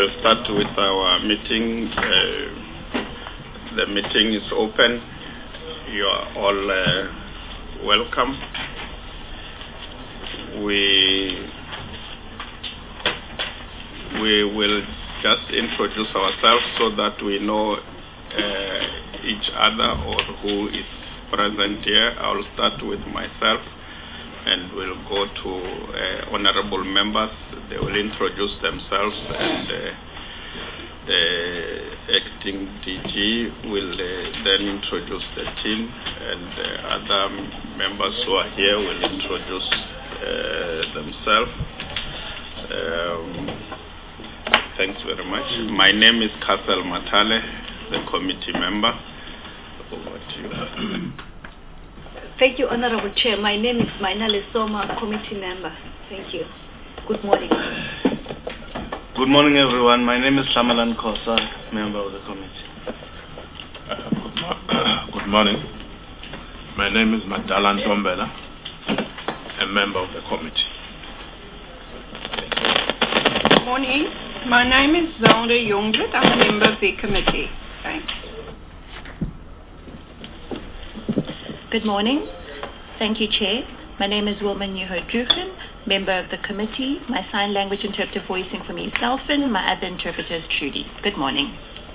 We'll start with our meeting. The meeting is open. You are all welcome. We will just introduce ourselves so that we know each other or who is present here. I'll start with myself and we'll go to honorable members. They will introduce themselves and the acting DG will then introduce the team, and other members who are here will introduce themselves. Thanks very much. My name is Kassel Matale, the committee member. Over to you. Thank you, Honorable Chair. My name is Mainale Soma, committee member. Thank you. Good morning. Good morning, everyone. My name is Samalan Kosa, member of the committee. Good morning. My name is Magdalan Tombela, a member of the committee. Good morning. My name is Zelda Jongbloed. I'm a member of the committee. Thanks. Good morning. Thank you, Chair. My name is Wilma Newho-Druchen, member of the committee. My sign language interpreter voicing for me is Selfin. My other interpreter is Trudy. Good morning.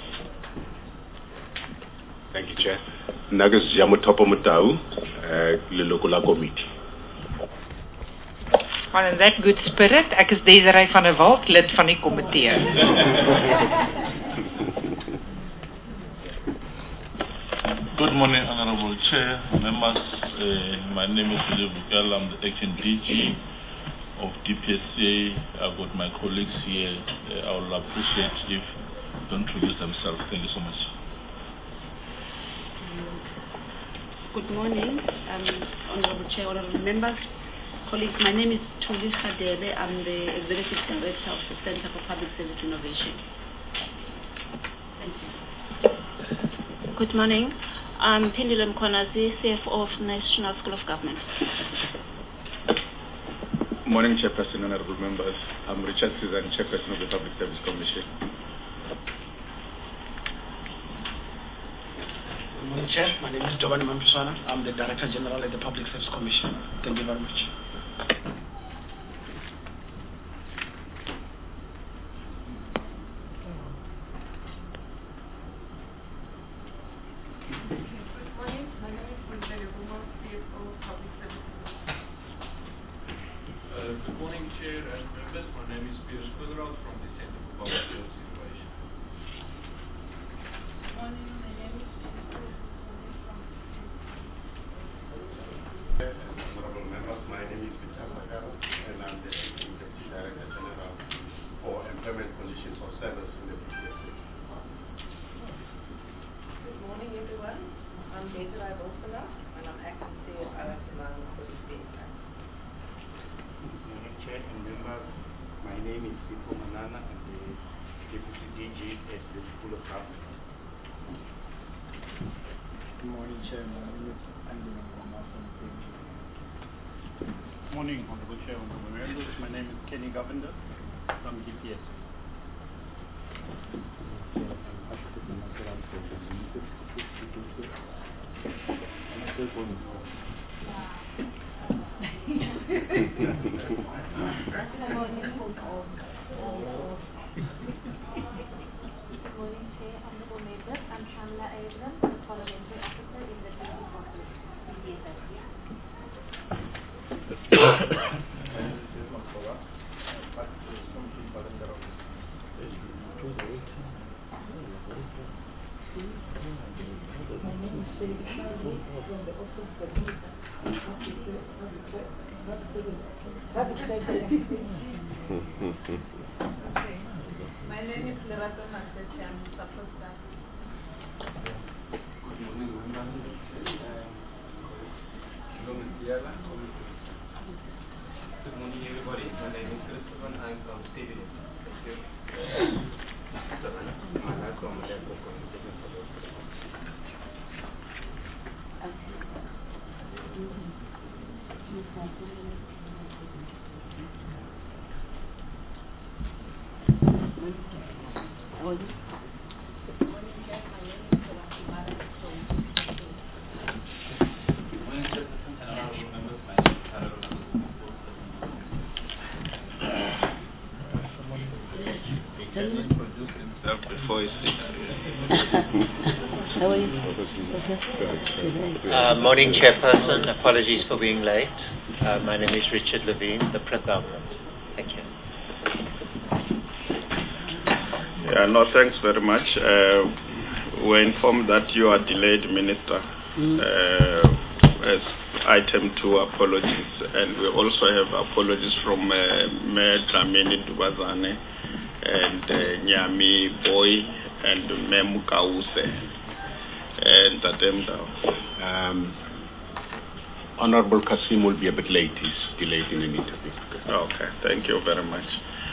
Thank you, Chair. Nagas Yamutopo Mutau, Lilokula Committee. Well, in that good spirit, ek is Desiree van der Walt, lid van die komitee. Good morning, Honorable Chair, members. My name is Philip Bukela. I'm the acting DG of DPSA. I've got my colleagues here. I would appreciate if they introduce themselves. Thank you so much. Good morning, Honorable Chair, honorable members, colleagues. My name is Tuli Khadebe. I'm the Executive Director of the Center for Public Service Innovation. Thank you. Good morning. I'm Pendulum Konazi, CFO of National School of Government. Morning, Chairperson, honorable members. I'm Richard Cizan, Chairperson of the Public Service Commission. Good morning, Chair. My name is Giovanni Mampusana. I'm the Director General at the Public Service Commission. Thank you very much. Good morning, Chair and members. My name is Piers Kudrald from the Center for Public Service Innovation. Good morning. My name is Honorable members, my name is Peter Sakara, and I'm the Deputy Director General for Employment Conditions of Service in the PPSA. Good morning, everyone. I'm Desiree Bosela, and I'm acting Sales Director for the PPSA. Chair and members, my name is Sipho Manana. I'm the Deputy DG at the School of Government. Good morning, Chair. My name is Andy Mangoma from PG. Good morning, Honorable Chair, Honorable members. My name is Kenny Govender from DPS. My name is Lerato Masechi. I'm support staff. Good morning, members. Good morning, everybody. My name is Christopher. I'm from CBS. Thank you. Introduce himself before he speaks. Morning, Chairperson. Apologies for being late. My name is Richard Levine, the Prep Government. Thank you. Yeah, no, thanks very much. We're informed that you are delayed, Minister, as item 2 apologies, and we also have apologies from Mayor Dlamini Dubazane and Nyami Boy and Memu Kause and Tatemda. Honorable Kasim will be a bit late. He's delayed in an interview. Okay, thank you very much.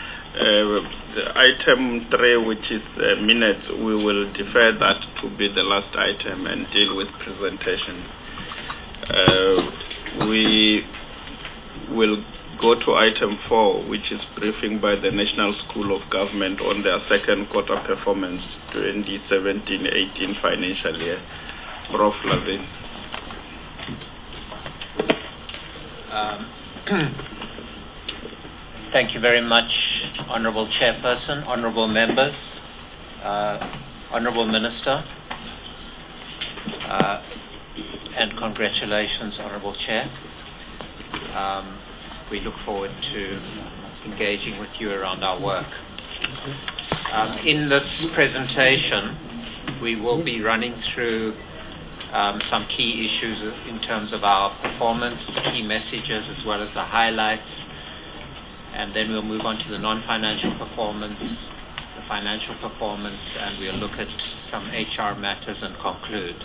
Item 3, which is minutes, we will defer that to be the last item and deal with presentation. We will go to item 4, which is briefing by the National School of Government on their second quarter performance 2017-18 financial year. Prof. Lavin. Thank you very much, Honorable Chairperson, Honorable Members, Honorable Minister, and congratulations, Honorable Chair. We look forward to engaging with you around our work. In this presentation, we will be running through some key issues in terms of our performance, key messages, as well as the highlights. And then we'll move on to the non-financial performance, the financial performance, and we'll look at some HR matters and conclude.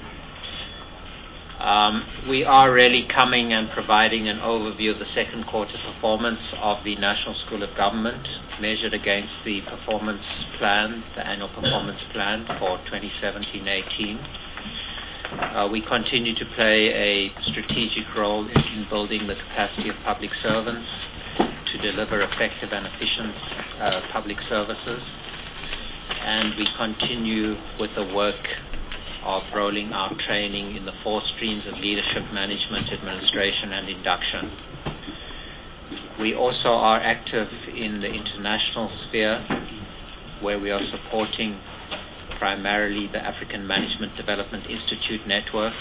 We are really coming and providing an overview of the second quarter performance of the National School of Government, measured against the performance plan, the annual performance plan for 2017-18. We continue to play a strategic role in building the capacity of public servants to deliver effective and efficient public services. And we continue with the work of rolling out training in the 4 streams of leadership, management, administration, and induction. We also are active in the international sphere, where we are supporting primarily the African Management Development Institute network,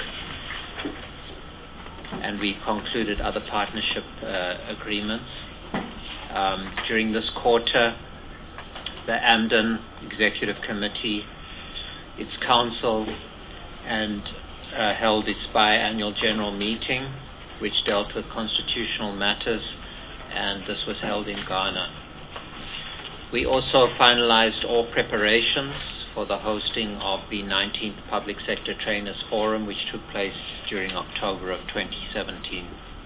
and we concluded other partnership agreements. During this quarter, the AMDN Executive Committee, its council, and held its biannual general meeting, which dealt with constitutional matters, and this was held in Ghana. We also finalized all preparations for the hosting of the 19th Public Sector Trainers Forum, which took place during October of 2017.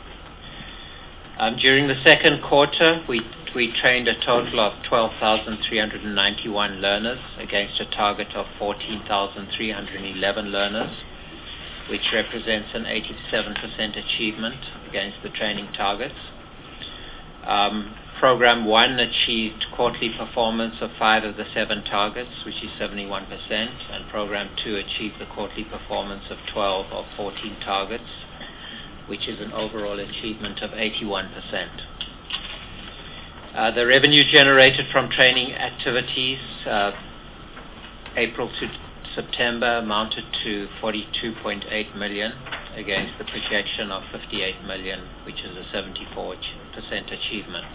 During the second quarter, we trained a total of 12,391 learners against a target of 14,311 learners, which represents an 87% achievement against the training targets. Program 1 achieved quarterly performance of 5 of the 7 targets, which is 71%, and Program 2 achieved the quarterly performance of 12 of 14 targets, which is an overall achievement of 81%. The revenue generated from training activities, April to September, amounted to 42.8 million against the projection of 58 million, which is a 74% achievement.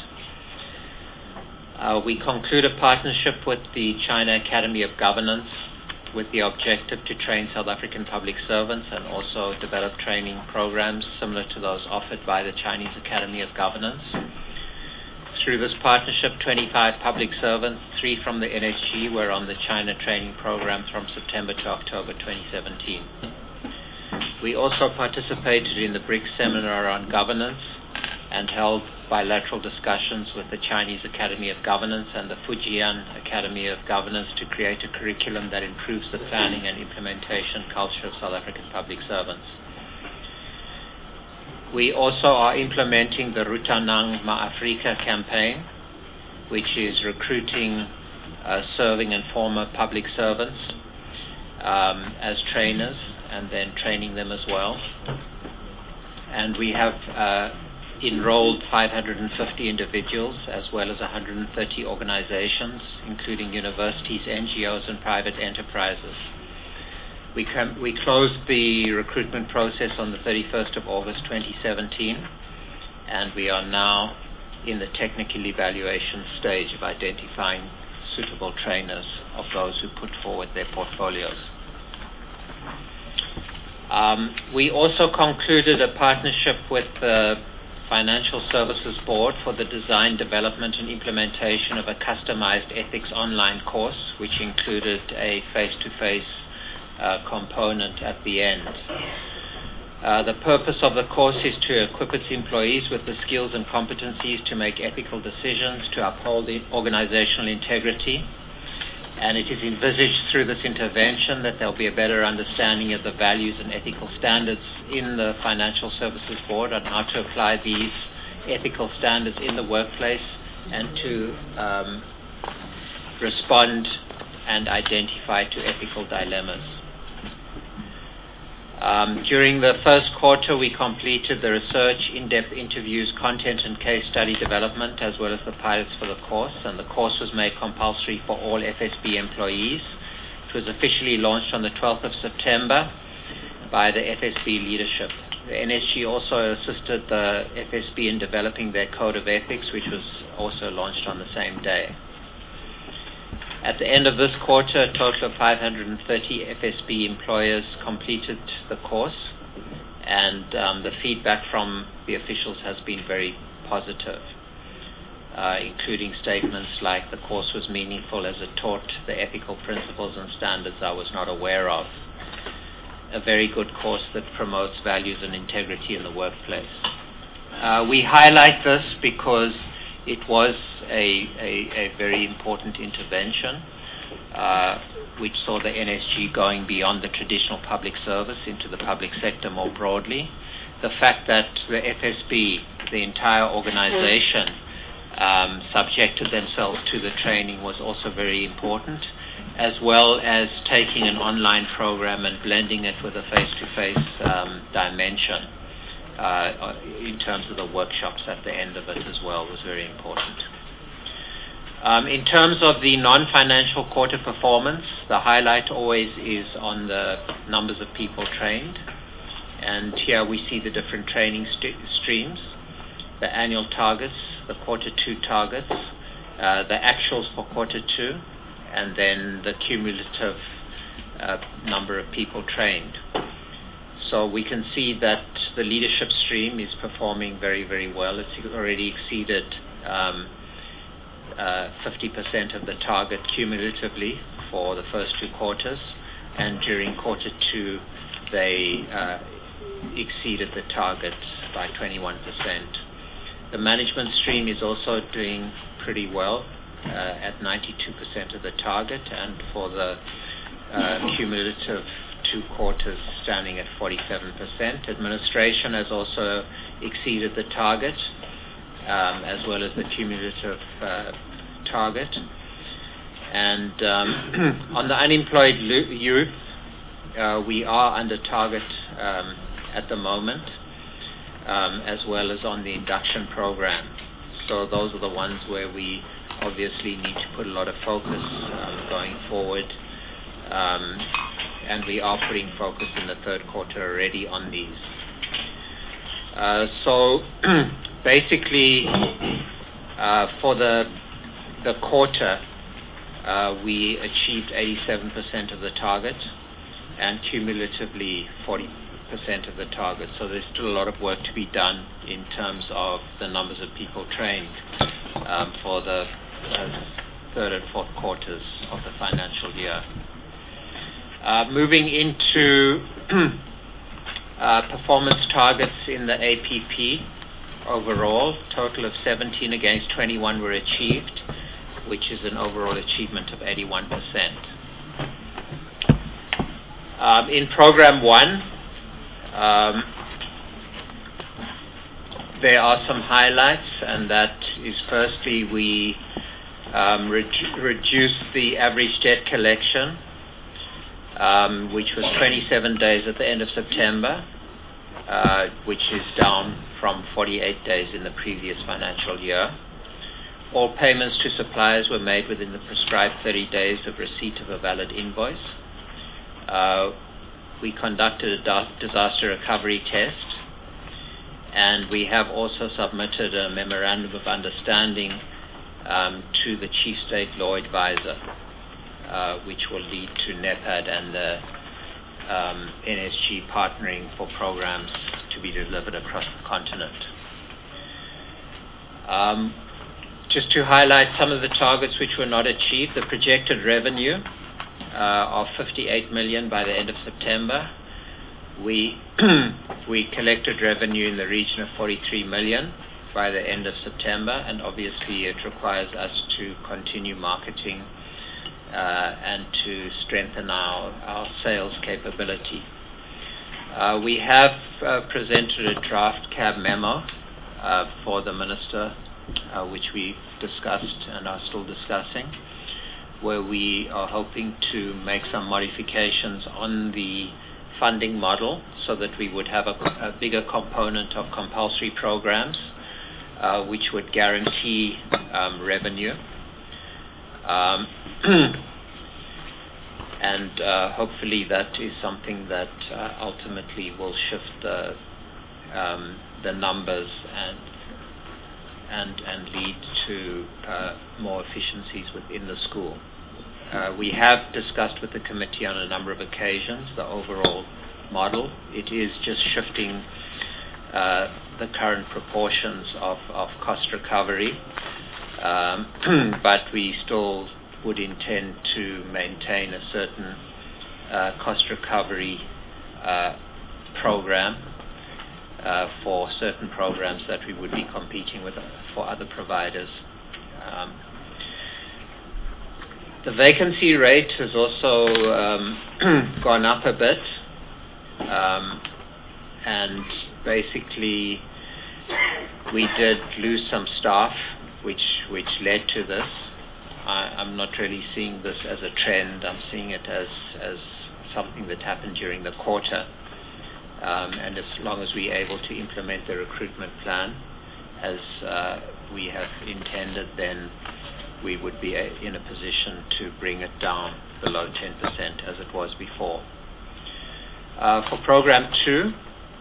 We conclude a partnership with the China Academy of Governance with the objective to train South African public servants and also develop training programs similar to those offered by the Chinese Academy of Governance. Through this partnership, 25 public servants, 3 from the NSG, were on the China training program from September to October 2017. We also participated in the BRICS seminar on governance and held bilateral discussions with the Chinese Academy of Governance and the Fujian Academy of Governance to create a curriculum that improves the planning and implementation culture of South African public servants. We also are implementing the Rutanang Ma Afrika campaign, which is recruiting serving and former public servants as trainers, and then training them as well. And we have enrolled 550 individuals as well as 130 organizations, including universities, NGOs, and private enterprises. We closed the recruitment process on the 31st of August 2017, and we are now in the technical evaluation stage of identifying suitable trainers of those who put forward their portfolios. We also concluded a partnership with the Financial Services Board for the design, development, and implementation of a customized ethics online course, which included a face-to-face component at the end. The purpose of the course is to equip its employees with the skills and competencies to make ethical decisions, to uphold the organizational integrity, and it is envisaged through this intervention that there will be a better understanding of the values and ethical standards in the Financial Services Board and how to apply these ethical standards in the workplace and to respond and identify to ethical dilemmas. During the first quarter, we completed the research, in-depth interviews, content and case study development, as well as the pilots for the course, and the course was made compulsory for all FSB employees. It was officially launched on the 12th of September by the FSB leadership. The NSG also assisted the FSB in developing their code of ethics, which was also launched on the same day. At the end of this quarter, a total of 530 FSB employers completed the course, and the feedback from the officials has been very positive, including statements like the course was meaningful as it taught the ethical principles and standards I was not aware of. A very good course that promotes values and integrity in the workplace. We highlight this because it was a very important intervention which saw the NSG going beyond the traditional public service into the public sector more broadly. The fact that the FSB, the entire organization, subjected themselves to the training was also very important, as well as taking an online program and blending it with a face-to-face dimension. In terms of the workshops at the end of it as well was very important. In terms of the non-financial quarter performance, the highlight always is on the numbers of people trained, and here we see the different training streams, the annual targets, the quarter 2 targets, the actuals for quarter 2, and then the cumulative number of people trained. So we can see that the leadership stream is performing very, very well. It's already exceeded 50% of the target cumulatively for the first 2 quarters, and during quarter 2 they exceeded the target by 21%. The management stream is also doing pretty well at 92% of the target, and for the cumulative 2 quarters standing at 47%. Administration has also exceeded the target, as well as the cumulative target. And on the unemployed youth, we are under target at the moment, as well as on the induction program. So those are the ones where we obviously need to put a lot of focus going forward. And we are putting focus in the 3rd quarter already on these. So basically, for the quarter, we achieved 87% of the target, and cumulatively 40% of the target. So there's still a lot of work to be done in terms of the numbers of people trained for the 3rd and 4th quarters of the financial year. Moving into performance targets in the APP overall, total of 17 against 21 were achieved, which is an overall achievement of 81%. In Program 1, there are some highlights, and that is firstly we reduced the average debt collection, which was 27 days at the end of September, which is down from 48 days in the previous financial year. All payments to suppliers were made within the prescribed 30 days of receipt of a valid invoice. We conducted a disaster recovery test, and we have also submitted a memorandum of understanding to the Chief State Law Advisor, which will lead to NEPAD and the NSG partnering for programs to be delivered across the continent. Just to highlight some of the targets which were not achieved, the projected revenue of 58 million by the end of September. We collected revenue in the region of 43 million by the end of September, and obviously it requires us to continue marketing and to strengthen our sales capability. We have presented a draft CAB memo for the Minister, which we discussed and are still discussing, where we are hoping to make some modifications on the funding model so that we would have a bigger component of compulsory programs, which would guarantee revenue. And hopefully that is something that ultimately will shift the numbers and lead to more efficiencies within the school. We have discussed with the committee on a number of occasions the overall model. It is just shifting the current proportions of cost recovery, but we still would intend to maintain a certain cost recovery program for certain programs that we would be competing with for other providers. The vacancy rate has also gone up a bit, and basically we did lose some staff, which led to this. I'm not really seeing this as a trend. I'm seeing it as something that happened during the quarter. And as long as we're able to implement the recruitment plan as we have intended, then we would be in a position to bring it down below 10% as it was before. For Program 2,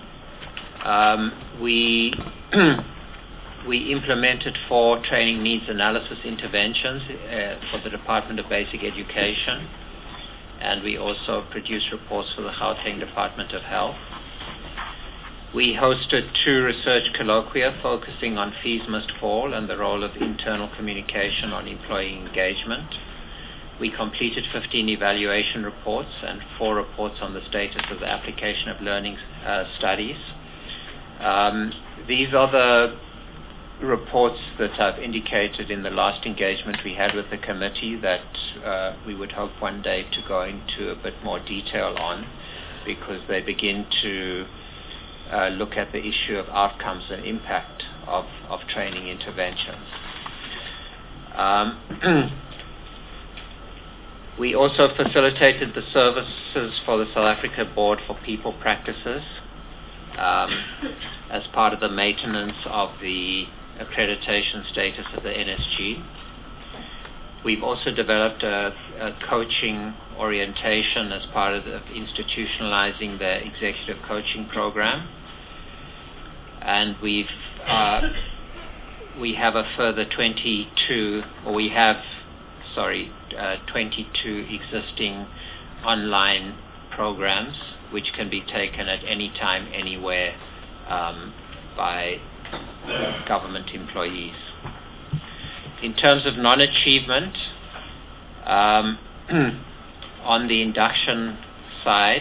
we implemented 4 training needs analysis interventions for the Department of Basic Education, and we also produced reports for the Gauteng Department of Health. We hosted 2 research colloquia focusing on fees must fall and the role of internal communication on employee engagement. We completed 15 evaluation reports and 4 reports on the status of the application of learning studies. These are the reports that I've indicated in the last engagement we had with the committee that we would hope one day to go into a bit more detail on, because they begin to look at the issue of outcomes and impact of training interventions. We also facilitated the services for the South Africa Board for People Practices as part of the maintenance of the accreditation status of the NSG. We've also developed a coaching orientation as part of institutionalizing the executive coaching program. And we have a further 22 existing online programs which can be taken at any time, anywhere by government employees. In terms of non-achievement, on the induction side,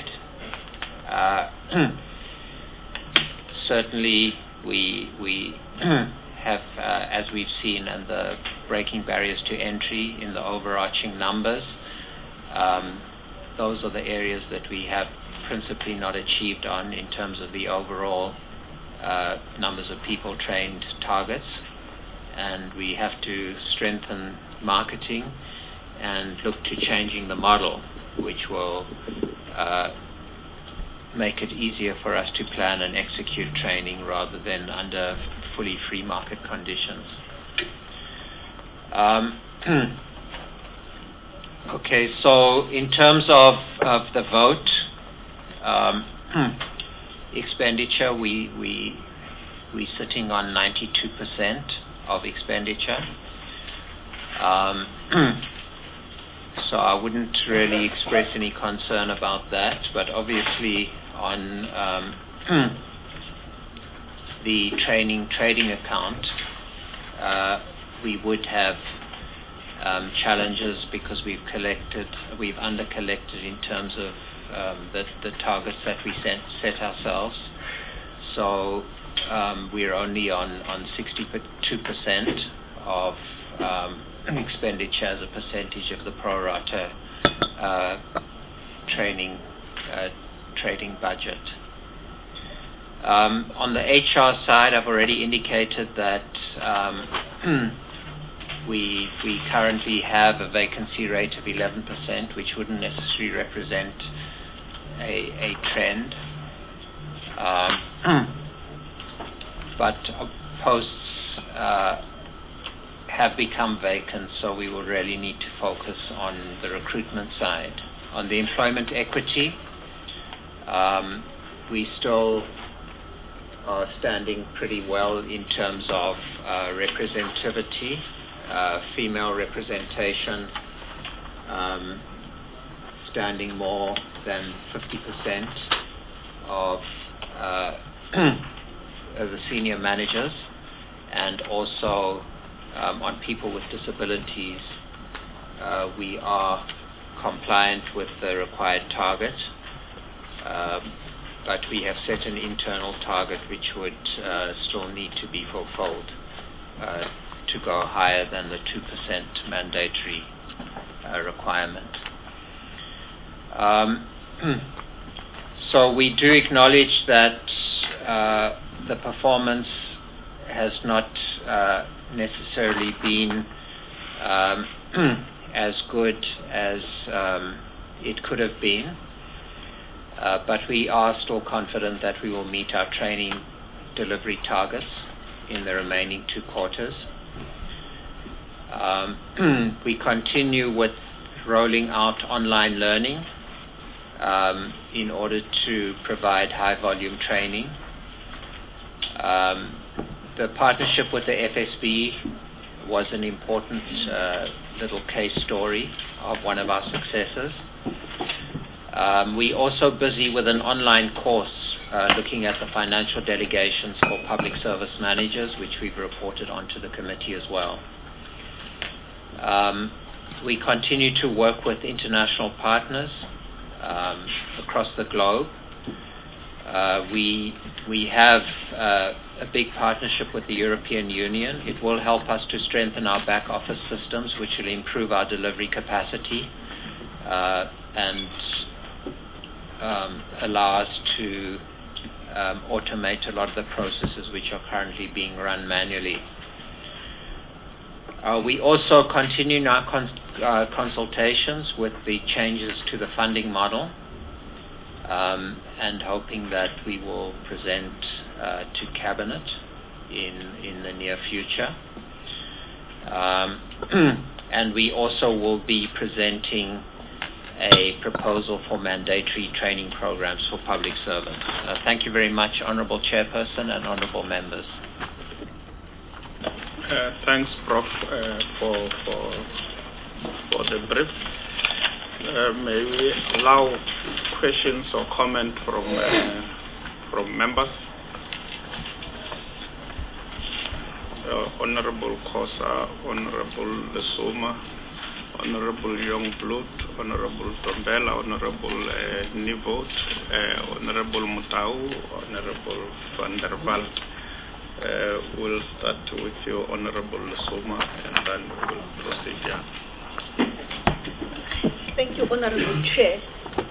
certainly we have, as we've seen, and the breaking barriers to entry in the overarching numbers, those are the areas that we have principally not achieved on in terms of the overall numbers of people trained targets. And we have to strengthen marketing and look to changing the model, which will make it easier for us to plan and execute training rather than under fully free market conditions. Okay, so in terms of the vote, expenditure, we're sitting on 92% of expenditure. So I wouldn't really express any concern about that, but obviously on the trading account, we would have challenges because we've under-collected in terms of the targets that we set ourselves. So we're only on 62% of expenditure as a percentage of the pro rata trading budget. On the HR side, I've already indicated that we currently have a vacancy rate of 11%, which wouldn't necessarily represent a trend. But posts have become vacant, so we will really need to focus on the recruitment side. On the employment equity, we still are standing pretty well in terms of representativity, female representation, standing more than 50% of the senior managers, and also on people with disabilities, we are compliant with the required target, but we have set an internal target which would still need to be fulfilled to go higher than the 2% mandatory requirement. So we do acknowledge that the performance has not necessarily been as good as it could have been, but we are still confident that we will meet our training delivery targets in the remaining 2 quarters. We continue with rolling out online learning in order to provide high volume training. The partnership with the FSB was an important little case story of one of our successes. We're also busy with an online course looking at the financial delegations for public service managers, which we've reported onto the committee as well. We continue to work with international partners across the globe. We have a big partnership with the European Union. It will help us to strengthen our back office systems, which will improve our delivery capacity and allow us to automate a lot of the processes which are currently being run manually. We also continue our consultations with the changes to the funding model, and hoping that we will present to Cabinet in the near future. And we also will be presenting a proposal for mandatory training programs for public servants. Thank you very much, Honorable Chairperson and Honorable Members. Thanks, Prof, for the brief. May we allow questions or comment from members? Honorable Khosa, Honorable Lesoma, Honorable Youngblood, Honorable Tombela, Honorable Nivot, Honorable Mutau, Honorable Van der Walt. We'll start with you, Honorable Lesoma, and then we'll proceed. Yeah. Thank you, Honorable Chair.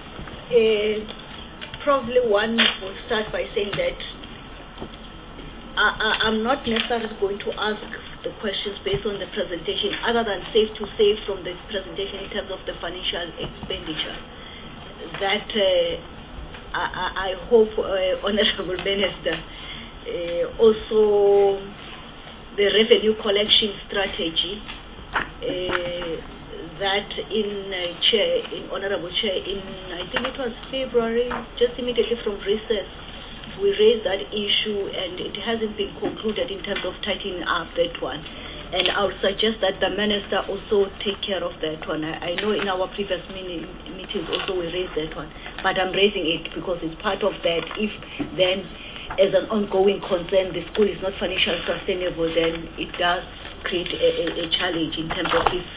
Probably one will start by saying that I'm not necessarily going to ask the questions based on the presentation, other than safe to say from the presentation in terms of the financial expenditure, that I hope, Honorable Minister, also the revenue collection strategy that in Honorable Chair, in I think it was February, just immediately from recess, we raised that issue and it hasn't been concluded in terms of tightening up that one. And I would suggest that the Minister also take care of that one. I know in our previous meetings also we raised that one, but I'm raising it because it's part of that. If then as an ongoing concern the school is not financially sustainable, then it does create a challenge in terms of its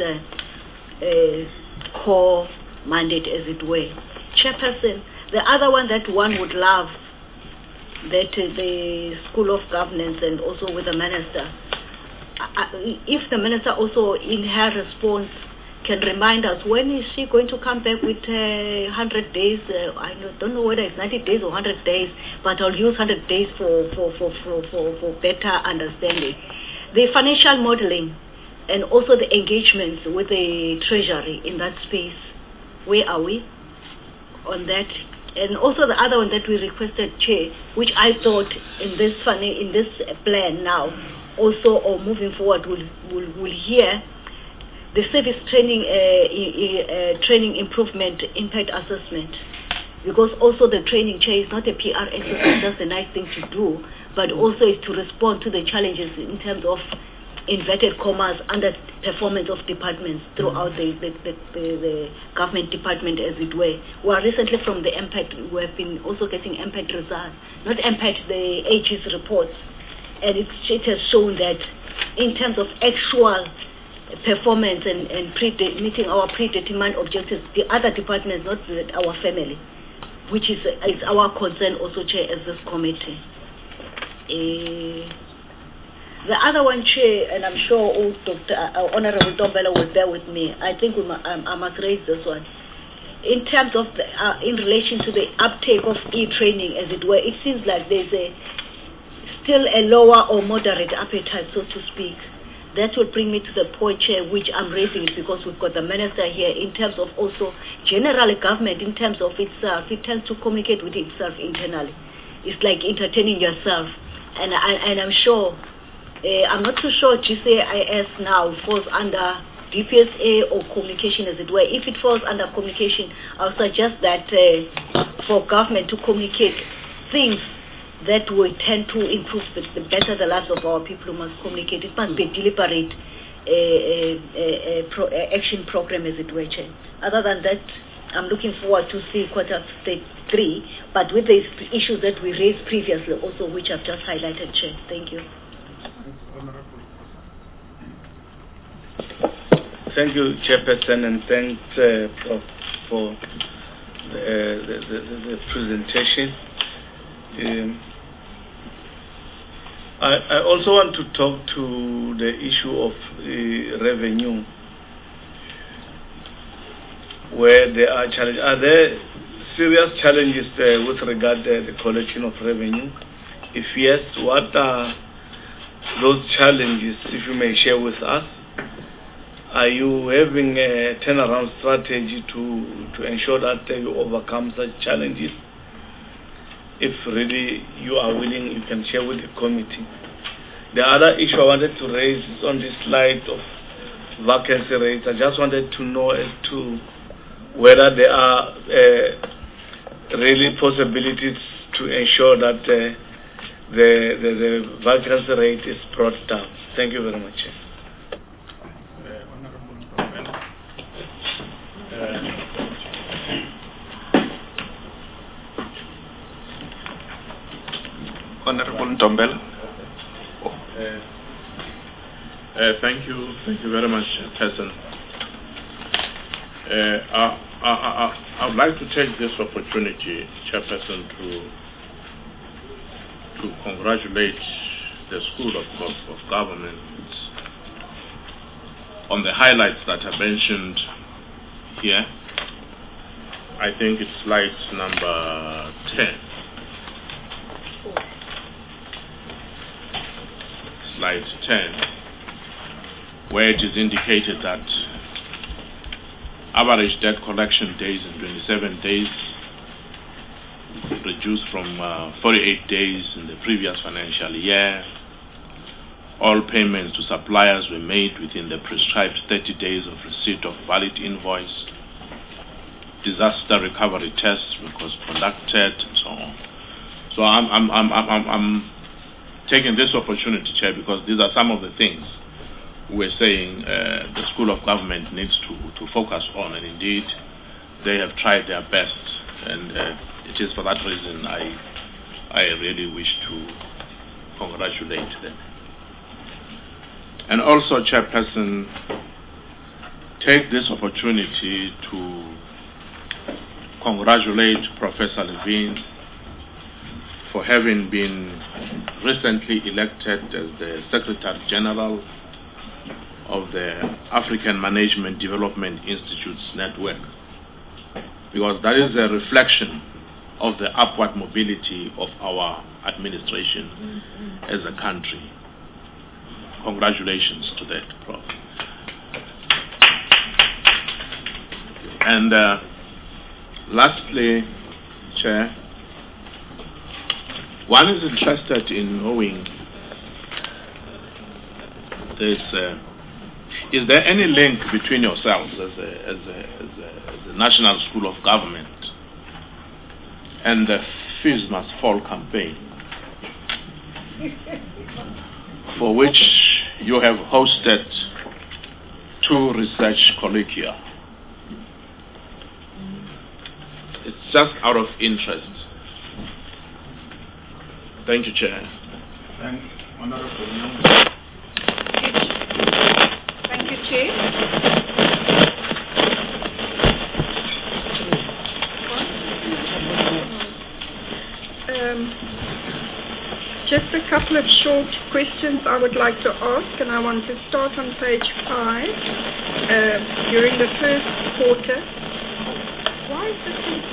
core mandate, as it were. Chairperson, the other one that one would love that the School of Governance and also with the Minister, if the Minister also in her response can remind us when is she going to come back with 100 days, I don't know whether it's 90 days or 100 days, but I'll use 100 days for better understanding. The financial modeling and also the engagements with the Treasury in that space, where are we on that? And also the other one that we requested, Chair, which I thought in this plan now, also or moving forward, will hear the service training improvement impact assessment, because also the training, Chair, is not a PR exercise, just a nice thing to do, but also is to respond to the challenges in terms of inverted commas under performance of departments throughout the government department, as it were. We are recently from the impact, we have been also getting impact results, not impact, the AG's reports, and it has shown that in terms of actual performance and meeting our predetermined objectives, the other departments, not our family, which is our concern also, Chair, as this committee. The other one, Chair, and I'm sure Honorable Ntombela will bear with me, I think I must raise this one. In terms of, in relation to the uptake of e-training, as it were, it seems like there's still a lower or moderate appetite, so to speak. That will bring me to the point, Chair, which I'm raising it because we've got the Minister here, in terms of also general government, in terms of itself, it tends to communicate with itself internally. It's like entertaining yourself. And I'm sure, I'm not too sure GCIS now falls under DPSA or communication, as it were. If it falls under communication, I'll suggest that for government to communicate things that will tend to improve the better the lives of our people, who must communicate. It must be a deliberate action program, as it were, Chair. Other than that, I'm looking forward to see quarter stage 3, but with the issues that we raised previously also, which I've just highlighted, Chair. Thank you. Thank you, Chairperson, and thanks for the presentation. I also want to talk to the issue of revenue, where there are challenges. Are there serious challenges with regard to the collection of revenue? If yes, what are those challenges, if you may share with us? Are you having a turnaround strategy to ensure that you overcome such challenges? If really you are willing, you can share with the committee. The other issue I wanted to raise is on this slide of vacancy rates. I just wanted to know as to whether there are really possibilities to ensure that the vacancy rate is brought down. Thank you very much. Honorable Ntombela. Thank you very much, Person. I would like to take this opportunity, Chairperson, to congratulate the School of Government on the highlights that are mentioned here. I think it's slide number 10. slide 10, where it is indicated that average debt collection days in 27 days reduced from 48 days in the previous financial year. All payments to suppliers were made within the prescribed 30 days of receipt of valid invoice. Disaster recovery tests were conducted, and so on. So I'm taking this opportunity, Chair, because these are some of the things we're saying the School of Government needs to focus on, and indeed they have tried their best, and it is for that reason I really wish to congratulate them. And also, Chairperson, take this opportunity to congratulate Professor Levine for having been recently elected as the Secretary General of the African Management Development Institutes Network, because that is a reflection of the upward mobility of our administration as a country. Congratulations to that, Prof. And lastly, Chair, one is interested in knowing this. Is there any link between yourselves as a National School of Government and the Fees Must Fall campaign, for which you have hosted 2 research colloquia? It's just out of interest. Thank you, Chair. Thank you, Chair. Just a couple of short questions I would like to ask, and I want to start on page 5. During the first quarter, why is this?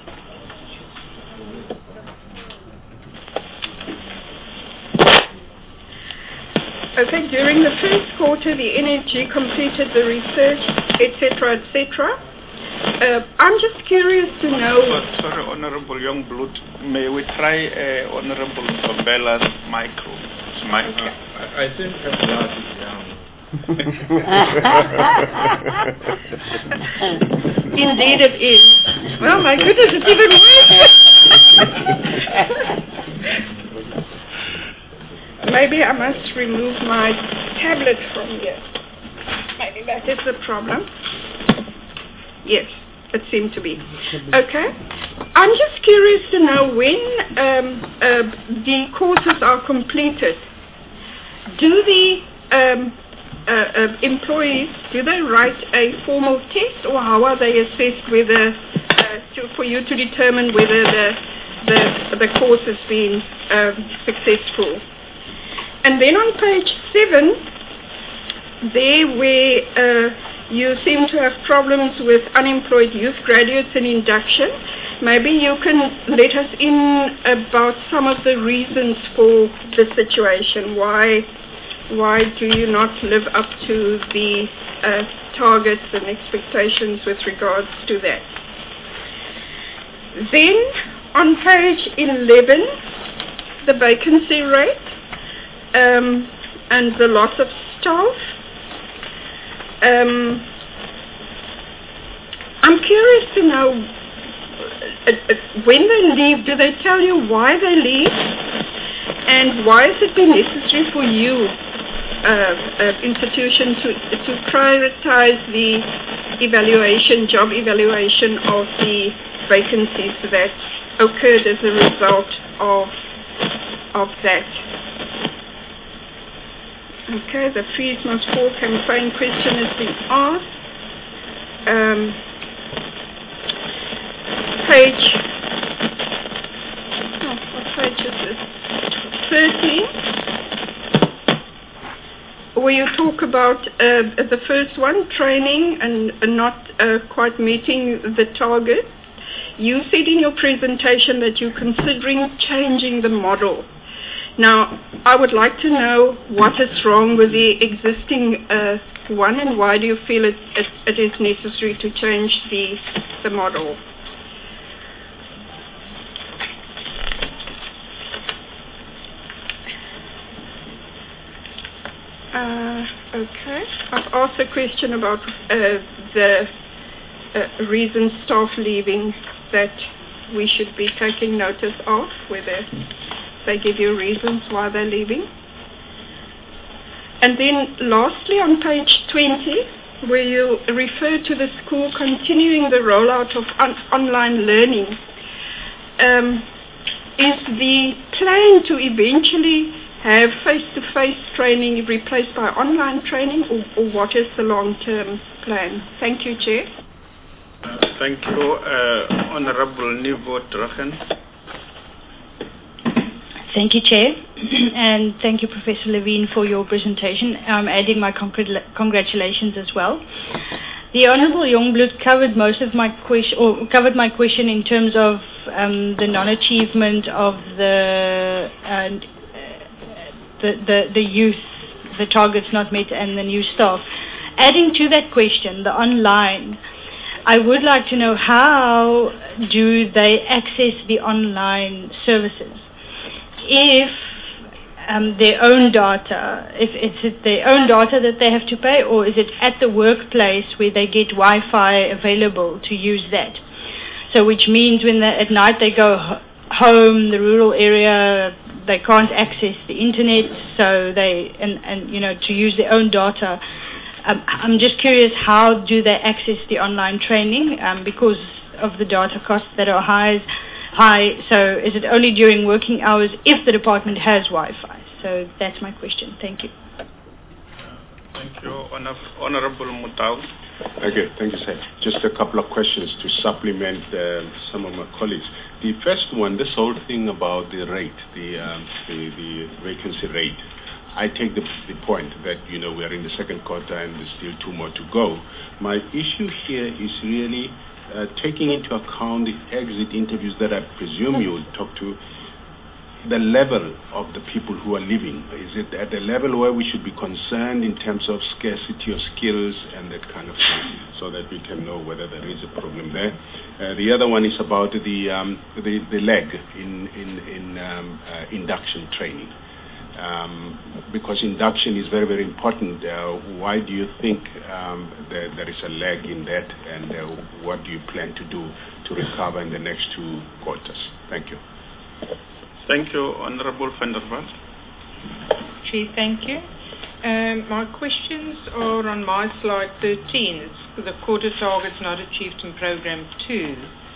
Okay, during the first quarter, the NFG completed the research, etc., etc. I'm just curious to know... Sorry, Honorable Youngblood, may we try Honorable Ntombella's micro? Okay. I think her blood is young. Indeed it is. Well, my goodness, it's even worse. Maybe I must remove my tablet from here. Maybe that is the problem. Yes, it seemed to be. Okay. I'm just curious to know when the courses are completed, do the employees, do they write a formal test, or how are they assessed whether, for you to determine whether the course has been successful? And then on page 7, there where you seem to have problems with unemployed youth graduates and induction, maybe you can let us in about some of the reasons for the situation. Why do you not live up to the targets and expectations with regards to that? Then on page 11, the vacancy rate and the loss of staff. I'm curious to know, when they leave, do they tell you why they leave? And why has it been necessary for you, institution, to prioritize the job evaluation of the vacancies that occurred as a result of that? Okay, the Fees Must Fall campaign question has been asked. What page is this? 13, where you talk about the first one, training and not quite meeting the target. You said in your presentation that you're considering changing the model. Now, I would like to know what is wrong with the existing one, and why do you feel it is necessary to change the model? Okay. I've asked a question about the reason staff leaving that we should be taking notice of, whether they give you reasons why they're leaving. And then lastly, on page 20, where you refer to the school continuing the rollout of online learning, is the plan to eventually have face-to-face training replaced by online training, or what is the long-term plan? Thank you, Chair. Thank you, Honorable Nivo Drachen. Thank you, Chair, and thank you, Professor Levine, for your presentation. I'm adding my congratulations as well. The Honourable Jongbloed covered most of my question, or covered my question in terms of the non-achievement of the youth, the targets not met, and the new staff. Adding to that question, the online, I would like to know how do they access the online services? If their own data, if it's their own data that they have to pay, or is it at the workplace where they get Wi-Fi available to use that? So which means when at night they go home, the rural area, they can't access the internet, so they, and you know, to use their own data. I'm just curious, how do they access the online training because of the data costs that are high? So is it only during working hours if the department has Wi-Fi? So that's my question. Thank you. Thank you, Honorable Mutau. Okay, thank you, sir. Just a couple of questions to supplement some of my colleagues. The first one, this whole thing about the rate, the vacancy rate. I take the point that, you know, we are in the second quarter and there's still 2 more to go. My issue here is really taking into account the exit interviews that I presume you will talk to, the level of the people who are leaving. Is it at a level where we should be concerned in terms of scarcity of skills and that kind of thing, so that we can know whether there is a problem there? The other one is about the lag in induction training. Because induction is very, very important. Why do you think there is a lag in that, and what do you plan to do to recover in the next 2 quarters? Thank you. Thank you, Honorable van der Walt. Chief, thank you. My questions are on my slide 13. It's the quarter targets not achieved in Program 2.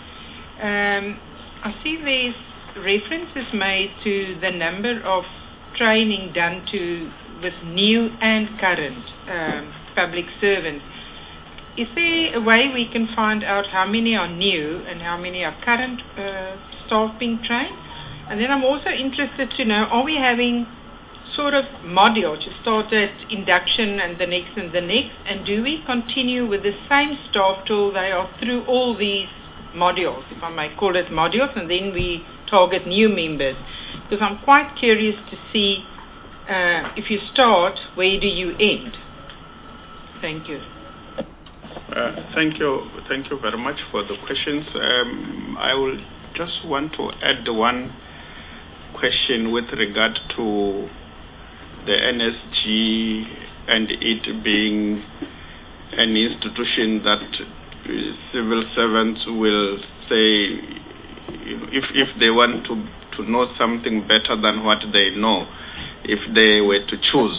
I see these references made to the number of training done with new and current public servants. Is there a way we can find out how many are new and how many are current staff being trained? And then I'm also interested to know, are we having sort of modules? You start at induction and the next, and do we continue with the same staff till they are through all these modules, if I may call it modules, and then we target new members? Because I'm quite curious to see if you start, where do you end? Thank you. Thank you very much for the questions. I will just want to add one question with regard to the NSG and it being an institution that civil servants will say, if they want to know something better than what they know, if they were to choose,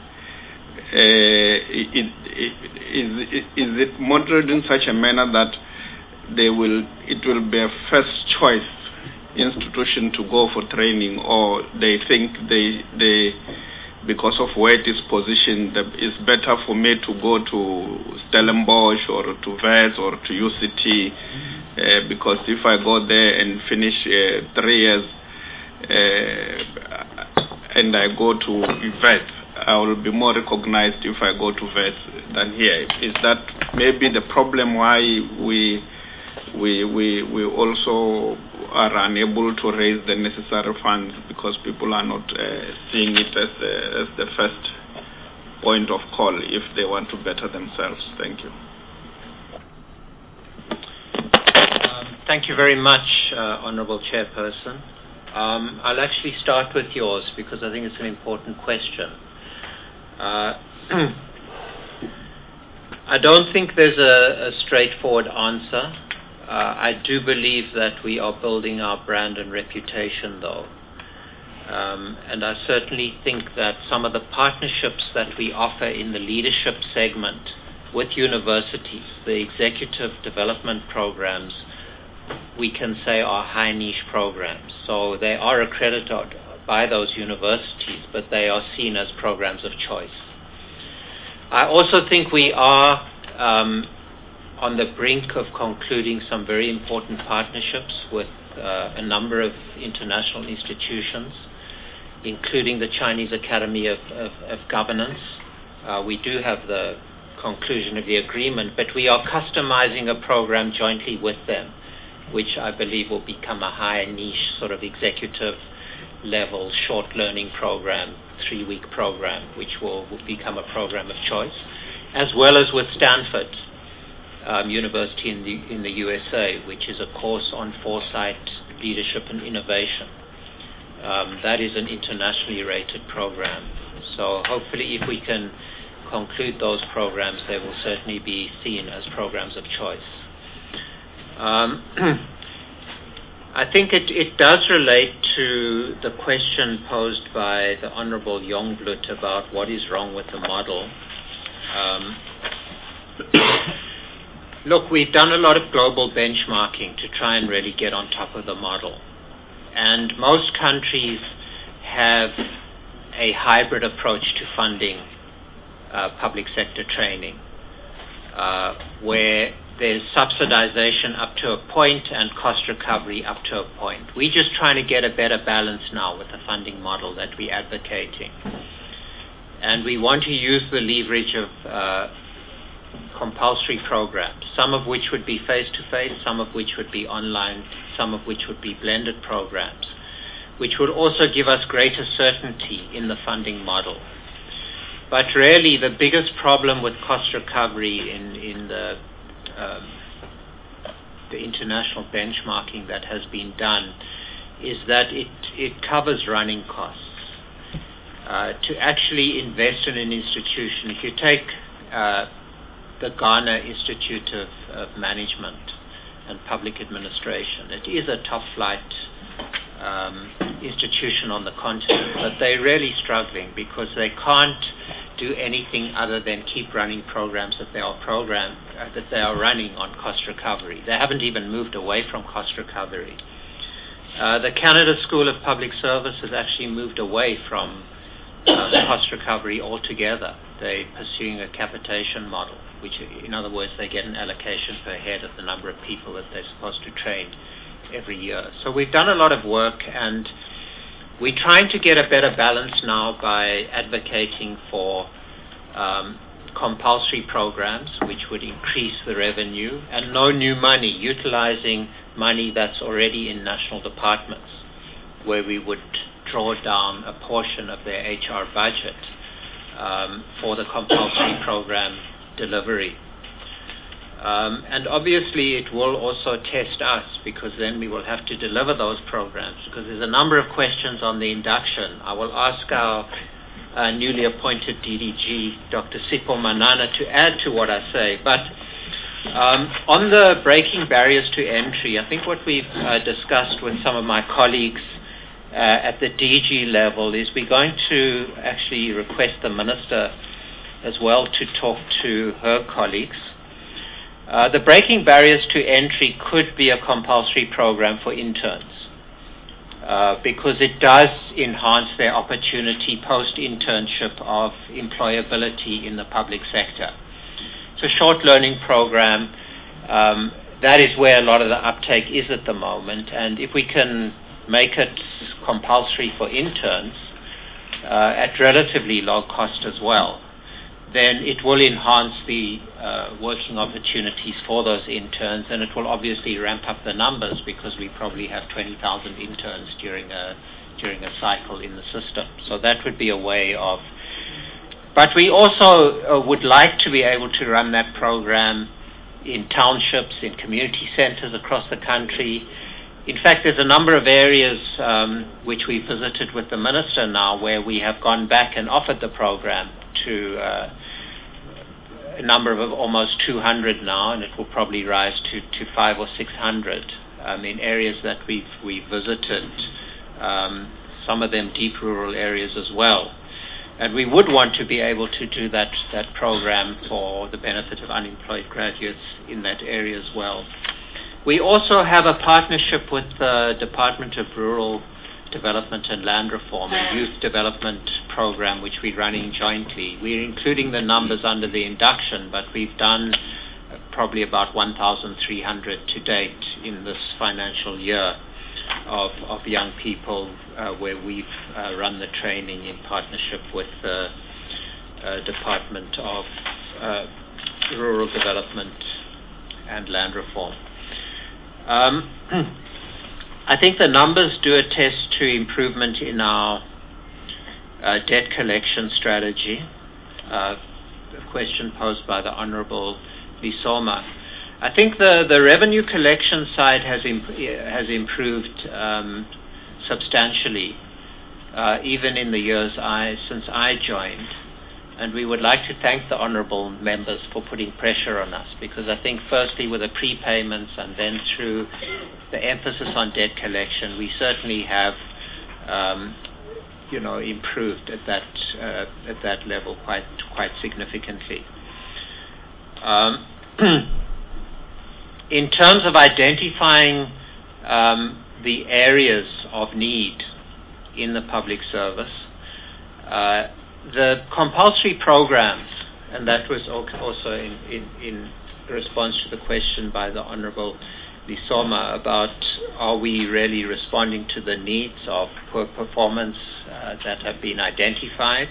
is it modeled in such a manner that it will be a first choice institution to go for training, or they think they because of where it is positioned, it's better for me to go to Stellenbosch or to Wits or to UCT, because if I go there and finish 3 years and I go to Wits, I will be more recognized if I go to Wits than here. Is that maybe the problem why we also are unable to raise the necessary funds because people are not seeing it as the first point of call if they want to better themselves. Thank you. Thank you very much, Honourable Chairperson. I'll actually start with yours because I think it's an important question. I don't think there's a straightforward answer. I do believe that we are building our brand and reputation, though. And I certainly think that some of the partnerships that we offer in the leadership segment with universities, the executive development programs, we can say are high niche programs. So they are accredited by those universities, but they are seen as programs of choice. I also think we are on the brink of concluding some very important partnerships with a number of international institutions, including the Chinese Academy of Governance. We do have the conclusion of the agreement, but we are customizing a program jointly with them, which I believe will become a high niche sort of executive level short learning program, 3-week program, which will become a program of choice, as well as with Stanford University in the USA, which is a course on foresight, leadership, and innovation. That is an internationally rated program. So hopefully if we can conclude those programs, they will certainly be seen as programs of choice. I think it does relate to the question posed by the Honourable Jongbloed about what is wrong with the model. Look, we've done a lot of global benchmarking to try and really get on top of the model. And most countries have a hybrid approach to funding public sector training, where there's subsidization up to a point and cost recovery up to a point. We're just trying to get a better balance now with the funding model that we're advocating. And we want to use the leverage of compulsory programs, some of which would be face-to-face, some of which would be online, some of which would be blended programs, which would also give us greater certainty in the funding model. But really, the biggest problem with cost recovery in the international benchmarking that has been done is that it covers running costs. To actually invest in an institution, if you take the Ghana Institute of Management and Public Administration, it is a top-flight institution on the continent, but they're really struggling because they can't do anything other than keep running programs that they are running on cost recovery. They haven't even moved away from cost recovery. The Canada School of Public Service has actually moved away from cost recovery altogether. They're pursuing a capitation model, which, in other words, they get an allocation per head of the number of people that they're supposed to train every year. So we've done a lot of work, and we're trying to get a better balance now by advocating for compulsory programs, which would increase the revenue, and no new money, utilizing money that's already in national departments, where we would draw down a portion of their HR budget for the compulsory program delivery. And obviously it will also test us, because then we will have to deliver those programs, because there's a number of questions on the induction. I will ask our newly appointed DDG, Dr. Sipho Manana, to add to what I say. But on the breaking barriers to entry, I think what we've discussed with some of my colleagues at the DG level is we're going to actually request the Minister as well to talk to her colleagues. The breaking barriers to entry could be a compulsory program for interns, because it does enhance their opportunity post-internship of employability in the public sector. It's a short learning program. That is where a lot of the uptake is at the moment, and if we can make it compulsory for interns at relatively low cost as well, then it will enhance the working opportunities for those interns, and it will obviously ramp up the numbers because we probably have 20,000 interns during a cycle in the system. So that would be a way of. But we also would like to be able to run that program in townships, in community centers across the country. In fact, there's a number of areas which we visited with the minister now where we have gone back and offered the program to a number of almost 200 now, and it will probably rise to 500 or 600 in areas that we've visited, some of them deep rural areas as well. And we would want to be able to do that program for the benefit of unemployed graduates in that area as well. We also have a partnership with the Department of Rural Development and Land Reform, a youth development program which we're running jointly. We're including the numbers under the induction, but we've done probably about 1,300 to date in this financial year of young people where we've run the training in partnership with the Department of Rural Development and Land Reform. I think the numbers do attest to improvement in our debt collection strategy. A question posed by the Honourable Lisoma. I think the revenue collection side has improved substantially, even in the years since I joined. And we would like to thank the honourable members for putting pressure on us, because I think firstly with the prepayments and then through the emphasis on debt collection, we certainly have improved at that level quite significantly. In terms of identifying the areas of need in the public service, the compulsory programs, and that was also in response to the question by the Honourable Lisoma about are we really responding to the needs of poor performance that have been identified.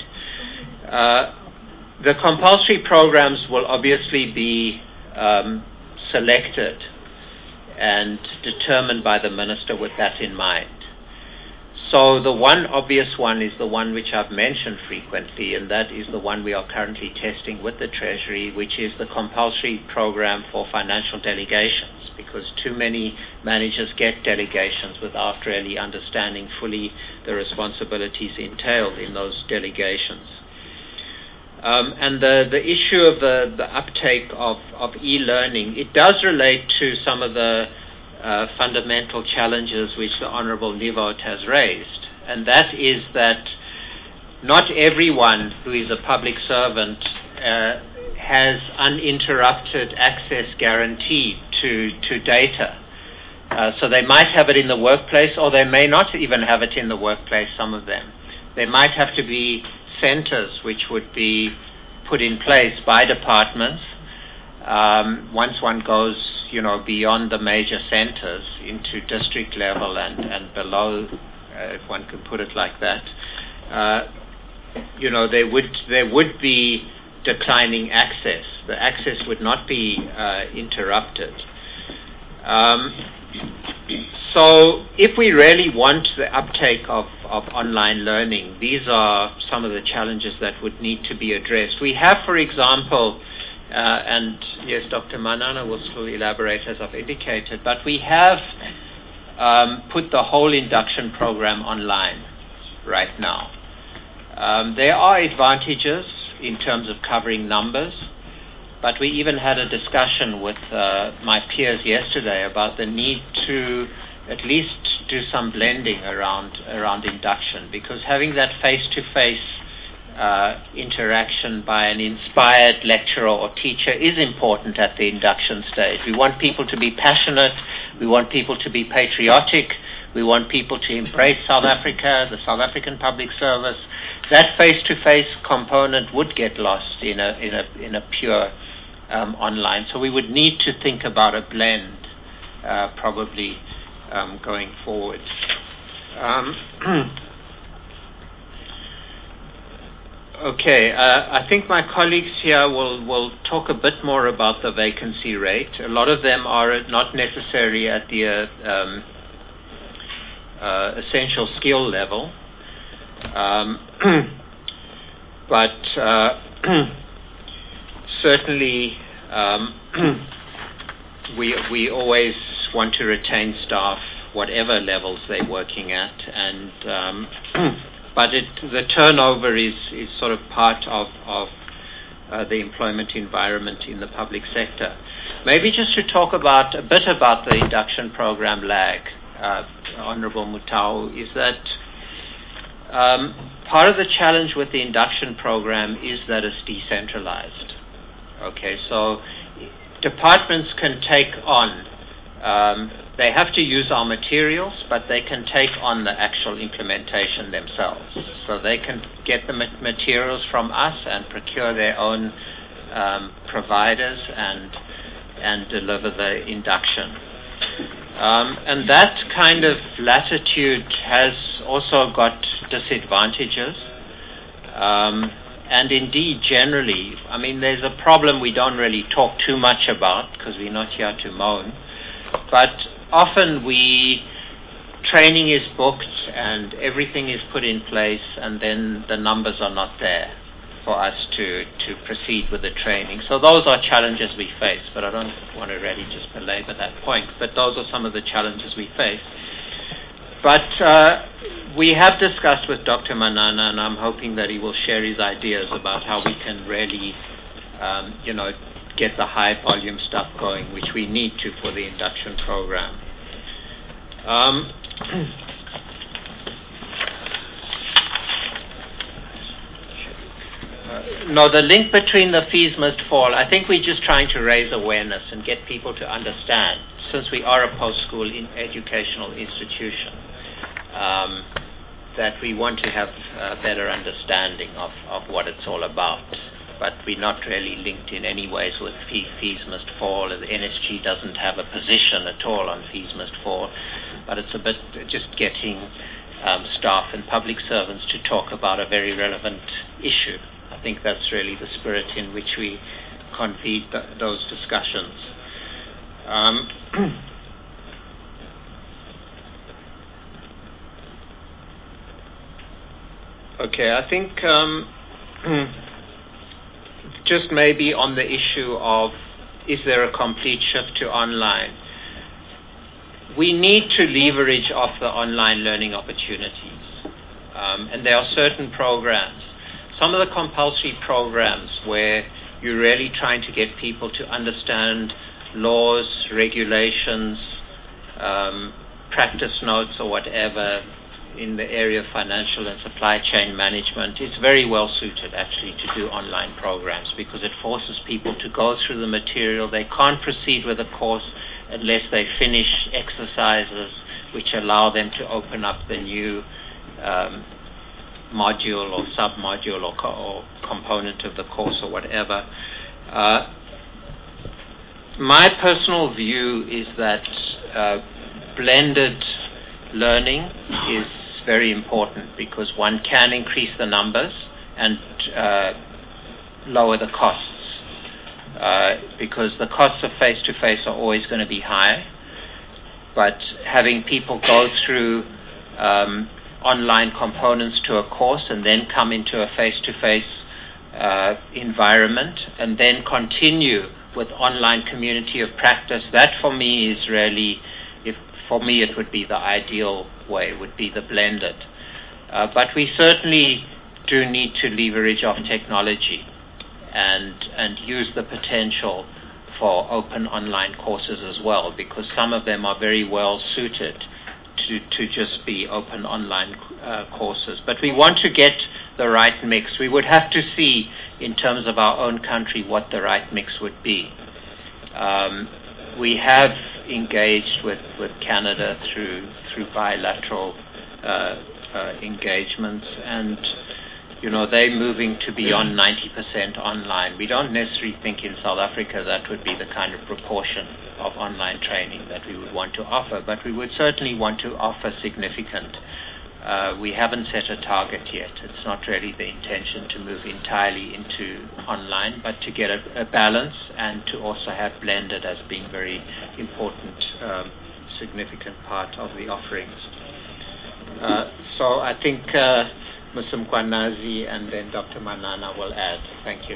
The compulsory programs will obviously be selected and determined by the minister with that in mind. So the one obvious one is the one which I've mentioned frequently, and that is the one we are currently testing with the Treasury, which is the compulsory program for financial delegations, because too many managers get delegations without really understanding fully the responsibilities entailed in those delegations. And the issue of the uptake of e-learning, it does relate to some of the fundamental challenges which the Honourable Nivot has raised, and that is that not everyone who is a public servant has uninterrupted access guaranteed to data. So they might have it in the workplace, or they may not even have it in the workplace, some of them. There might have to be centers which would be put in place by departments once one goes beyond the major centers into district level and below, if one could put it like that. There would be declining access. The access would not be interrupted. So if we really want the uptake of online learning, these are some of the challenges that would need to be addressed. We have, for example, and yes, Dr. Manana will still elaborate as I've indicated, but we have put the whole induction program online right now. There are advantages in terms of covering numbers, but we even had a discussion with my peers yesterday about the need to at least do some blending around induction, because having that face-to-face interaction by an inspired lecturer or teacher is important at the induction stage. We want people to be passionate, we want people to be patriotic, we want people to embrace South Africa, the South African public service. That face-to-face component would get lost in a pure online. So we would need to think about a blend probably going forward. Okay, I think my colleagues here will talk a bit more about the vacancy rate. A lot of them are not necessarily at the essential skill level, but certainly we always want to retain staff whatever levels they're working at, and but the turnover is sort of part of the employment environment in the public sector. Maybe just to talk a bit about the induction program lag, Honorable Mutau, is that part of the challenge with the induction program is that it's decentralized. Okay, so departments can take on, they have to use our materials, but they can take on the actual implementation themselves. So they can get the materials from us and procure their own providers and deliver the induction. And that kind of latitude has also got disadvantages. And indeed, generally, I mean, there's a problem we don't really talk too much about because we're not here to moan. But often training is booked and everything is put in place, and then the numbers are not there for us to proceed with the training. So those are challenges we face, but I don't want to really just belabor that point. But those are some of the challenges we face. But we have discussed with Dr. Manana, and I'm hoping that he will share his ideas about how we can really, get the high volume stuff going, which we need to for the induction program. No, the link between the fees must fall. I think we're just trying to raise awareness and get people to understand, since we are a post-school educational institution, that we want to have a better understanding of what it's all about. But we're not really linked in any ways with fees must fall. The NSG doesn't have a position at all on fees must fall. But it's a bit just getting staff and public servants to talk about a very relevant issue. I think that's really the spirit in which we convene those discussions. Okay, I think just maybe on the issue of, is there a complete shift to online? We need to leverage off the online learning opportunities. And there are certain programs, some of the compulsory programs where you're really trying to get people to understand laws, regulations, practice notes or whatever in the area of financial and supply chain management. It's very well suited actually to do online programs because it forces people to go through the material. They can't proceed with a course unless they finish exercises which allow them to open up the new module or sub-module or component of the course or whatever. My personal view is that blended learning is very important because one can increase the numbers and lower the costs. Because the costs of face-to-face are always going to be high, but having people go through online components to a course and then come into a face-to-face environment and then continue with online community of practice, that for me is really, for me it would be the ideal way, would be the blended. But we certainly do need to leverage off technology and use the potential for open online courses as well, because some of them are very well suited to just be open online courses. But we want to get the right mix. We would have to see in terms of our own country what the right mix would be. We have engaged with Canada through bilateral engagements, and they're moving to beyond 90% online. We don't necessarily think in South Africa that would be the kind of proportion of online training that we would want to offer, but we would certainly want to offer significant We haven't set a target yet. It's not really the intention to move entirely into online, but to get a balance and to also have blended as being very important, significant part of the offerings. So I think Mr. Mkhwanazi and then Dr. Manana will add. Thank you.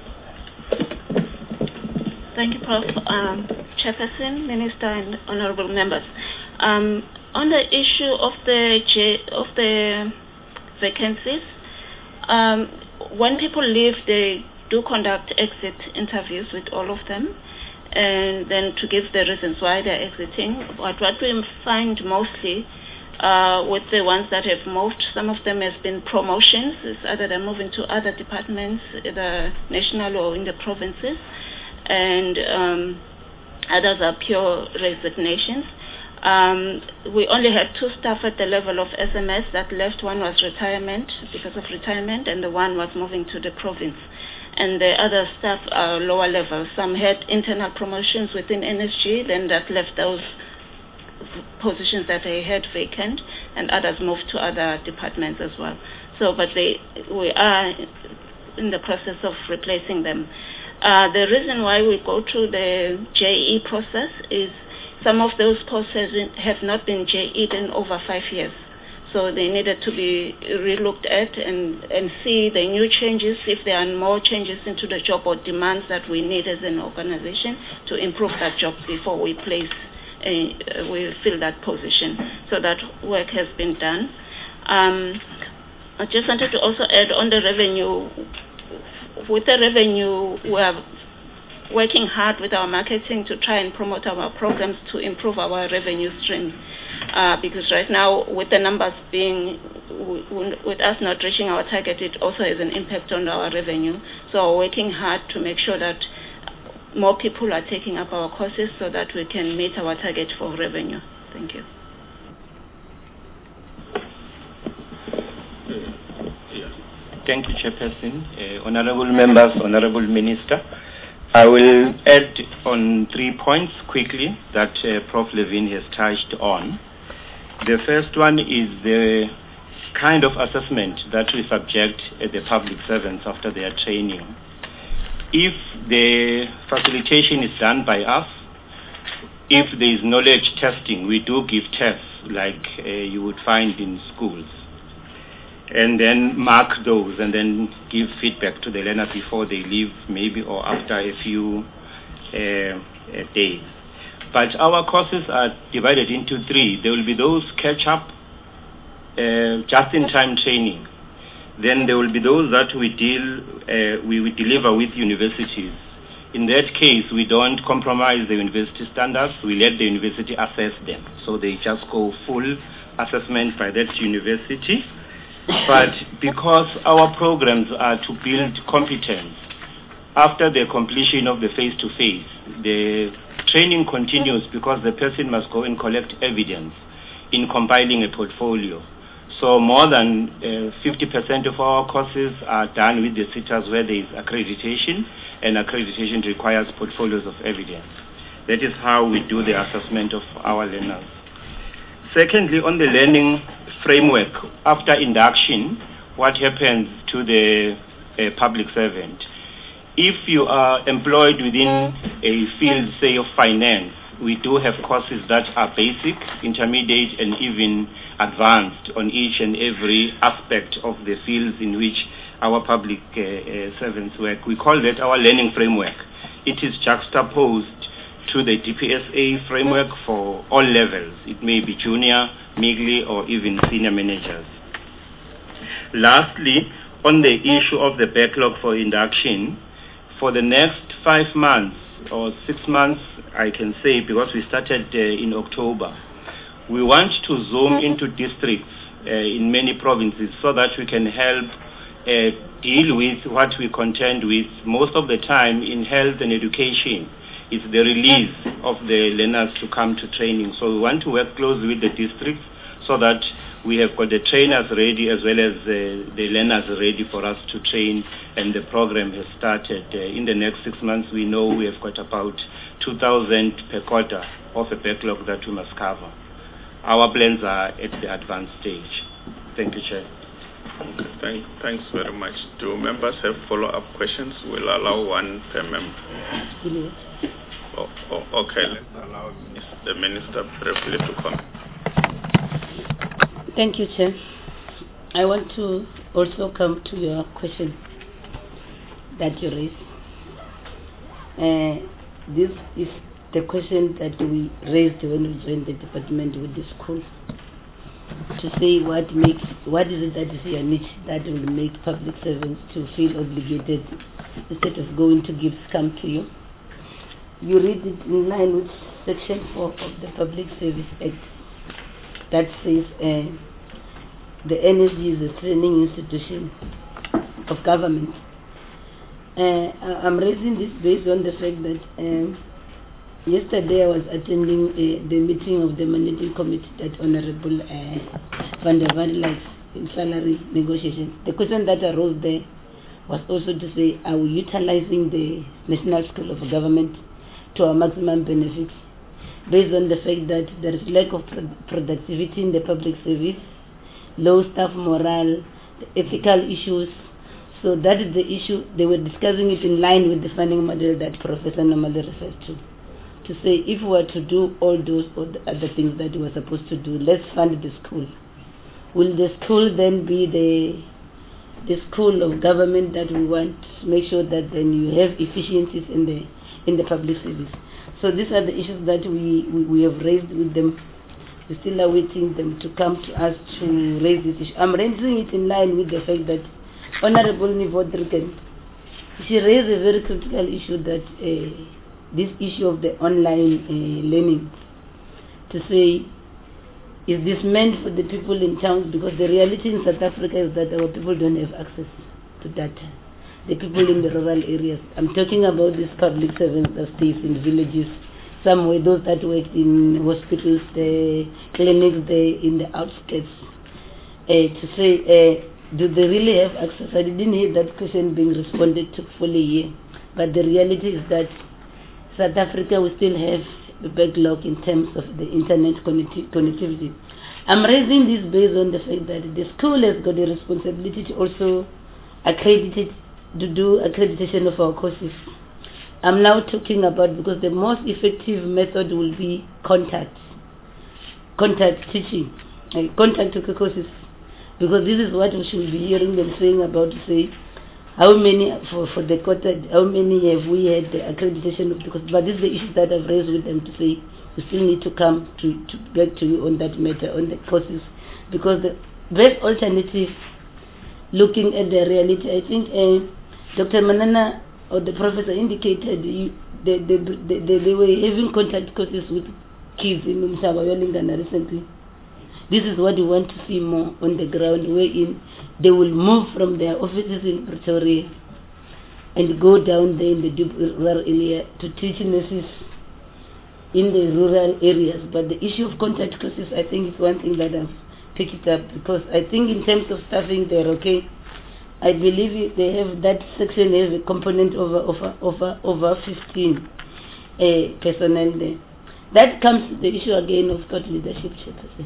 Thank you, Prof. Chairperson, Minister, and honorable members. On the issue of the vacancies, when people leave, they do conduct exit interviews with all of them, and then to give the reasons why they're exiting. But what we find mostly with the ones that have moved, some of them has been promotions. It's either they're moving to other departments, either national or in the provinces, and others are pure resignations. We only had 2 staff at the level of SMS that left. One was retirement, because of retirement, and the one was moving to the province. And the other staff are lower level. Some had internal promotions within NSG, then that left those positions that they had vacant, and others moved to other departments as well. So, but we are in the process of replacing them. The reason why we go through the JE process is some of those posts have not been JE'd in over 5 years. So they needed to be relooked at and see the new changes, if there are more changes into the job or demands that we need as an organization to improve that job before we we fill that position. So that work has been done. I just wanted to also add on the revenue. With the revenue, we are working hard with our marketing to try and promote our programs to improve our revenue stream. Because right now, with the numbers being, with us not reaching our target, it also has an impact on our revenue. So we're working hard to make sure that more people are taking up our courses so that we can meet our target for revenue. Thank you. Thank you, Chairperson. Honorable members, Honorable Minister, I will add on 3 points quickly that Prof. Levin has touched on. The first one is the kind of assessment that we subject the public servants after their training. If the facilitation is done by us, if there is knowledge testing, we do give tests like you would find in schools, and then mark those and then give feedback to the learner before they leave, maybe, or after a few days. But our courses are divided into 3. There will be those catch-up, just-in-time training. Then there will be those that we deliver with universities. In that case, we don't compromise the university standards. We let the university assess them. So they just go full assessment by that university. But because our programs are to build competence, after the completion of the face-to-face, the training continues because the person must go and collect evidence in compiling a portfolio. So more than 50% of our courses are done with the SETAs where there is accreditation, and accreditation requires portfolios of evidence. That is how we do the assessment of our learners. Secondly, on the learning framework, after induction, what happens to the public servant? If you are employed within a field, say, of finance, we do have courses that are basic, intermediate, and even advanced on each and every aspect of the fields in which our public servants work. We call that our learning framework. It is juxtaposed to the DPSA framework for all levels. It may be junior, middle, or even senior managers. Lastly, on the issue of the backlog for induction, for the next 5 months or 6 months, I can say, because we started in October, we want to zoom into districts in many provinces so that we can help deal with what we contend with most of the time in health and education. It's the release of the learners to come to training. So we want to work closely with the districts so that we have got the trainers ready as well as the learners ready for us to train, and the program has started. In the next 6 months, we know we have got about 2,000 per quarter of a backlog that we must cover. our plans are at the advanced stage. Thank you, Chair. Okay, thanks very much. Do members have follow-up questions? We'll allow one per member. Okay, let's allow the Minister briefly to comment. Thank you, Chair. I want to also come to your question that you raised. This is the question that we raised when we joined the department with the school, to say what is it that is your niche that will make public servants to feel obligated instead of going to give scam to you. You read it in line with Section 4 of the Public Service Act that says the NSG is a training institution of government. I'm raising this based on the fact that yesterday I was attending the meeting of the managing committee that Honorable Van der Van likes in salary negotiations. The question that arose there was also to say, are we utilizing the National School of Government to our maximum benefits, based on the fact that there is lack of productivity in the public service, low staff morale, the ethical issues. So that is the issue. They were discussing it in line with the funding model that Professor normally refers to say, if we were to do all those other things that we were supposed to do, let's fund the school. Will the school then be the school of government that we want to make sure that then you have efficiencies in the public service? So these are the issues that we have raised with them. We're still awaiting them to come to us to raise this issue. I'm raising it in line with the fact that Honorable Nivodriken, she raised a very critical issue, that this issue of the online learning, to say, is this meant for the people in towns? Because the reality in South Africa is that our people don't have access to data. The people in the rural areas. I'm talking about these public servants that stay in villages, somewhere, those that work in hospitals, the clinics, in the outskirts, to say, do they really have access? I didn't hear that question being responded to fully here. But the reality is that South Africa will still have a backlog in terms of the internet connectivity. I'm raising this based on the fact that the school has got a responsibility to also do accreditation of our courses. I'm now talking about, because the most effective method will be contact teaching, contact courses, because this is what we should be hearing them saying about, to say, how many for the quarter, how many have we had the accreditation of the course? But this is the issue that I've raised with them, to say we still need to come to back to you on that matter, on the courses, because the best alternative, looking at the reality, I think Dr. Manana or the professor indicated they were having contact courses with kids in Umsaba recently. This is what we want to see more on the ground, wherein they will move from their offices in Pretoria and go down there in the deep rural area to teach nurses in the rural areas. But the issue of contact courses, I think, is one thing that I've picked it up, because I think in terms of staffing, they're okay. I believe they have, that section has a component over 15 personnel there. That comes to the issue again of thought leadership, Chairperson.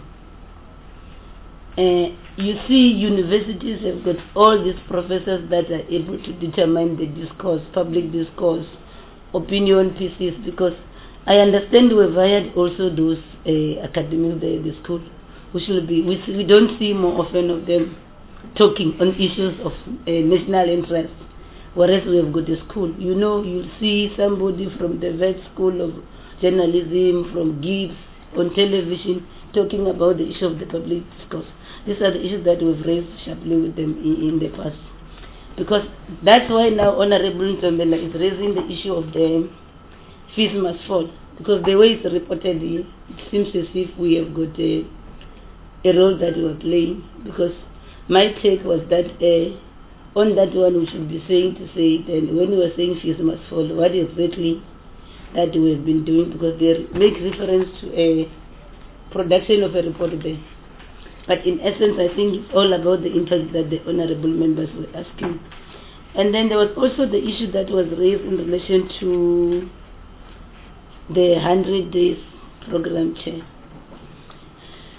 You see, universities have got all these professors that are able to determine the discourse, public discourse, opinion pieces, because I understand we've hired also those academics there at the school, we don't see more often of them talking on issues of national interest, whereas we have got a school. You know, you'll see somebody from the Vet School of Journalism, from Gibbs, on television, talking about the issue of the public discourse. These are the issues that we've raised sharply with them in the past. Because that's why now Honorable Ntombela is raising the issue of the fees must fall. Because the way it's reported, it seems as if we have got a role that we are playing. Because my take was that on that one we should be saying to say it, and when we are saying fees must fall, what exactly that we have been doing, because they make reference to a production of a report there. But in essence, I think it's all about the impact that the honorable members were asking. And then there was also the issue that was raised in relation to the 100 days program, Chair.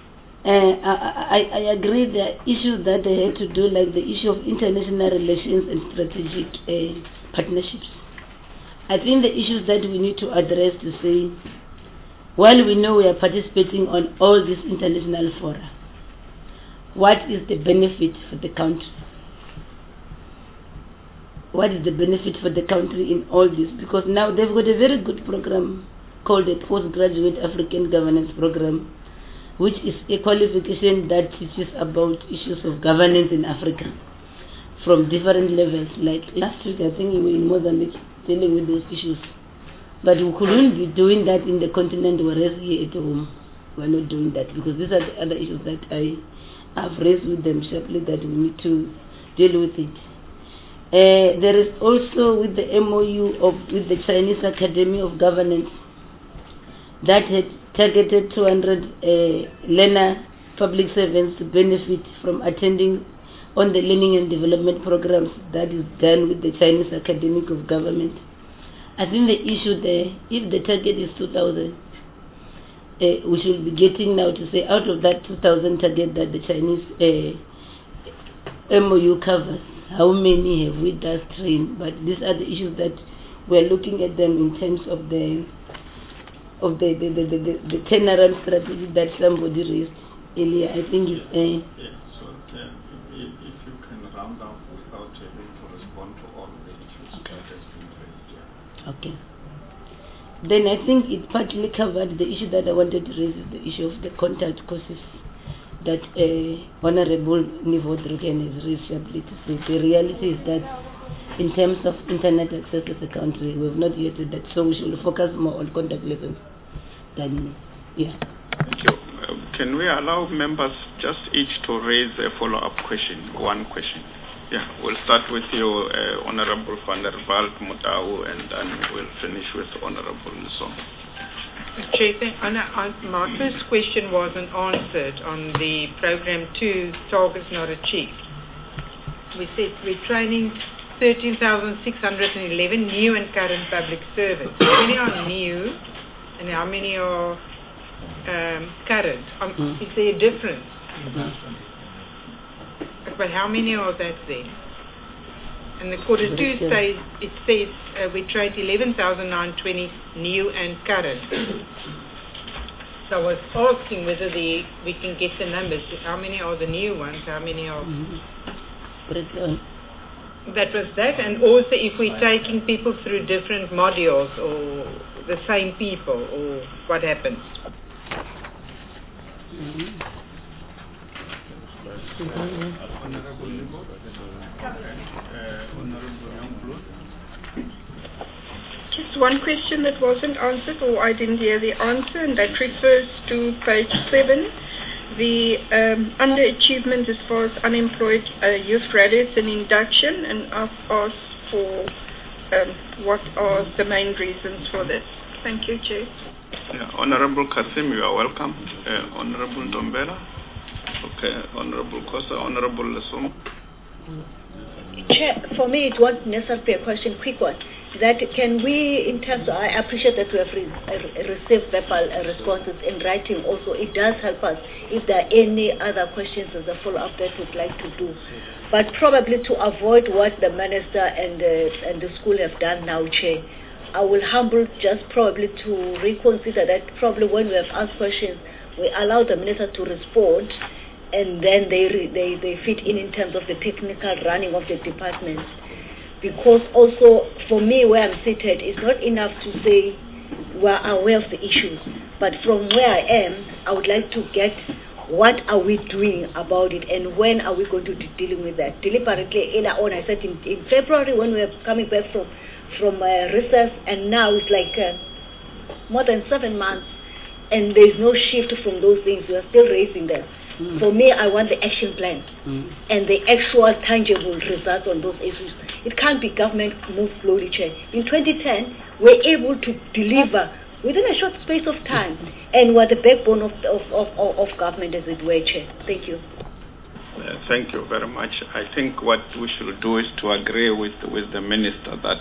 I agree there are issues that they have to do, like the issue of international relations and strategic partnerships. I think the issues that we need to address to say, while we know we are participating on all these international fora, what is the benefit for the country? What is the benefit for the country in all this? Because now they've got a very good program called the Postgraduate African Governance Program, which is a qualification that teaches about issues of governance in Africa from different levels. Like last week, I think we were in Mozambique dealing with those issues. But we couldn't be doing that in the continent, whereas here at home we're not doing that, because these are the other issues that I have raised with them sharply that we need to deal with it. There is also with the MOU with the Chinese Academy of Governance that had targeted 200 learner public servants to benefit from attending on the learning and development programs that is done with the Chinese Academy of Government. I think the issue there, if the target is 2,000, we should be getting now to say out of that 2,000 target that the Chinese MOU covers, how many have we thus trained? But these are the issues that we're looking at them in terms of the turnaround strategy that somebody raised earlier. I think it's so if you can round off without having to respond to all the issues that has been raised. Yeah. Okay. Then I think it partly covered the issue that I wanted to raise, is the issue of the contact courses that Honorable Nivo Druken has raised sharply to say. The reality is that in terms of internet access as a country, we have not yet did that, so we should focus more on contact lessons than, yeah. Thank you. Can we allow members just each to raise a follow-up question, one question? Yeah, we'll start with you, Honorable van der Walt Mutau, and then we'll finish with Honorable Nsom. Chair, my first question wasn't answered on the Program 2 targets not achieved. We said we're training 13,611 new and current public servants. How many are new and how many are current? Is there a difference? But how many are that then? And the quarter 2 says, we trained 11,920 new and current. So I was asking whether we can get the numbers. How many are the new ones? How many are... That was that. And also if we're taking people through different modules or the same people, or what happens? Just one question that wasn't answered, or I didn't hear the answer, and that refers to page 7, the underachievement as far as unemployed youth graduates and induction, and I've asked for what are the main reasons for this. Thank you, Chair. Yeah, Honorable Kasim, you are welcome. Honorable Ndombela. Okay, Honorable Kosa, Honorable Lesum. Chair, for me it won't necessarily be a question, quick one. That can we, in terms of, I appreciate that we have received verbal responses in writing also. It does help us if there are any other questions as a follow-up that we'd like to do. But probably to avoid what the Minister and the school have done now, Chair, I will humble just probably to reconsider that probably when we have asked questions, we allow the Minister to respond, and then they fit in terms of the technical running of the department. Because also, for me, where I'm seated, it's not enough to say we're aware of the issues. But from where I am, I would like to get what are we doing about it and when are we going to be dealing with that. Deliberately, earlier on, I said in February when we were coming back from recess, and now it's like more than 7 months, and there's no shift from those things. We are still raising them. For me, I want the action plan and the actual tangible results on those issues. It can't be government move slowly, Chair. In 2010, we're able to deliver within a short space of time, and we're the backbone of government, as it were, Chair. Thank you. Thank you very much. I think what we should do is to agree with the Minister that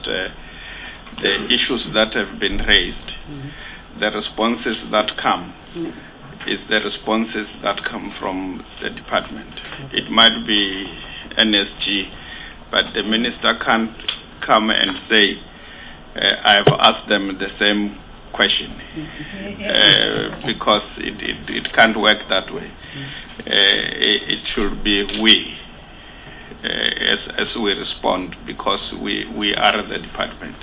the issues that have been raised, the responses that come, is the responses that come from the department. It might be NSG, but the minister can't come and say, I've asked them the same question, because it can't work that way. It should be we, as we respond, because we are the department.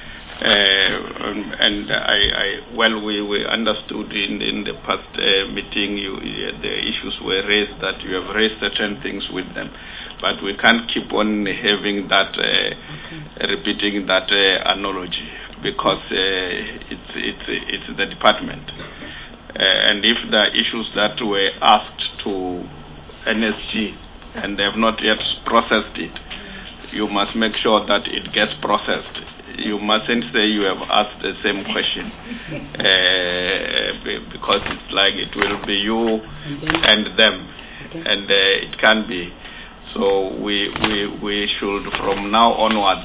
And we understood in the past meeting, the issues were raised, that you have raised certain things with them, but we can't keep on having that, repeating that analogy, because it's the department. And if the issues that were asked to NSG and they have not yet processed it, you must make sure that it gets processed. You mustn't say you have asked the same question, because it's like it will be you and them, and it can be. So we should, from now onwards,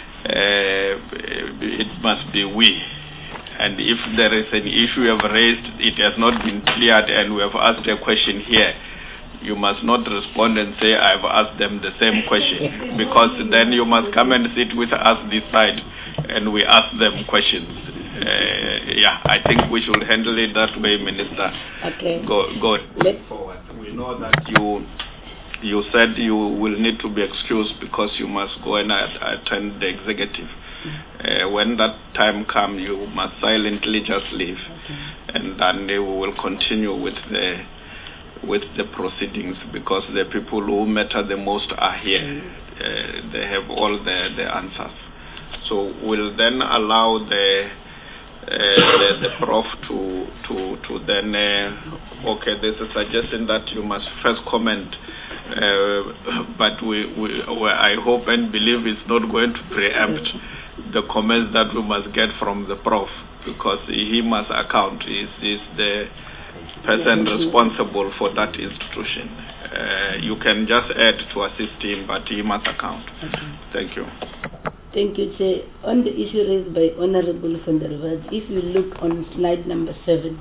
it must be we. And if there is an issue you have raised, it has not been cleared, and we have asked a question here, you must not respond and say, I've asked them the same question, because then you must come and sit with us this side, and we ask them questions. I think we should handle it that way, Minister. Okay. Go forward. We know that you said you will need to be excused because you must go and attend the executive. When that time comes, you must silently just leave, and then we will continue with the proceedings, because the people who matter the most are here. They have all the answers. So we'll then allow the prof to then there's a suggestion that you must first comment, but I hope and believe it's not going to preempt the comments that we must get from the prof, because he must account. He's the person responsible for that institution. You can just add to assist him, but he must account. Thank you. Thank you, Chair. On the issue raised by Honorable van der Walt, if you look on slide number 7,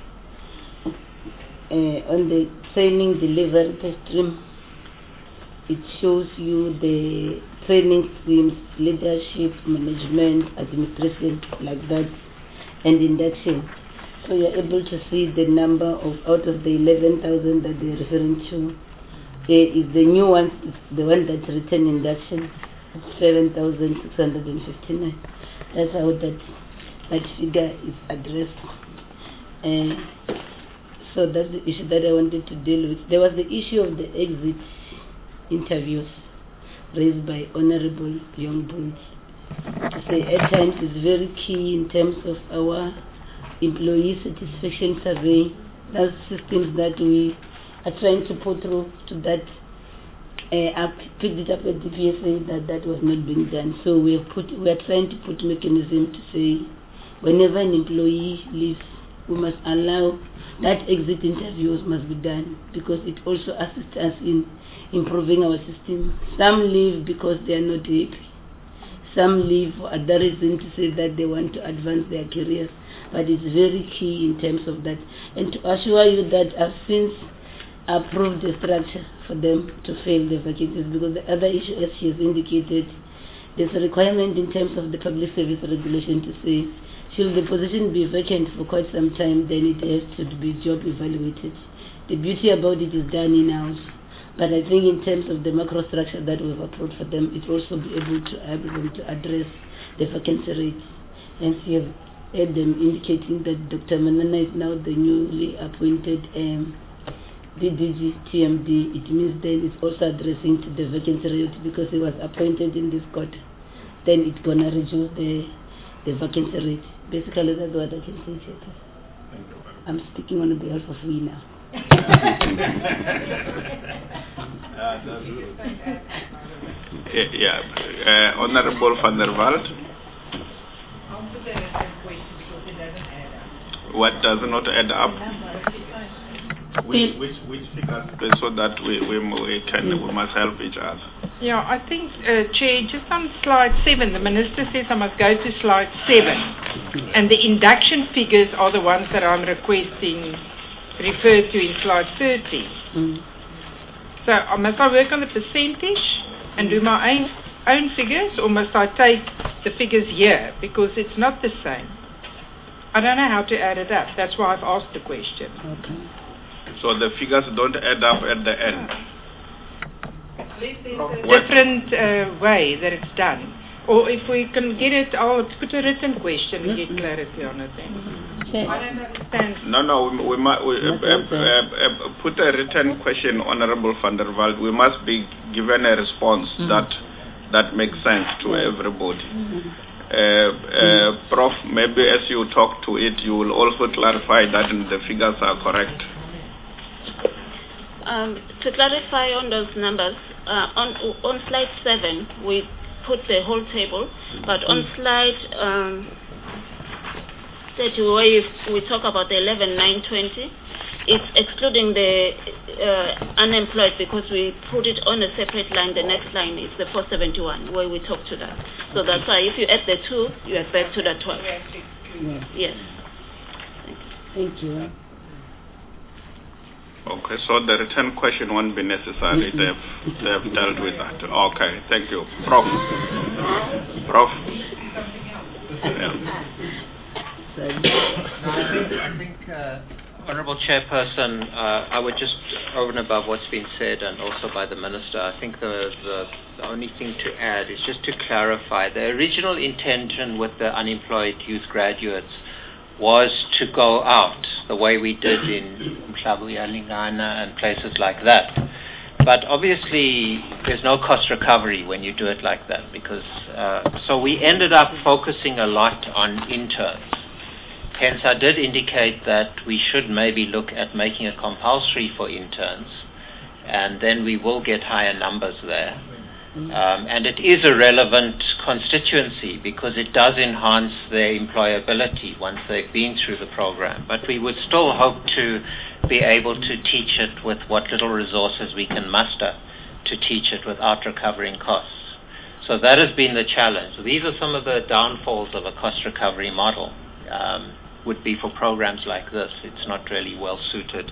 on the training delivery stream, it shows you the training streams, leadership, management, administration, like that, and induction. So you're able to see the number of, out of the 11,000 that they're referring to, is the new one, the one that's written induction, 7,659. That's how that figure is addressed. So that's the issue that I wanted to deal with. There was the issue of the exit interviews raised by Honorable Young-Bull. To say at times it's very key in terms of our employee satisfaction survey. That's systems that we are trying to put through to that. I picked it up at the PSA that was not being done. So we are trying to put mechanism to say whenever an employee leaves, we must allow that exit interviews must be done, because it also assists us in improving our system. Some leave because they are not happy. Some leave for other reasons, to say that they want to advance their careers. But it's very key in terms of that. And to assure you that I've since approved the structure for them to fill the vacancies, because the other issue, as she has indicated, there's a requirement in terms of the public service regulation to say, should the position be vacant for quite some time, then it has to be job evaluated. The beauty about it is done in-house. But I think in terms of the macro structure that we've approved for them, it also be able to address the vacancy rate. And she have heard them indicating that Dr. Manana is now the newly appointed DDG TMD. It means then it's also addressing to the vacancy rate, because he was appointed in this court. Then it's going to reduce the vacancy rate. Basically, that's what I can say, Chair. I'm speaking on behalf of we now. Honorable van der Walt. What does not add up? Which figures, so that we must help each other. Yeah, I think, Chair, just on slide 7, the Minister says I must go to slide 7. And the induction figures are the ones that I'm requesting referred to in slide 30. So must I work on the percentage and do my own figures, or must I take the figures here, because it's not the same? I don't know how to add it up. That's why I've asked the question. So the figures don't add up at the end. Different way that it's done. Or if we can get it, I'll put a written question and get clarity on it then. I don't understand. No, we might put a written question, Honorable van der Walt. We must be given a response that makes sense to everybody. Prof, maybe as you talk to it, you will also clarify that the figures are correct. To clarify on those numbers, on slide 7, we put the whole table, but on slide 30, where we talk about the 11,920, it's excluding the unemployed, because we put it on a separate line. The next line is the 471, where we talk to that. So that's why if you add the 2, you are back to the 12. Yes. Thank you. Okay, so the return question won't be necessary. They have dealt with that. Okay, thank you. Prof. I think Honourable Chairperson, I would just, over and above what's been said and also by the Minister, I think the only thing to add is just to clarify. The original intention with the unemployed youth graduates was to go out the way we did in Mhlabuya, Lingana and places like that. But obviously there's no cost recovery when you do it like that, because so we ended up focusing a lot on interns. Hence I did indicate that we should maybe look at making it compulsory for interns, and then we will get higher numbers there. And it is a relevant constituency because it does enhance their employability once they've been through the program. But we would still hope to be able to teach it with what little resources we can muster to teach it without recovering costs. So that has been the challenge. These are some of the downfalls of a cost recovery model. Would be for programs like this. It's not really well suited.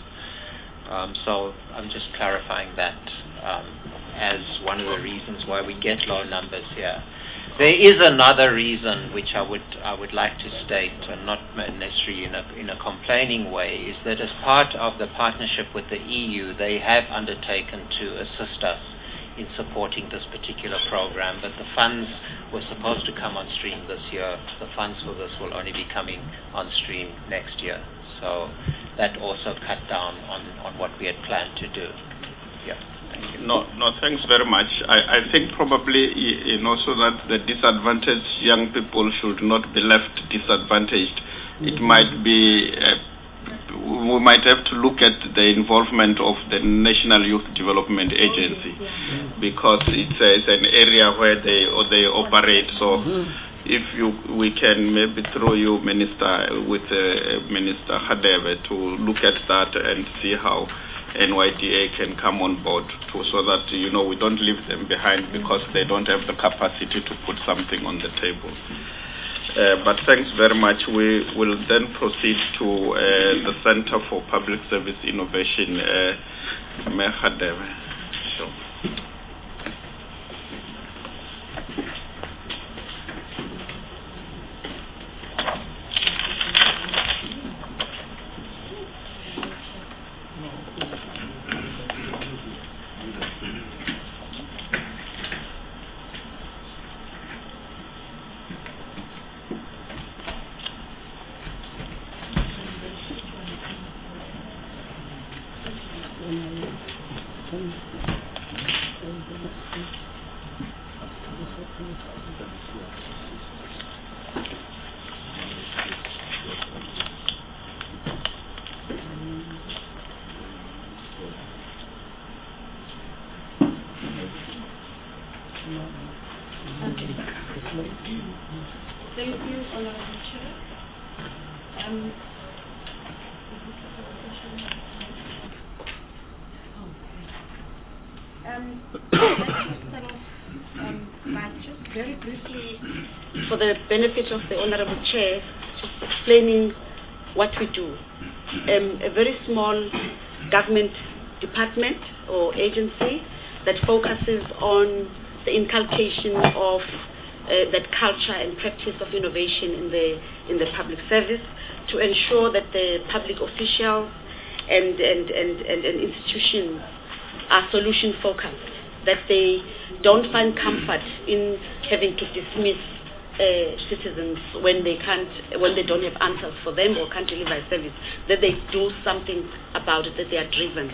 So I'm just clarifying that as one of the reasons why we get low numbers here. There is another reason which I would like to state, and not necessarily in a complaining way, is that as part of the partnership with the EU, they have undertaken to assist us in supporting this particular program, but the funds were supposed to come on stream this year. The funds for this will only be coming on stream next year. So that also cut down on what we had planned to do. Yeah. Thank you. No, thanks very much. I think probably so that the disadvantaged young people should not be left disadvantaged. It might be we might have to look at the involvement of the National Youth Development Agency, because it's an area where they operate. So if we can maybe through you, Minister, with Minister Hadebe, to look at that and see how NYDA can come on board too, so that we don't leave them behind because they don't have the capacity to put something on the table. But thanks very much. We will then proceed to the Center for Public Service Innovation, Mayor Hadebe. Sure. Thank you, Honorable Chair. Just very briefly, for the benefit of the Honorable Chair, just explaining what we do. a very small government department or agency that focuses on the inculcation of that culture and practice of innovation in the public service, to ensure that the public officials and institutions are solution focused, that they don't find comfort in having to dismiss citizens when they don't have answers for them or can't deliver a service, that they do something about it, that they are driven.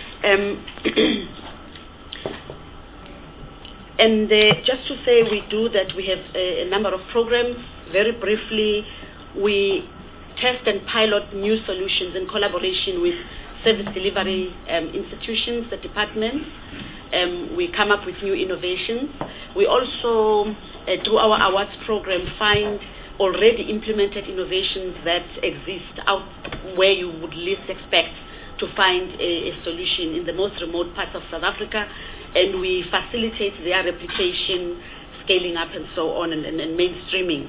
And just to say we do that, we have a number of programs. Very briefly, we test and pilot new solutions in collaboration with service delivery institutions, the departments. We come up with new innovations. We also, through our awards program, find already implemented innovations that exist out where you would least expect to find a solution in the most remote parts of South Africa, and we facilitate their replication, scaling up, and so on, and mainstreaming.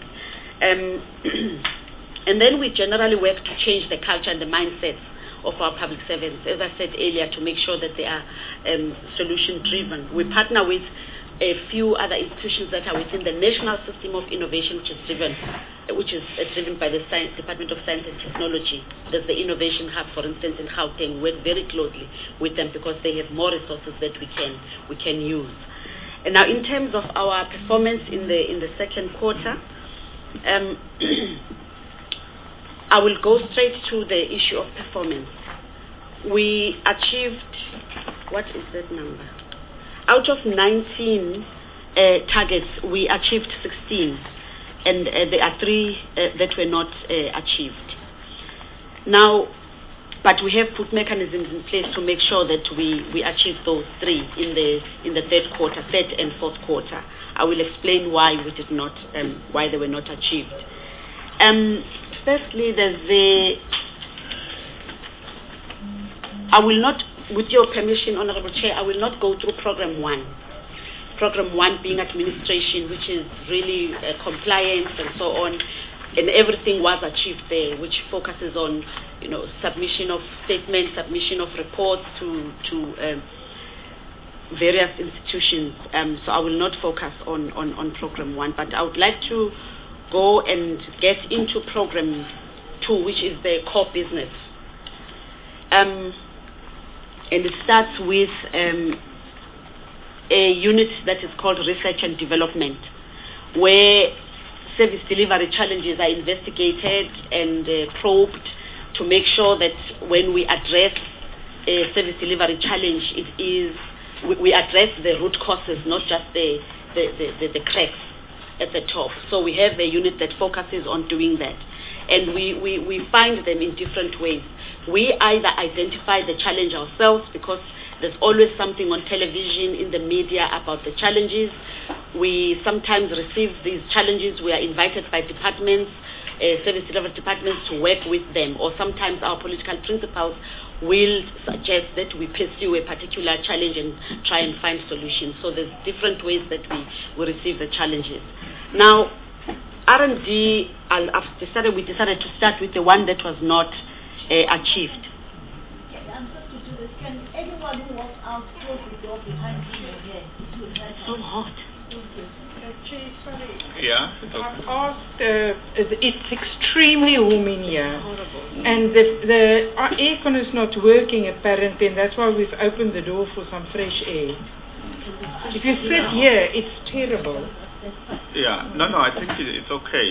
And then we generally work to change the culture and the mindsets of our public servants, as I said earlier, to make sure that they are solution-driven. We partner with a few other institutions that are within the National System of Innovation, which is driven by the Department of Science and Technology. There's the Innovation Hub, for instance, in Gauteng. We work very closely with them because they have more resources that we can use. And now, in terms of our performance in the second quarter, I will go straight to the issue of performance. We achieved, what is that number? Out of 19 targets, we achieved 16, and there are 3 that were not achieved. Now, but we have put mechanisms in place to make sure that we achieve those 3 in the third and fourth quarter. I will explain why we did not, why they were not achieved. Firstly, I will not, with your permission, Honorable Chair, I will not go through Program 1. Program 1 being administration, which is really compliance and so on, and everything was achieved there, which focuses on, submission of statements, submission of reports to various institutions. So I will not focus on Program 1, but I would like to go and get into Program 2, which is the core business. And it starts with a unit that is called Research and Development, where service delivery challenges are investigated and probed to make sure that when we address a service delivery challenge, we address the root causes, not just the cracks at the top. So we have a unit that focuses on doing that. And we find them in different ways. We either identify the challenge ourselves because there's always something on television, in the media about the challenges. We sometimes receive these challenges. We are invited by departments, service delivery departments, to work with them. Or sometimes our political principals will suggest that we pursue a particular challenge and try and find solutions. So there's different ways that we receive the challenges. Now, R&D, we decided to start with the one that was not achieved. Can anyone who walks out close the door behind you here? It's so hot. Yeah. I've asked, it's extremely warm in here. Horrible. And our aircon is not working apparently, and that's why we've opened the door for some fresh air. If you sit here, it's terrible. Yeah, no, I think it's okay.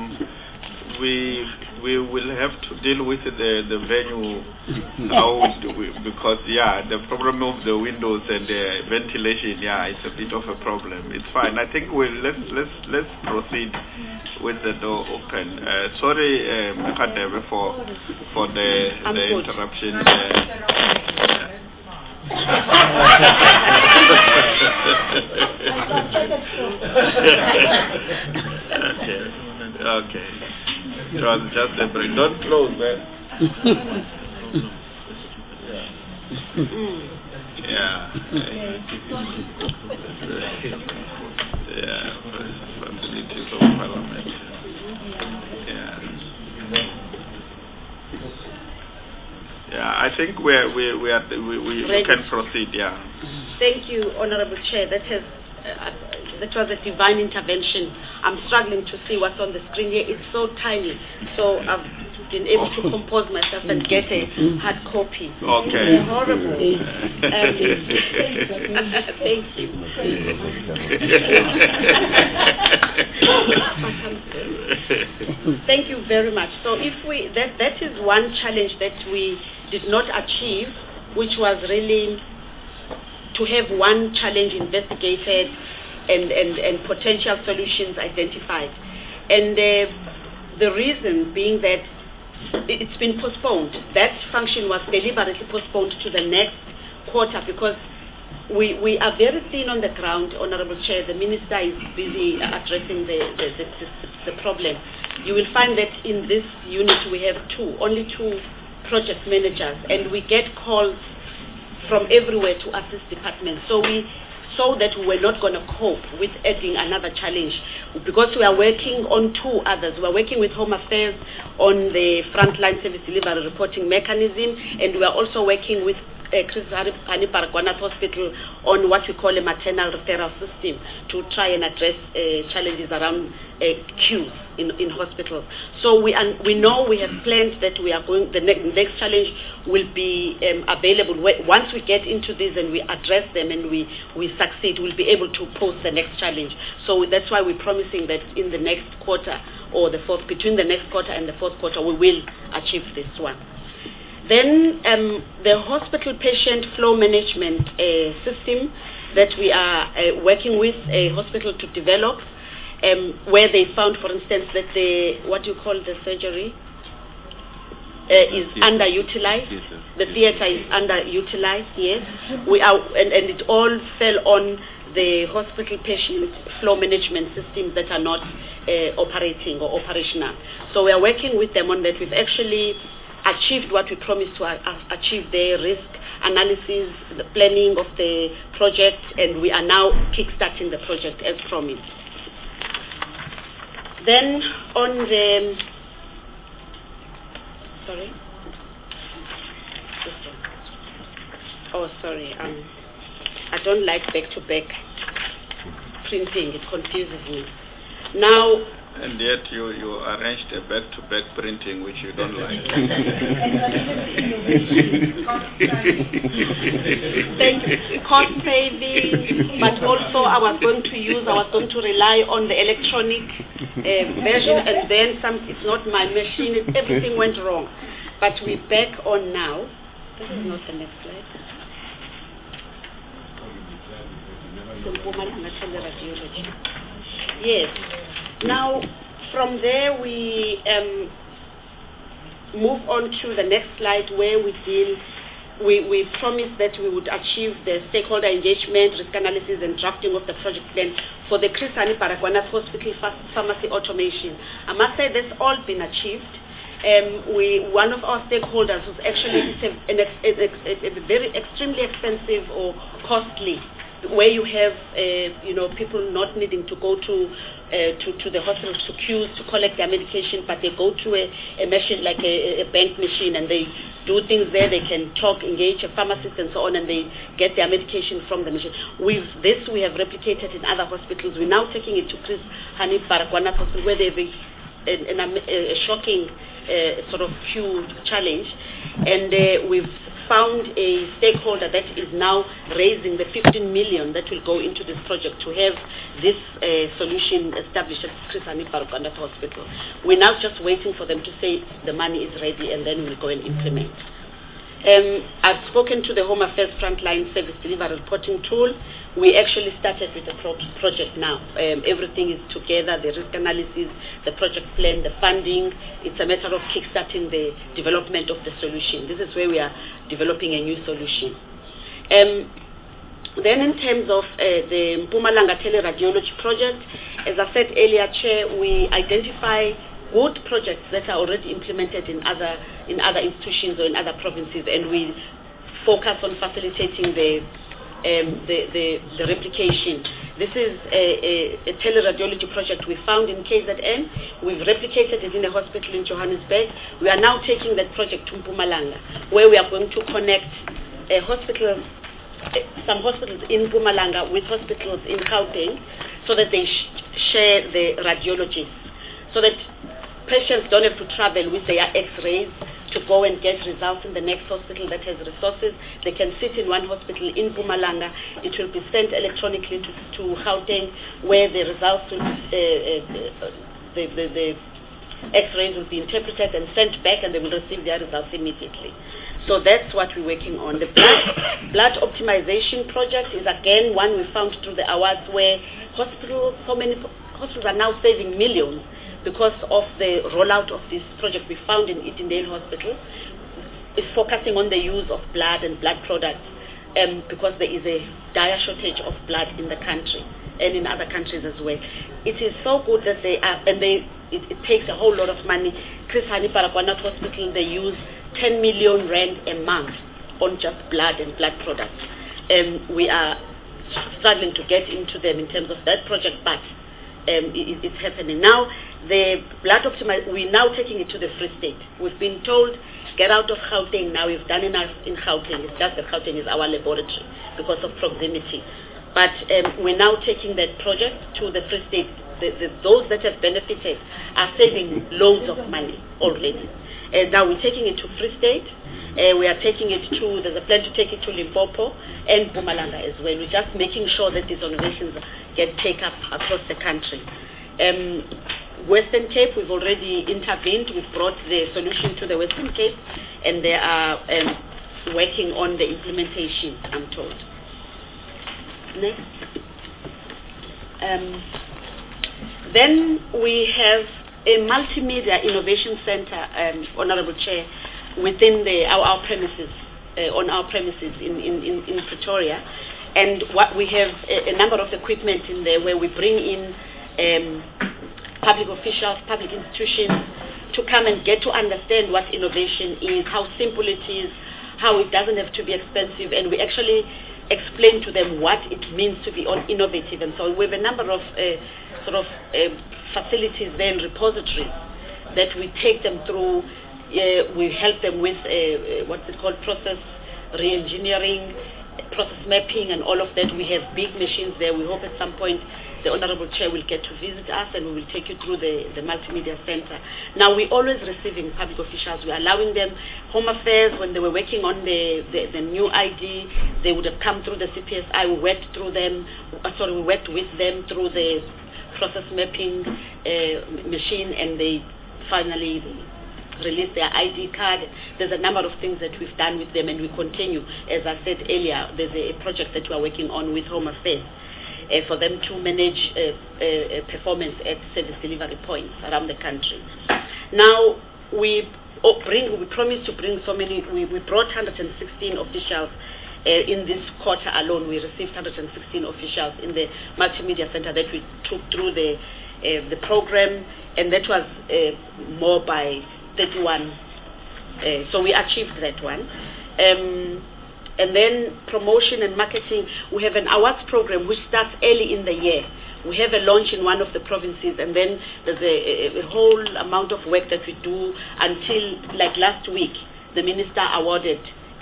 We will have to deal with the venue now because the problem of the windows and the ventilation, it's a bit of a problem. It's fine. I think let's proceed with the door open. Sorry, Mkadebe, for the interruption. Okay. It was just a break. Don't close, man. Facilities of Parliament. Yeah, I think we can proceed. Yeah. Thank you, Honorable Chair. That was a divine intervention. I'm struggling to see what's on the screen here. It's so tiny. So I've been able to compose myself and get a hard copy. Okay. It's horrible. Thank you. Thank you very much. So if that is one challenge that we did not achieve, which was really to have one challenge investigated and potential solutions identified. And the reason being that it's been postponed. That function was deliberately postponed to the next quarter because we are very thin on the ground, Honorable Chair. The Minister is busy addressing the problem. You will find that in this unit we have only two project managers, and we get calls from everywhere to assist departments. So we saw that we were not going to cope with adding another challenge because we are working on two others. We are working with Home Affairs on the frontline service delivery reporting mechanism, and we are also working with Chris Hani Baragwanath Hospital on what we call a maternal referral system to try and address challenges around queues in hospitals. So we know we have planned that we are going. The next challenge will be available once we get into this and we address them and we succeed. We'll be able to pose the next challenge. So that's why we're promising that in the next quarter or between the next quarter and the fourth quarter, we will achieve this one. Then the hospital patient flow management system that we are working with a hospital to develop, where they found, for instance, that what you call the surgery is underutilized. The theater is underutilized. Yes, we are, and it all fell on the hospital patient flow management systems that are not operating or operational. So we are working with them on that. We've actually achieved what we promised to achieve, the risk analysis, the planning of the project, and we are now kickstarting the project as promised. Then on the, sorry, oh sorry, I don't like back-to-back printing, it confuses me. Now, and yet you arranged a back-to-back printing which you don't like. Thank you. Cost saving, but also I was going to rely on the electronic version, and then it's not my machine, everything went wrong. But we're back on now. This is not the next slide. Yes. Now, from there we move on to the next slide where we promised that we would achieve the stakeholder engagement, risk analysis and drafting of the project plan for the Chris Hani Baragwanath Hospital pharmacy automation. I must say that's all been achieved. One of our stakeholders was actually a very extremely expensive or costly, where you have people not needing to go to the hospital to queues to collect their medication, but they go to a machine like a bank machine and they do things there. They can talk, engage a pharmacist and so on, and they get their medication from the machine. We have replicated in other hospitals. We're now taking it to Chris Hani Baragwanath Hospital, where they have a shocking sort of queue challenge, and we've found a stakeholder that is now raising the 15 million that will go into this project to have this solution established at Chris Hani Baragwanath Hospital. We're now just waiting for them to say the money is ready, and then we'll go and implement. I've spoken to the Home Affairs Frontline Service Delivery Reporting Tool. We actually started with the project now. Everything is together, the risk analysis, the project plan, the funding. It's a matter of kickstarting the development of the solution. This is where we are developing a new solution. Then in terms of the Mpumalanga Teleradiology project, as I said earlier, Chair, we identify good projects that are already implemented in other institutions or in other provinces, and we focus on facilitating the replication. This is a teleradiology project we found in KZN. We've replicated it in a hospital in Johannesburg. We are now taking that project to Mpumalanga, where we are going to connect some hospitals in Mpumalanga with hospitals in Gauteng, so that they share the radiologists, so that patients don't have to travel with their x-rays to go and get results in the next hospital that has resources. They can sit in one hospital in Mpumalanga. It will be sent electronically to Gauteng, where the results will, the x-rays will be interpreted and sent back, and they will receive their results immediately. So that's what we're working on. The blood optimization project is again one we found through the awards, where so many hospitals are now saving millions because of the rollout of this project we found in Itindale Hospital. Is focusing on the use of blood and blood products because there is a dire shortage of blood in the country and in other countries as well. It is so good that they are, and it takes a whole lot of money. Chris Hani Baragwanath Hospital, they use 10 million rand a month on just blood and blood products. We are struggling to get into them in terms of that project, but it's happening now. The blood we're now taking it to the Free State. We've been told, get out of Gauteng now. We've done enough in Gauteng. It's just that Gauteng is our laboratory because of proximity. But we're now taking that project to the Free State. Those that have benefited are saving loads of money already. Now we're taking it to Free State. We are taking it there's a plan to take it to Limpopo and Mpumalanga as well. We're just making sure that these innovations get taken up across the country. Western Cape, we've already intervened. We've brought the solution to the Western Cape, and they are working on the implementation, I'm told. Next. Then we have a multimedia innovation center, Honorable Chair, within our premises, on our premises in Pretoria. And what we have a number of equipment in there where we bring in public officials, public institutions to come and get to understand what innovation is, how simple it is, how it doesn't have to be expensive, and we actually explain to them what it means to be innovative. And so we have a number of facilities there and repositories that we take them through. We help them with what's it called, process re-engineering, process mapping, and all of that. We have big machines there. We hope at some point the Honorable Chair will get to visit us, and we will take you through the multimedia center. Now, we're always receiving public officials. We're allowing them. Home Affairs, when they were working on the new ID, they would have come through the CPSI. We worked with them through the process mapping machine, and they finally release their ID card. There's a number of things that we've done with them, and we continue. As I said earlier, there's a project that we're working on with Home Affairs for them to manage performance at service delivery points around the country. Now, we promised to bring we brought 116 officials in this quarter alone. We received 116 officials in the multimedia center that we took through the program, and that was more by 31. So we achieved that one. And then promotion and marketing, we have an awards program which starts early in the year. We have a launch in one of the provinces, and then there's a whole amount of work that we do until, like last week, the minister awarded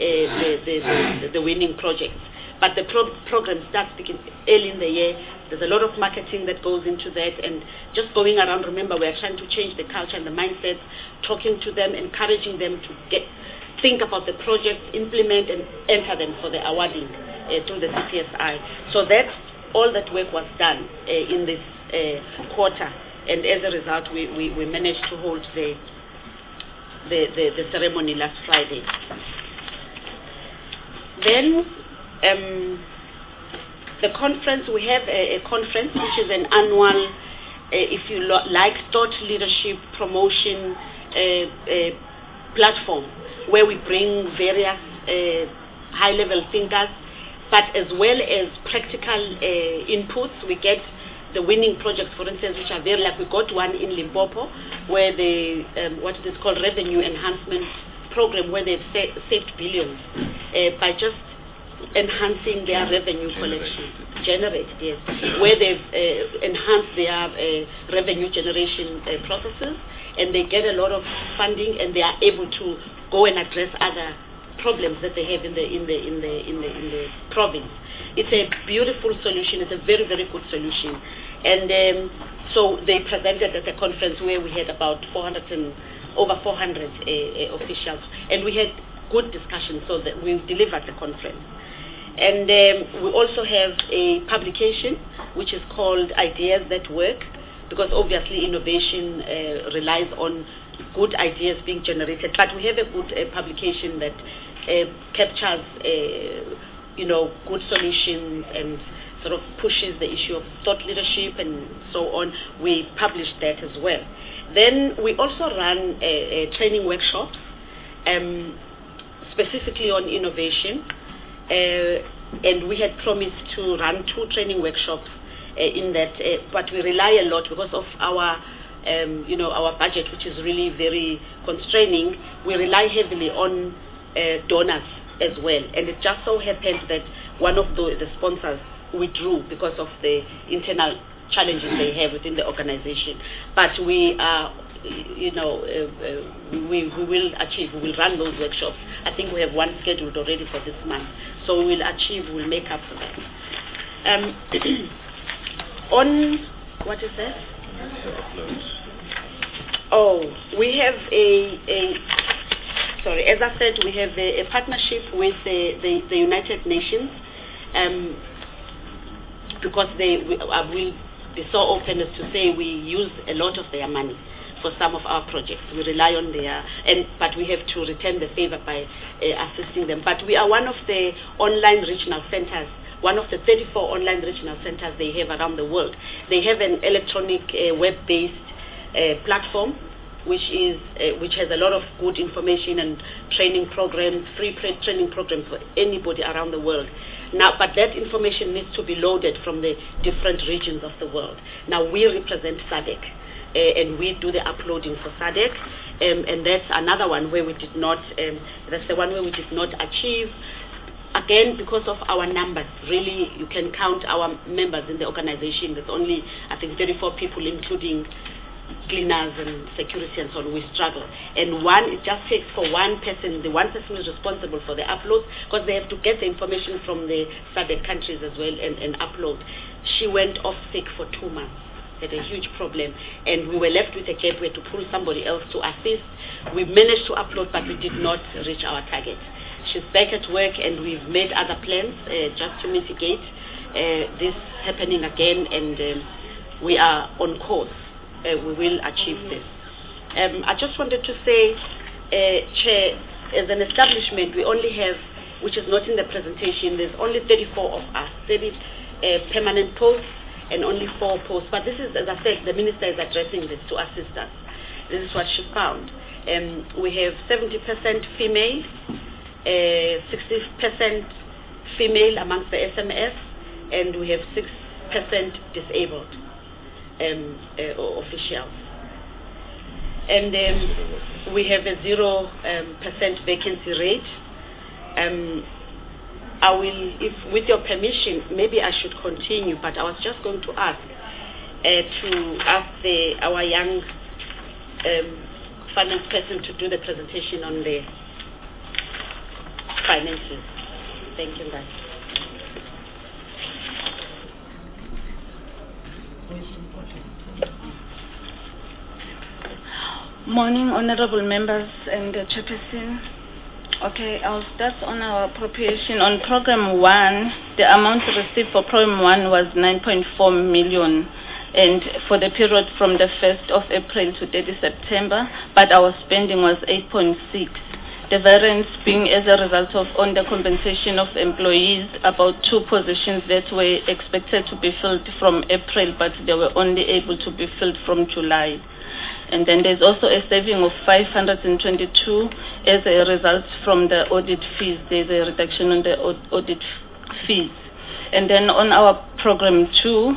the winning projects. But the program starts early in the year. There's a lot of marketing that goes into that, and just going around. Remember, we're trying to change the culture and the mindset, talking to them, encouraging them to think about the project, implement, and enter them for the awarding through the CPSI. So that's all that work was done in this quarter, and as a result, we managed to hold the ceremony last Friday. Then the conference, we have a conference which is an annual, if you like, thought leadership promotion platform, where we bring various high-level thinkers, but as well as practical inputs. We get the winning projects, for instance, which are very, like we got one in Limpopo, where what is called revenue enhancement program, where they've saved billions by just enhancing their revenue collection. Generated, yes. Where they've enhanced their revenue generation processes, and they get a lot of funding, and they are able to go and address other problems that they have in the province. It's a beautiful solution. It's a very, very good solution. And so they presented at a conference where we had about over 400 officials, and we had good discussion, so that we delivered the conference. And we also have a publication which is called Ideas That Work, because obviously innovation relies on good ideas being generated. But we have a good publication that captures, good solutions and sort of pushes the issue of thought leadership and so on. We published that as well. Then we also run training workshops, specifically on innovation. And we had promised to run 2 training workshops in that, but we rely a lot because of our, our budget, which is really very constraining. We rely heavily on donors as well, and it just so happened that one of the sponsors withdrew because of the internal challenges they have within the organization. But we are, we will achieve. We will run those workshops. I think we have one scheduled already for this month. So we will achieve, we'll make up for that. On, what is that? We have as I said, we have a partnership with the United Nations, because they will be so open as to say we use a lot of their money for some of our projects. We rely on but we have to return the favor by assisting them. But we are one of the online regional centers, one of the 34 online regional centers they have around the world. They have an electronic web-based platform, which has a lot of good information and training programs, free training programs for anybody around the world. Now, but that information needs to be loaded from the different regions of the world. Now, we represent SADC. And we do the uploading for SADC, and that's another one where we did not, that's the one where we did not achieve, again, because of our numbers. Really, you can count our members in the organization. There's only, I think, 34 people, including cleaners and security and so on. We struggle. And it just takes for one person, the one person is responsible for the upload, because they have to get the information from the SADC countries as well and upload. She went off sick for 2 months. Had a huge problem, and we were left with a gap. We had to pull somebody else to assist. We managed to upload, but we did not reach our target. She's back at work, and we've made other plans just to mitigate this happening again, and we are on course. We will achieve this. I just wanted to say, Chair, as an establishment, we only have, which is not in the presentation, there's only 34 of us, 30 permanent posts, and only 4 posts. But this is, as I said, the minister is addressing this to assist us. This is what she found. We have 70% female, 60% female amongst the SMS, and we have 6% disabled officials. And we have a 0% vacancy rate. I will, if with your permission, maybe I should continue, but I was just going to ask our young finance person to do the presentation on the finances. Thank you, guys. Morning, honorable members and chairperson. Okay, I'll start on our appropriation. On Program 1, the amount received for Program 1 was 9.4 million, and for the period from the 1st of April to 30 September, but our spending was 8.6. The variance being as a result of under compensation of employees, about 2 positions that were expected to be filled from April, but they were only able to be filled from July. And then there's also a saving of 522 as a result from the audit fees. There's a reduction on the audit fees. And then on our Program 2,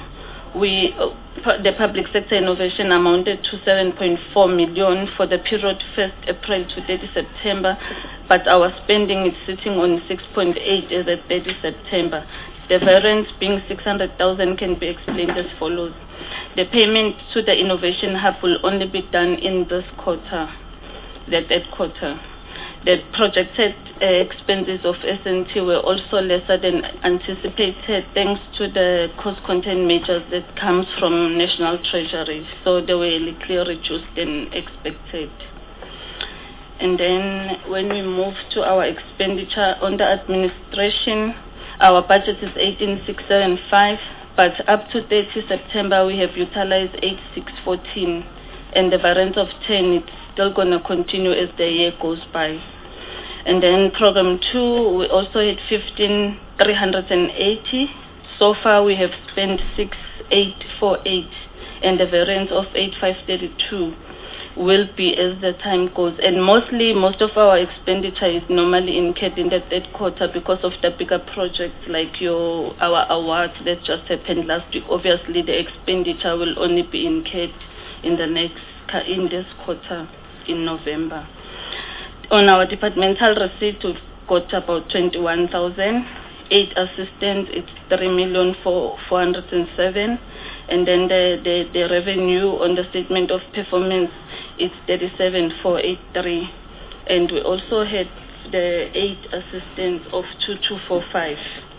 the public sector innovation amounted to 7.4 million for the period 1st April to 30 September, but our spending is sitting on 6.8 as at 30 September. The variance being 600,000 can be explained as follows. The payment to the innovation hub will only be done in this quarter, the third quarter. The projected expenses of S&T were also lesser than anticipated thanks to the cost containment measures that comes from National Treasury. So they were little reduced than expected. And then when we move to our expenditure under administration, our budget is 18,675, but up to 30 September we have utilized 8,614, and the variance of 10 it's still going to continue as the year goes by. And then program 2, we also had 15,380. So far we have spent 6,848, and the variance of 8,532 will be as the time goes. And most of our expenditure is normally incurred in the third quarter because of the bigger projects like our awards that just happened last week. Obviously the expenditure will only be incurred in this quarter in November. On our departmental receipt, we've got about 21,000. 8 assistants, it's 3,407,000. And then the revenue on the statement of performance, it's 37,483. And we also had the 8 assistants of 2,245.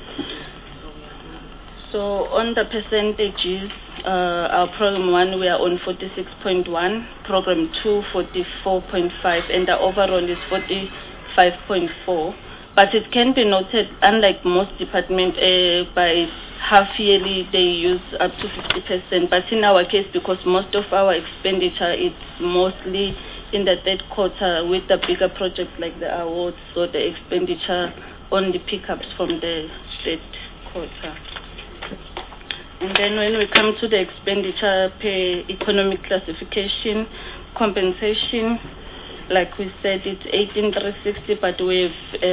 So on the percentages, our program 1 we are on 46.1, program 2 44.5, and the overall is 45.4. But it can be noted, unlike most departments, by half yearly they use up to 50%. But in our case, because most of our expenditure is mostly in the third quarter with the bigger projects like the awards, so the expenditure only pickups from the third quarter. And then when we come to the expenditure per economic classification, compensation, like we said, it's 18,360, but the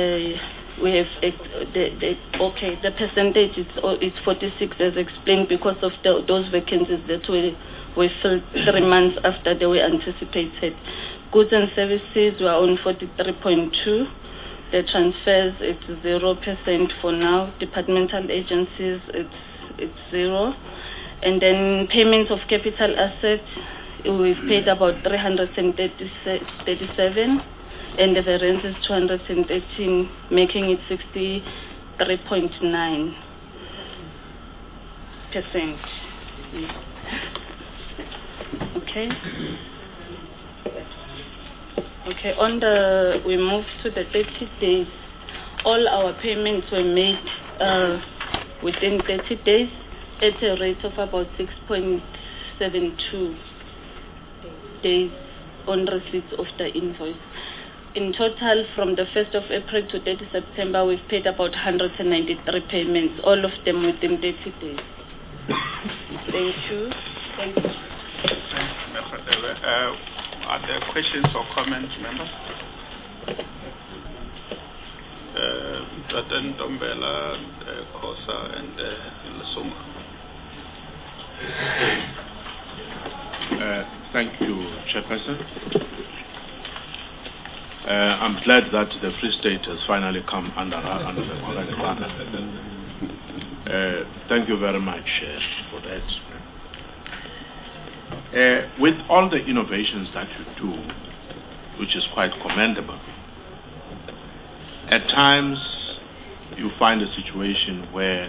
percentage is 46 as explained because of those vacancies that were filled 3 months after they were anticipated. Goods and services were on 43.2. The transfers, it's 0% for now. Departmental agencies, it's 0. And then payments of capital assets, we've paid about 337, and the variance is 213, making it 63.9%. Okay. Okay. We move to the 30 days. All our payments were made within 30 days at a rate of about 6.72 days on receipt of the invoice. In total, from the 1st of April to 30 September, we've paid about 193 payments, all of them within 30 days. Thank you. Thank you. Are there questions or comments, members? Dr. Ntombela, Khosa, and Lasoma. Thank you, Chairperson. I'm glad that the Free State has finally come under the correct banner. Thank you very much for that. With all the innovations that you do, which is quite commendable, at times you find a situation where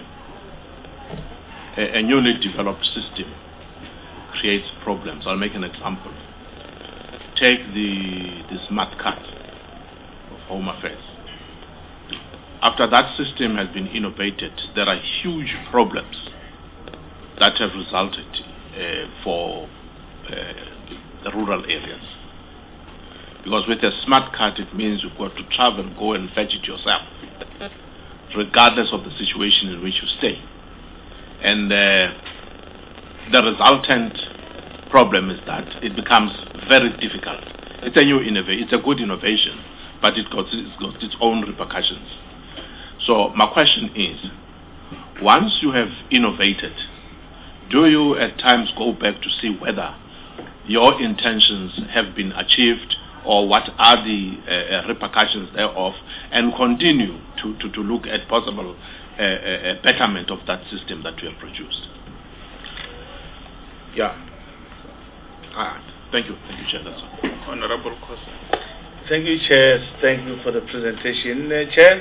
a newly developed system creates problems. I'll make an example. Take the smart card of Home Affairs. After that system has been innovated, there are huge problems that have resulted for the rural areas. Because with a smart card, it means you've got to travel and go and fetch it yourself, regardless of the situation in which you stay. And the resultant problem is that it becomes very difficult. It's a new innovation, it's a good innovation, but it's got its own repercussions. So my question is, once you have innovated, do you at times go back to see whether your intentions have been achieved or what are the repercussions thereof, and continue to look at possible betterment of that system that you have produced? Yeah. Thank you, Chair. That's all. Honorable Khosa. Thank you, Chair. Thank you for the presentation. Chair,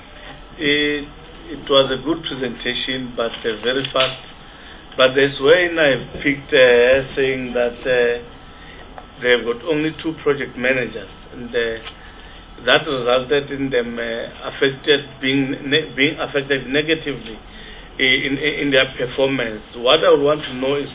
it was a good presentation, but very fast. But there's when I picked saying that they've got only 2 project managers, and that resulted in them being affected negatively in their performance. What I would want to know is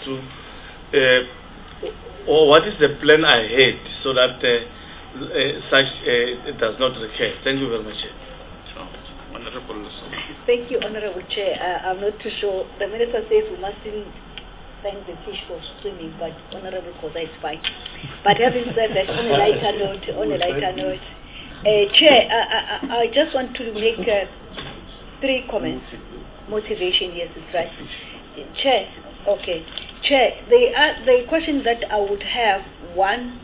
or what is the plan ahead so that such does not recur? Thank you very much. Honorable. Thank you, Honorable Chair. I'm not too sure. The Minister says we mustn't thank the fish for swimming, but Honorable Khosa is fine. But having said that, on a lighter note, Chair, I just want to make 3 comments. Motivation, yes, it's right. Chair, okay. Chair, the question that I would have, one,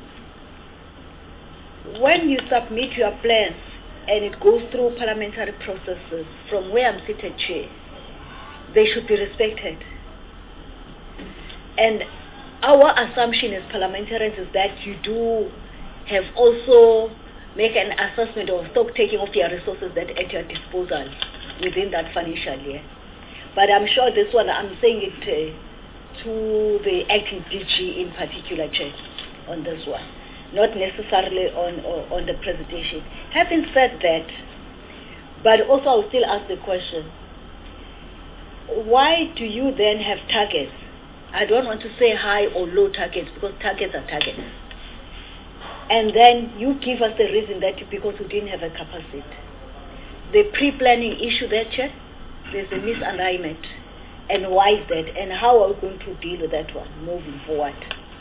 when you submit your plans and it goes through parliamentary processes, from where I'm seated, Chair, they should be respected. And our assumption as parliamentarians is that you do have also make an assessment or stock taking of your resources that at your disposal within that financial year. But I'm sure this one, I'm saying it to the acting DG in particular, Chair, on this one, not necessarily on the presentation. Having said that, but also I'll still ask the question, why do you then have targets? I don't want to say high or low targets, because targets are targets. And then you give us the reason that because we didn't have a capacity. The pre-planning issue there, Chair, there's a misalignment. And why is that? And how are we going to deal with that one moving forward?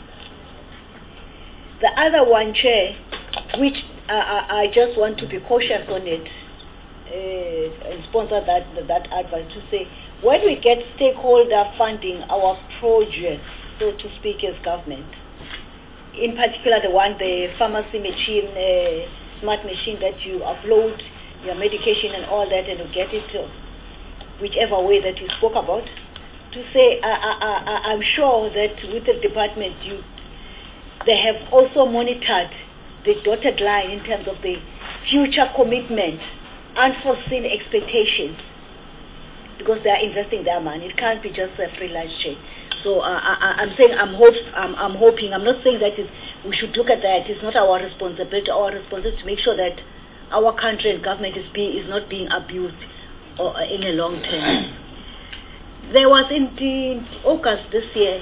The other one, Chair, which I just want to be cautious on it, and sponsor that advice to say, when we get stakeholder funding our projects, so to speak, as government, in particular the pharmacy machine, smart machine that you upload your medication and all that, and you get it whichever way that you spoke about, to say I'm sure that with the department they have also monitored the dotted line in terms of the future commitment, unforeseen expectations, because they are investing their money. It can't be just a free lunch check. So I'm saying I'm hoping. I'm not saying that we should look at that. It's not our responsibility. Our responsibility is to make sure that our country and government is not being abused in a long term. There was in August this year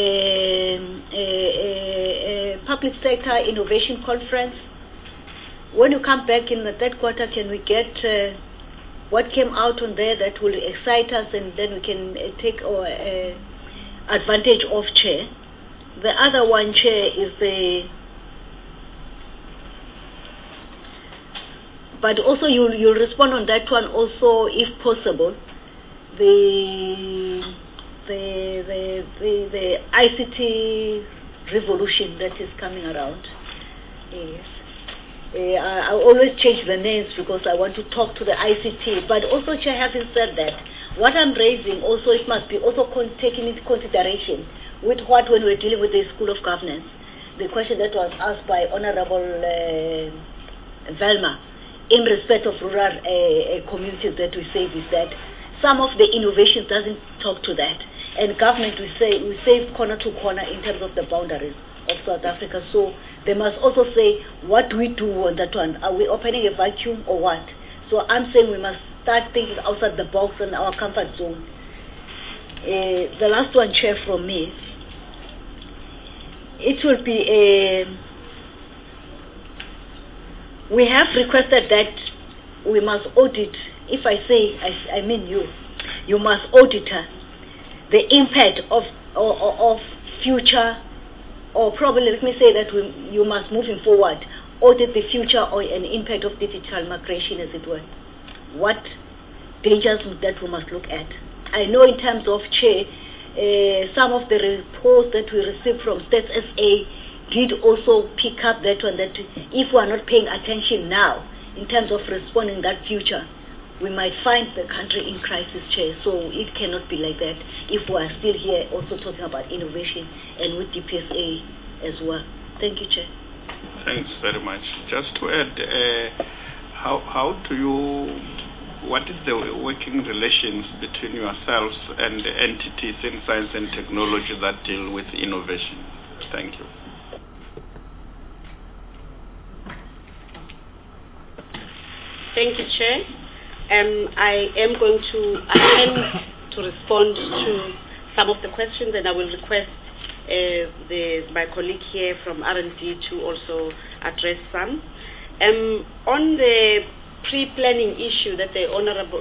a public sector innovation conference. When you come back in the 3rd quarter, can we get what came out on there that will excite us, and then we can take advantage of, Chair? The other one, Chair, is but also you'll respond on that one also, if possible. The ICT revolution that is coming around. Yes. I always change the names because I want to talk to the ICT. But also, Chair, having said that, what I'm raising also, it must be also taken into consideration with what when we're dealing with the School of Governance. The question that was asked by Honorable Velma in respect of rural communities that we save is that some of the innovations doesn't talk to that. And government, we save corner to corner in terms of the boundaries of South Africa. So they must also say, what do we do on that one? Are we opening a vacuum or what? So I'm saying we must start thinking outside the box and our comfort zone. The last one, Chair, from me, it will be we have requested that we must audit. If I say, I mean you must audit the impact of future, or probably let me say that you must moving forward audit the future or an impact of digital migration, as it were. What dangers that we must look at? I know in terms of, Chair, some of the reports that we received from Stats SA did also pick up that one, that if we are not paying attention now in terms of responding that future, we might find the country in crisis, Chair. So it cannot be like that if we are still here also talking about innovation and with DPSA as well. Thank you, Chair. Thanks very much. Just to add, what is the working relations between yourselves and the entities in science and technology that deal with innovation? Thank you. Thank you, Chair. I am going to attempt to respond to some of the questions, and I will request my colleague here from R&D to also address some. On the pre-planning issue that the Honourable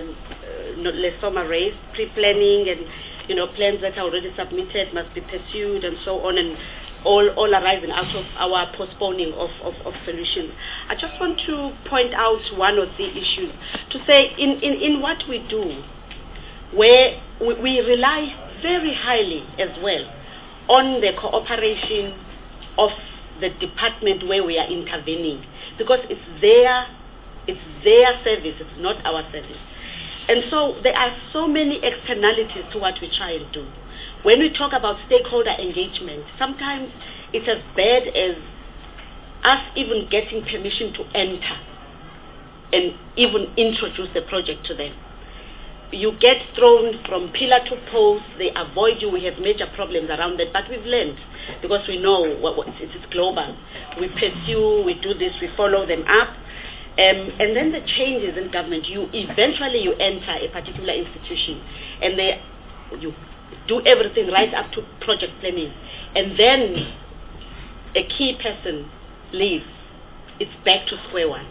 Lesoma raised, pre-planning and plans that are already submitted must be pursued and so on, and all arising out of our postponing of solutions. I just want to point out one of the issues, to say in what we do, where we rely very highly as well on the cooperation of the department where we are intervening, because it's their service, it's not our service. And so there are so many externalities to what we try and do. When we talk about stakeholder engagement, sometimes it's as bad as us even getting permission to enter and even introduce the project to them. You get thrown from pillar to post, they avoid you. We have major problems around that, but we've learned because we know it is global. We pursue, we do this, we follow them up. And then the changes in government, you eventually enter a particular institution and you do everything right up to project planning, and then a key person leaves. It's back to square one.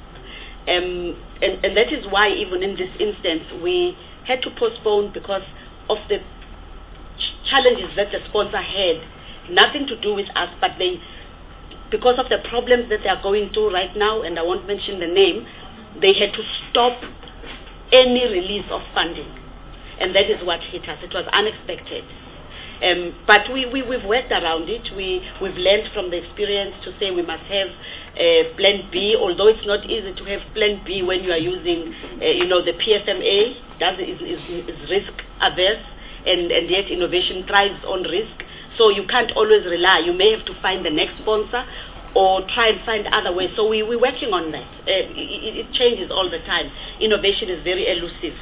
And that is why even in this instance we had to postpone, because of the challenges that the sponsor had, nothing to do with us, but because of the problems that they are going through right now, and I won't mention the name, they had to stop any release of funding. And that is what hit us. It was unexpected. But we've worked around it. We've learned from the experience to say we must have plan B, although it's not easy to have plan B when you are using, the PFMA is risk averse, and yet innovation thrives on risk. So you can't always rely. You may have to find the next sponsor or try and find other ways. So we're working on that. It changes all the time. Innovation is very elusive.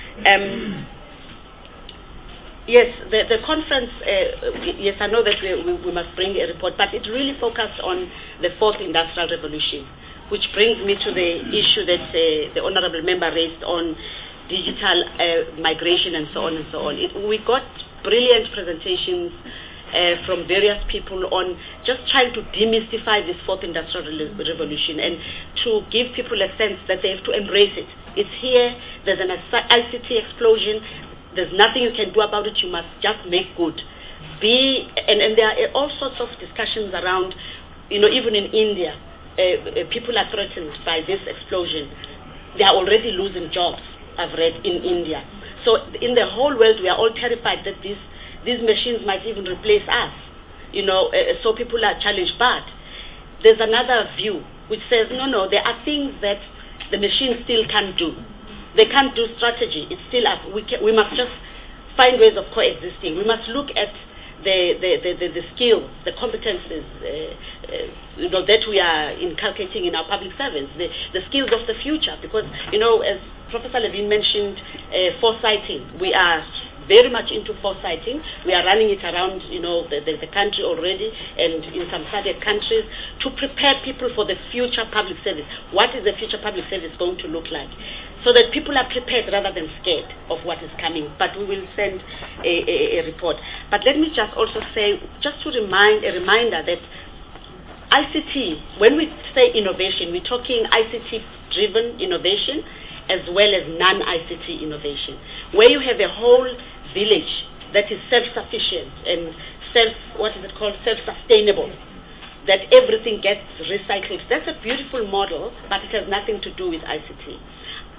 Yes, the conference, yes, I know that we must bring a report, but it really focused on the fourth industrial revolution, which brings me to the issue that the Honourable Member raised on digital migration and so on and so on. We got brilliant presentations from various people on just trying to demystify this fourth industrial revolution and to give people a sense that they have to embrace it. It's here, there's an ICT explosion, there's nothing you can do about it, you must just make good. And there are all sorts of discussions around, even in India, people are threatened by this explosion. They are already losing jobs, I've read, in India. So in the whole world, we are all terrified that these machines might even replace us. So people are challenged. But there's another view which says, no, there are things that the machine still can't do. They can't do strategy. It's still us. We must just find ways of coexisting. We must look at the skills, the competences, that we are inculcating in our public servants, the skills of the future. Because, as Professor Levine mentioned, foresighting. We are very much into foresighting. We are running it around, the country already, and in some SADC countries, to prepare people for the future public service. What is the future public service going to look like? So that people are prepared rather than scared of what is coming. But we will send a report. But let me just also say, just to a reminder that ICT, when we say innovation, we're talking ICT-driven innovation as well as non-ICT innovation, where you have a whole village that is self-sufficient and self-sustainable, that everything gets recycled. That's a beautiful model, but it has nothing to do with ICT.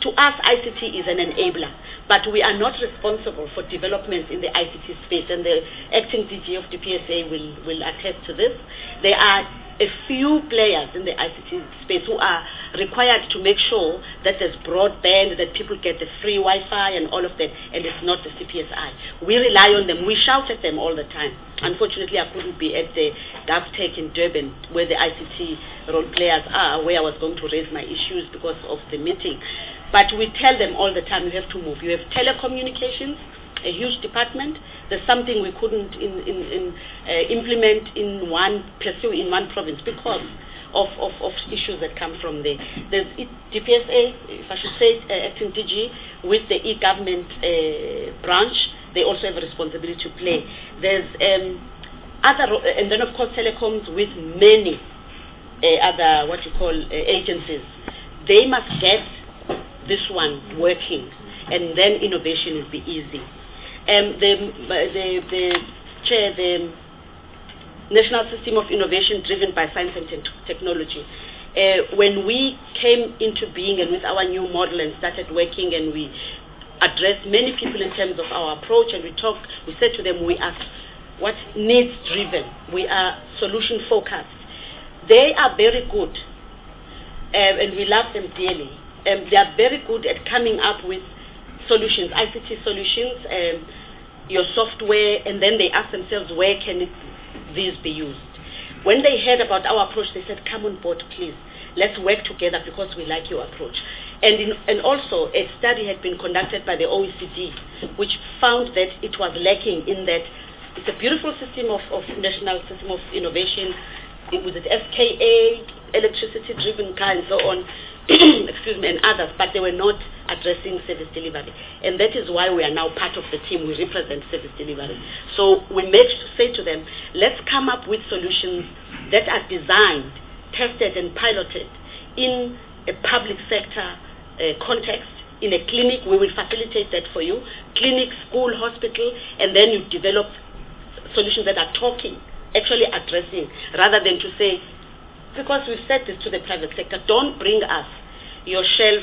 To us, ICT is an enabler, but we are not responsible for developments in the ICT space, and the acting DG of the PSA will attest to this. There are a few players in the ICT space who are required to make sure that there's broadband, that people get the free Wi-Fi and all of that, and it's not the CPSI. We rely on them. We shout at them all the time. Unfortunately, I couldn't be at the GovTech in Durban, where the ICT role players are, where I was going to raise my issues because of the meeting. But we tell them all the time, you have to move. You have telecommunications, a huge department. There's something we couldn't implement pursue in one province because of issues that come from there. There's DPSA, if I should say, acting DG, with the e-government branch. They also have a responsibility to play. There's and then of course telecoms with many other agencies. They must get this one working, and then innovation will be easy. The National System of Innovation driven by Science and Technology. When we came into being and with our new model and started working, and we addressed many people in terms of our approach, and we said to them, we are what needs driven, we are solution focused. They are very good, and we love them dearly. They are very good at coming up with solutions, ICT solutions, your software, and then they ask themselves, where can these be used? When they heard about our approach, they said, come on board, please. Let's work together because we like your approach. And also, a study had been conducted by the OECD, which found that it was lacking in that it's a beautiful system of national system of innovation. It was at FKA, electricity-driven car, and so on, excuse me, and others, but they were not addressing service delivery. And that is why we are now part of the team. We represent service delivery. So we made to say to them, let's come up with solutions that are designed, tested, and piloted in a public sector context. In a clinic, we will facilitate that for you. Clinic, school, hospital, and then you develop solutions that are actually addressing, rather than to say, because we've said this to the private sector, don't bring us your shelf,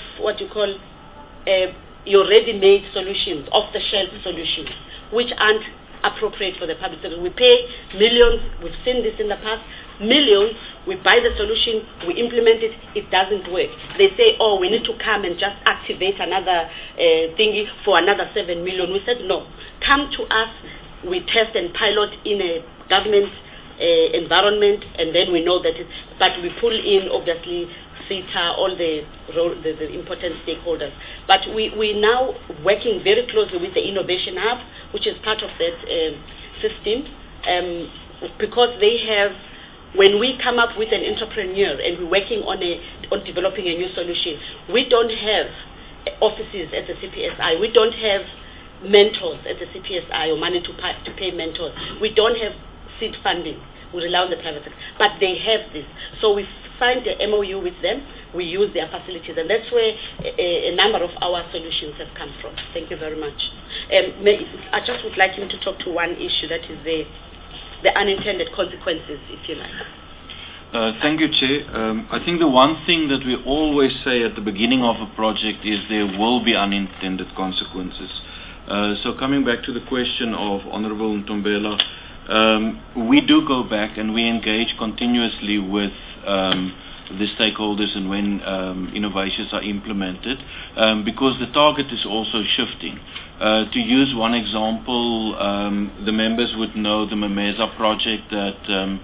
your ready-made solutions, off-the-shelf solutions, which aren't appropriate for the public sector. We pay millions, we've seen this in the past, millions, we buy the solution, we implement it, it doesn't work. They say, oh, we need to come and just activate another thingy for another 7 million. We said, no, come to us, we test and pilot in a government environment, and then we know that but we pull in, obviously, CETA, all the important stakeholders. But we now working very closely with the Innovation Hub, which is part of that system, because they have, when we come up with an entrepreneur and we're working on developing a new solution, we don't have offices at the CPSI, we don't have mentors at the CPSI or money to pay mentors, we don't have seed funding. We rely on the private sector, but they have this. So we signed the MOU with them. We use their facilities, and that's where a number of our solutions have come from. Thank you very much. I just would like him to talk to one issue, that is the unintended consequences, if you like. Thank you, Chair. I think the one thing that we always say at the beginning of a project is there will be unintended consequences. So coming back to the question of Honorable Ntombela, we do go back and we engage continuously with the stakeholders and when innovations are implemented, because the target is also shifting. To use one example, the members would know the Memeza project that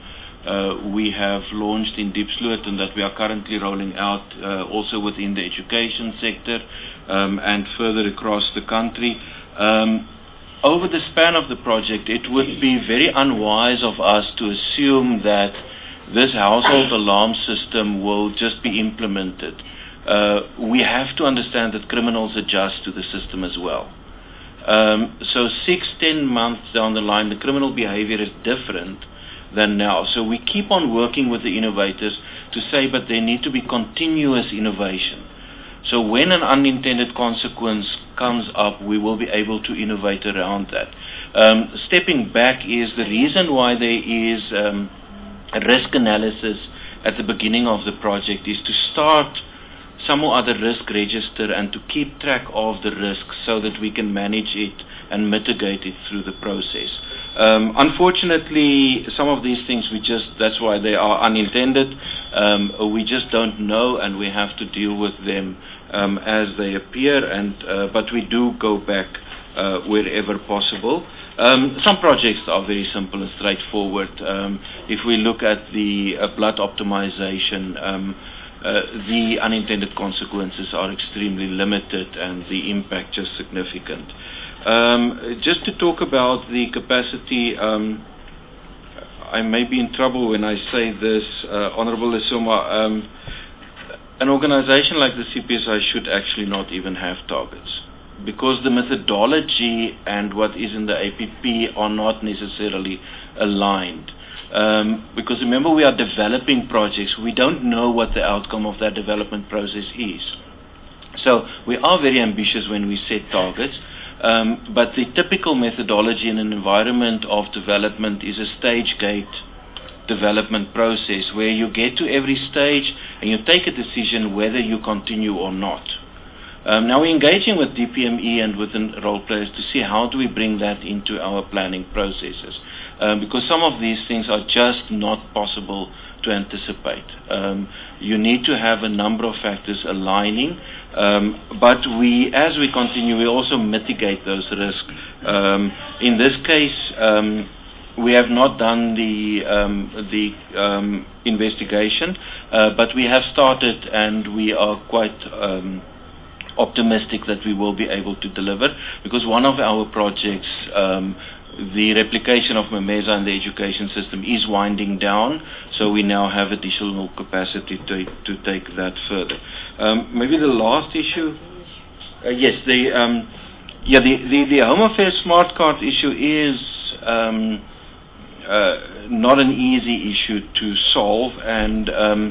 we have launched in Diepsloot and that we are currently rolling out also within the education sector and further across the country. Over the span of the project, it would be very unwise of us to assume that this household alarm system will just be implemented. We have to understand that criminals adjust to the system as well. So 6-10 months down the line, the criminal behavior is different than now. So we keep on working with the innovators to say, but there need to be continuous innovation. So when an unintended consequence comes up, we will be able to innovate around that. Stepping back is the reason why there is a risk analysis at the beginning of the project is to start some or other risk register and to keep track of the risk so that we can manage it and mitigate it through the process. Unfortunately, some of these things that's why they are unintended. We just don't know, and we have to deal with them as they appear, but we do go back wherever possible. Some projects are very simple and straightforward. If we look at the blood optimization, the unintended consequences are extremely limited and the impact just significant. Just to talk about the capacity, I may be in trouble when I say this, Honorable Lesoma, an organization like the CPSI should actually not even have targets, because the methodology and what is in the APP are not necessarily aligned. Because remember, we are developing projects. We don't know what the outcome of that development process is. So we are very ambitious when we set targets, but the typical methodology in an environment of development is a stage gate development process where you get to every stage and you take a decision whether you continue or not. Now we're engaging with DPME and with the role players to see how do we bring that into our planning processes, because some of these things are just not possible to anticipate. You need to have a number of factors aligning, but as we continue, we also mitigate those risks. In this case, we have not done the investigation, but we have started, and we are quite optimistic that we will be able to deliver, because one of our projects, the replication of Memeza and the education system, is winding down, so we now have additional capacity to take that further. Maybe the last issue, yes, the Home Affairs Smart Card issue is not an easy issue to solve, and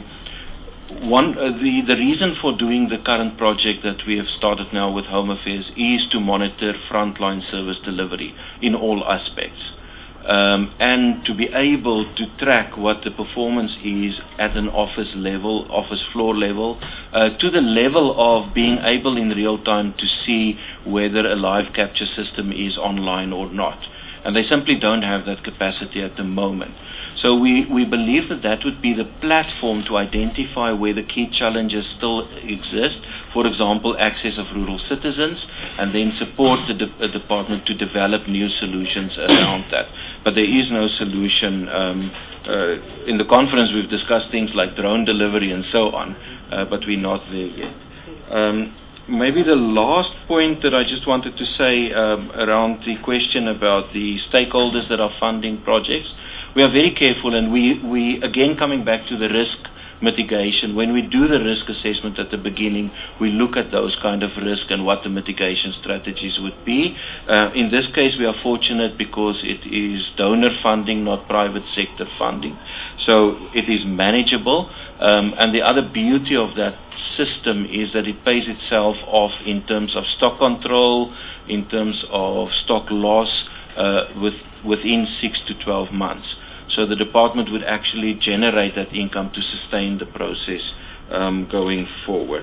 the reason for doing the current project that we have started now with Home Affairs is to monitor frontline service delivery in all aspects, and to be able to track what the performance is at an office level, office floor level, to the level of being able in real time to see whether a live capture system is online or not. And they simply don't have that capacity at the moment. So we believe that would be the platform to identify where the key challenges still exist, for example, access of rural citizens, and then support the department to develop new solutions around that. But there is no solution. In the conference we've discussed things like drone delivery and so on, but we're not there yet. Maybe the last point that I just wanted to say around the question about the stakeholders that are funding projects, we are very careful, and we again coming back to the risk mitigation. When we do the risk assessment at the beginning, we look at those kind of risk and what the mitigation strategies would be. In this case, we are fortunate because it is donor funding, not private sector funding. So it is manageable, and the other beauty of that system is that it pays itself off in terms of stock control, in terms of stock loss, within 6 to 12 months. So the department would actually generate that income to sustain the process going forward.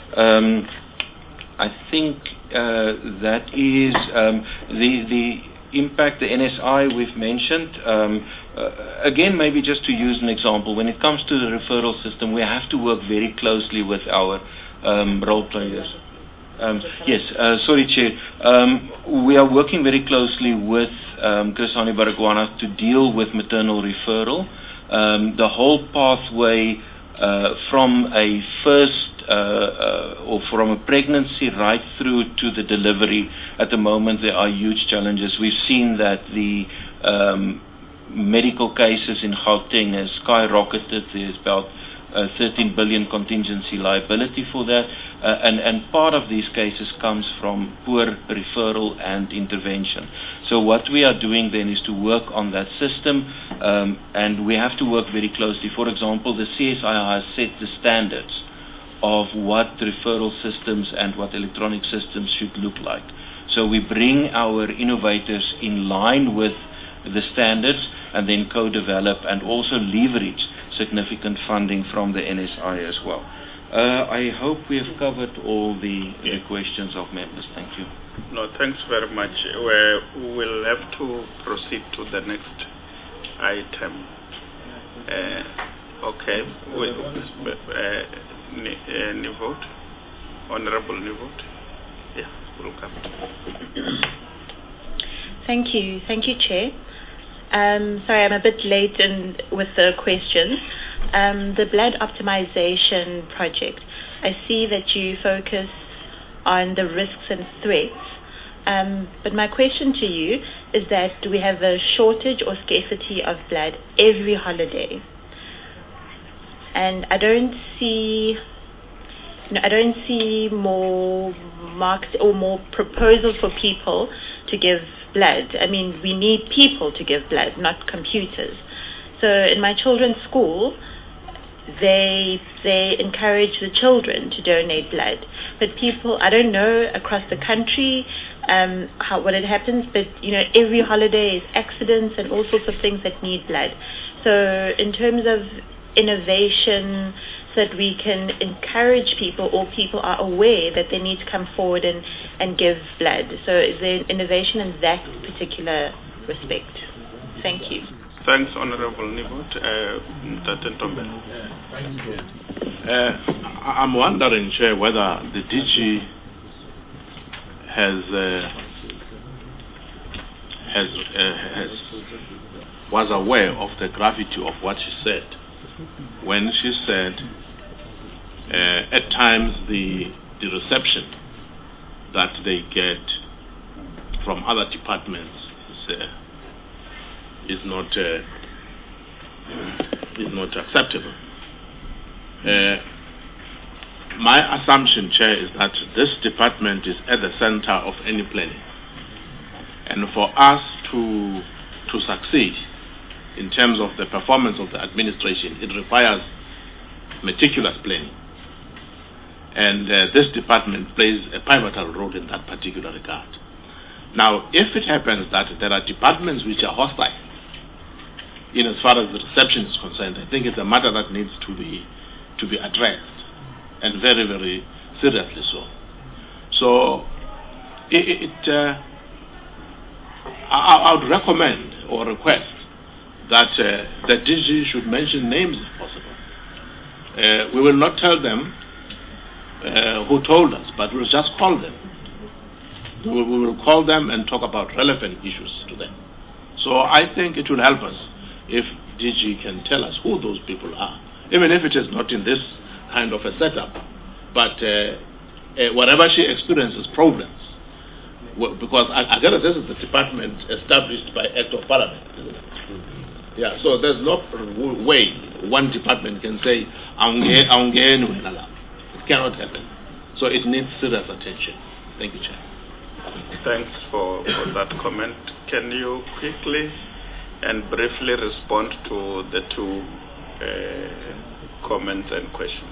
I think that is the impact, the NSI we've mentioned. Again, maybe just to use an example, when it comes to the referral system, we have to work very closely with our role players. Yes, sorry, Chair. We are working very closely with Chris Hani Baragwana to deal with maternal referral. The whole pathway from a first or from a pregnancy right through to the delivery, at the moment there are huge challenges. We've seen that the medical cases in Gauteng has skyrocketed. There's about 13 billion contingency liability for that, and part of these cases comes from poor referral and intervention. So what we are doing then is to work on that system, and we have to work very closely. For example, the CSI has set the standards of what referral systems and what electronic systems should look like. So we bring our innovators in line with the standards and then co-develop and also leverage significant funding from the NSI as well. I hope we have covered all the questions of members. Thank you. No, thanks very much. We will have to proceed to the next item. Okay. Nivote? Honorable Nivote? Yeah, welcome. Thank you, Chair. Sorry, I'm a bit late with the questions. The blood optimization project, I see that you focus on the risks and threats, but my question to you is that we have a shortage or scarcity of blood every holiday, and I don't see more marks or more proposals for people to give blood. I mean, we need people to give blood, not computers. So in my children's school, they encourage the children to donate blood. But people, I don't know across the country what it happens, but every holiday is accidents and all sorts of things that need blood. So in terms of innovation, so that we can encourage people, or people are aware that they need to come forward and give blood. So is there innovation in that particular respect? Thank you. Thanks, Honorable Nivote. I'm wondering, Chair, whether the DG was aware of the gravity of what she said when she said at times the reception that they get from other departments is not acceptable. My assumption, Chair, is that this department is at the center of any planning, and for us to succeed in terms of the performance of the administration, it requires meticulous planning. And this department plays a pivotal role in that particular regard. Now, if it happens that there are departments which are hostile, as far as the reception is concerned, I think it's a matter that needs to be addressed, and very, very seriously so. So, I would recommend or request that the DG should mention names if possible. We will not tell them who told us, but we'll just call them. We will call them and talk about relevant issues to them. So I think it will help us if DG can tell us who those people are, even if it is not in this kind of a setup. But whenever she experiences problems, because I guess this is the department established by Act of Parliament, isn't it? Yeah, so there's no way one department can say, it cannot happen. So it needs serious attention. Thank you, Chair. Thanks for that comment. Can you quickly and briefly respond to the two comments and questions?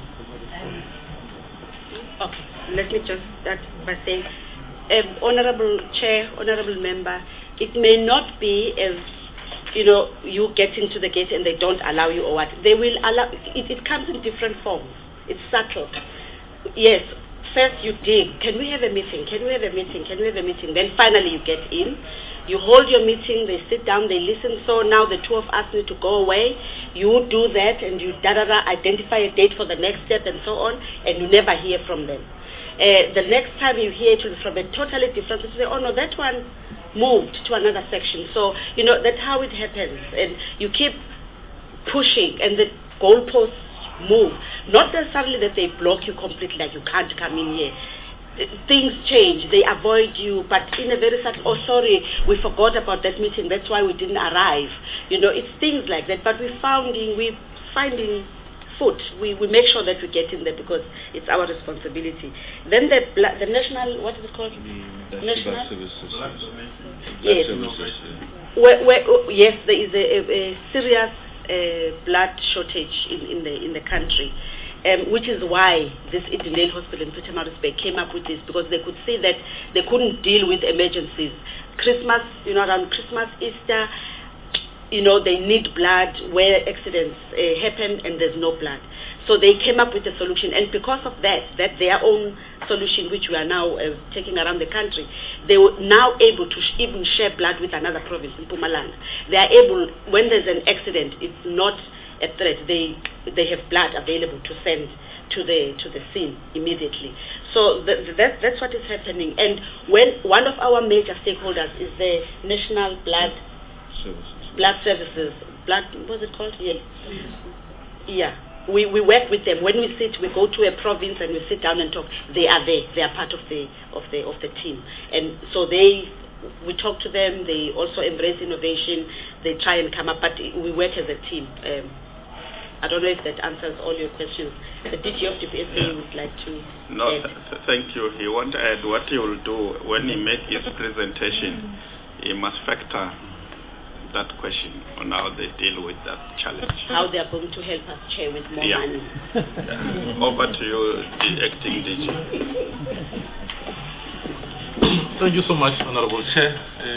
Okay, let me just start by saying, Honorable Chair, Honorable Member, it may not be as you get into the gate and they don't allow you or what. They will allow, it comes in different forms. It's subtle. Yes, first you dig, can we have a meeting? Can we have a meeting? Can we have a meeting? Then finally you get in. You hold your meeting, they sit down, they listen. So now the two of us need to go away. You do that and you identify a date for the next step and so on, and you never hear from them. The next time you hear it will be from a totally different, you say, oh no, that one moved to another section. So, that's how it happens. And you keep pushing and the goalposts move. Not necessarily that they block you completely, like you can't come in here. Things change, they avoid you, but in a very subtle, oh sorry, we forgot about that meeting, that's why we didn't arrive. It's things like that, but we're finding foot. We make sure that we get in there because it's our responsibility. Then the national, what is it called? National services. Yes. Yes, there is a serious blood shortage in the country. Which is why this Edenvale Hospital in Pietermaritzburg came up with this, because they could see that they couldn't deal with emergencies. Christmas, around Christmas, Easter, they need blood where accidents happen and there's no blood. So they came up with a solution, and because of that their own solution, which we are now taking around the country, they were now able to even share blood with another province in Mpumalanga. They are able, when there's an accident, it's not a threat. They have blood available to send to the scene immediately. So that's what is happening. And when one of our major stakeholders is the National Blood Services, what's it called? Yeah. We work with them. When we go to a province and we sit down and talk. They are there. They are part of the team. And so we talk to them. They also embrace innovation. They try and come up, but we work as a team. I don't know if that answers all your questions. The DG of DPSA would like to No, add. Thank you. He want to add what he will do when he makes his presentation. He must factor that question on how they deal with that challenge. How they are going to help us, Chair, with more money. Over to you, the acting DG. Thank you so much, Honorable Chair.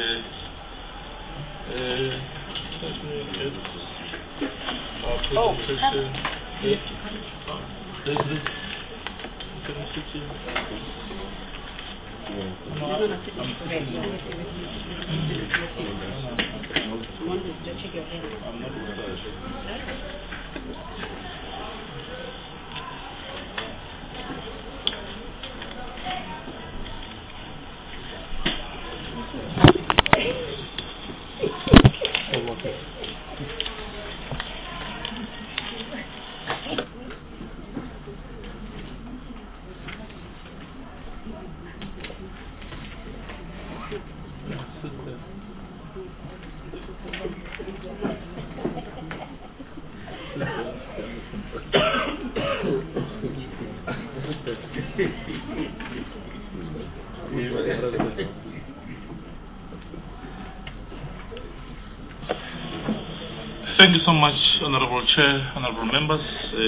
Thank you so much, Honorable Chair, Honorable Members.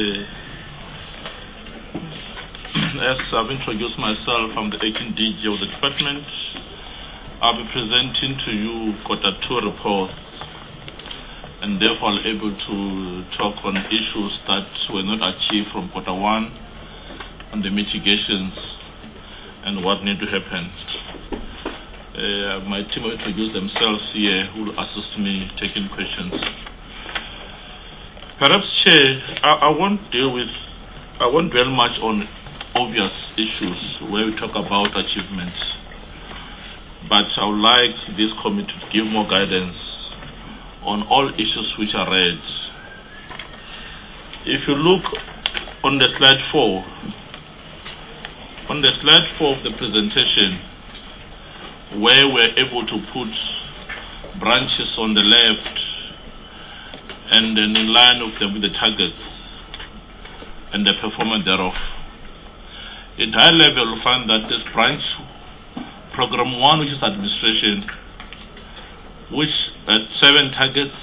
As I've introduced myself, I'm the acting DG of the department. I'll be presenting to you Quarter 2 reports, and therefore able to talk on issues that were not achieved from Quarter 1 and the mitigations and what need to happen. My team will introduce themselves here, who will assist me taking questions. Perhaps, Chair, I won't dwell much on obvious issues where we talk about achievements, but I would like this committee to give more guidance on all issues which are raised. If you look on the slide 4, of the presentation, where we're able to put branches on the left and then in line with the targets and the performance thereof. At high level, you'll find that this branch, Program 1, which is administration, which had 7 targets,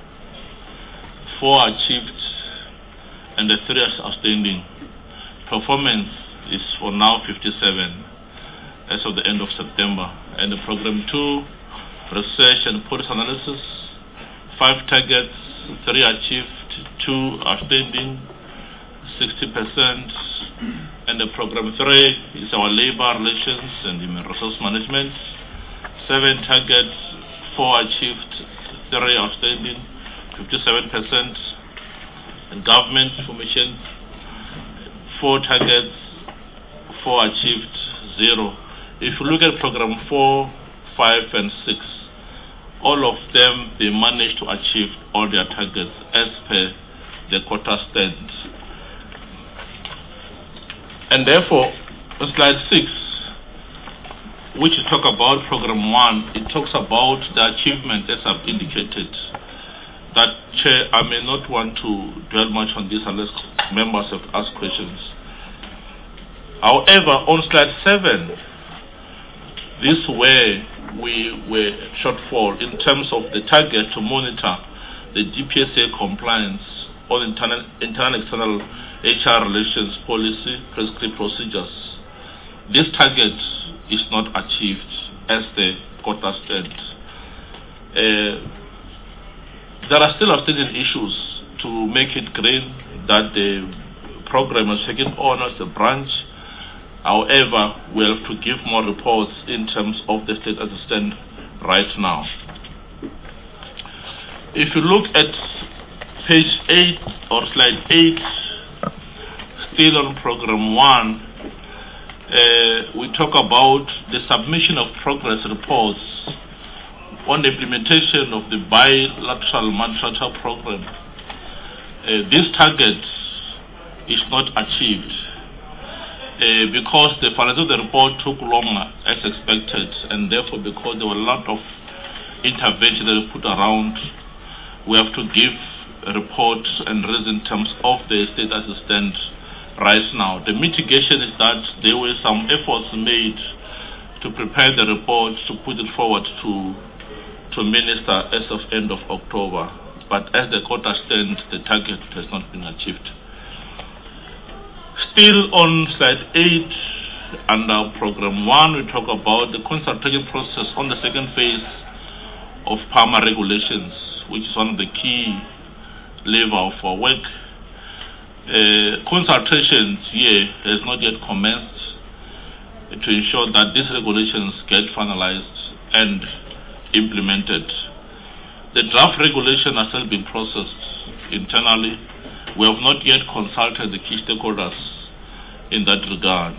4 achieved, and the 3 are outstanding. Performance is for now 57 as of the end of September. And the Program 2, research and policy analysis, 5 targets, 3 achieved, 2 outstanding, 60%. And the Program 3 is our labor relations and human resource management, 7 targets, 4 achieved, 3 outstanding, 57%. And government information, 4 targets, 4 achieved, 0. If you look at Program 4, 5, and 6, all of them, they managed to achieve all their targets as per the quota stand. And therefore, on slide 6, which talk about Program 1, it talks about the achievement as I've indicated. That, Chair, I may not want to dwell much on this unless members have asked questions. However, on slide 7, this way we were shortfall in terms of the target to monitor the DPSA compliance on internal external HR relations policy prescribed procedures. This target is not achieved as the quota stand. there are still outstanding issues to make it green that the program is taken on as a branch. However, we have to give more reports in terms of the state as it stands right now. If you look at page 8 or slide 8, still on program 1, we talk about the submission of progress reports on the implementation of the bilateral multilateral program. This target is not achieved because the finalization of the report took longer as expected, and therefore because there were a lot of intervention that we put around, we have to give a report and reason in terms of the state as it stands right now. The mitigation is that there were some efforts made to prepare the report to put it forward to Minister as of end of October. But as the quota stands, the target has not been achieved. Still on slide 8, under program 1, we talk about the consultation process on the second phase of PAMA regulations, which is one of the key lever of our work. Consultations here has not yet commenced to ensure that these regulations get finalized and implemented. The draft regulation are still being processed internally. We have not yet consulted the key stakeholders in that regard.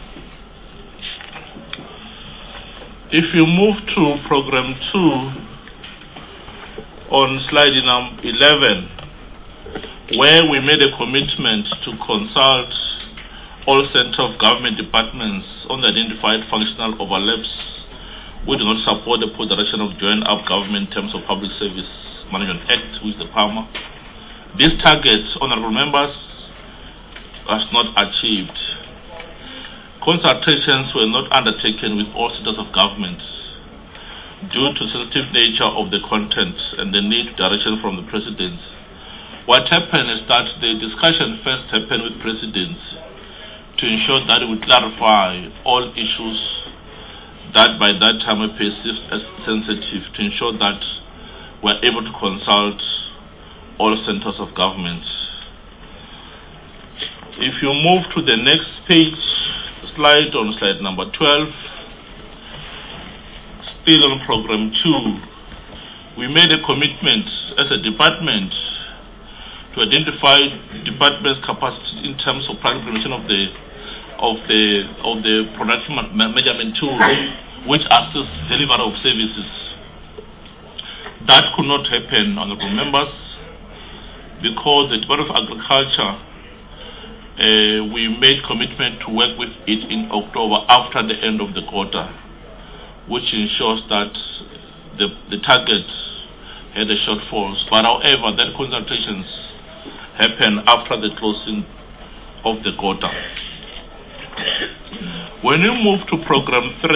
If you move to program 2 on slide number 11, where we made a commitment to consult all center of government departments on the identified functional overlaps, we do not support the direction of Joint Up Government in terms of Public Service Management Act, which is the PAMA. This target, honorable members, was not achieved. Consultations were not undertaken with all centers of government due to sensitive nature of the content and the need direction from the president. What happened is that the discussion first happened with presidents to ensure that we clarify all issues that by that time were perceived as sensitive, to ensure that we're able to consult all centers of government. If you move to the next page, slide on slide number 12, still on program 2, we made a commitment as a department to identify department's capacity in terms of practical implementation of the production measurement tool, which assists delivery of services. That could not happen, honorable members, because the Department of Agriculture, we made commitment to work with it in October after the end of the quarter, which ensures that the target had a shortfalls. But however, that consultations happen after the closing of the quarter. When you move to program 3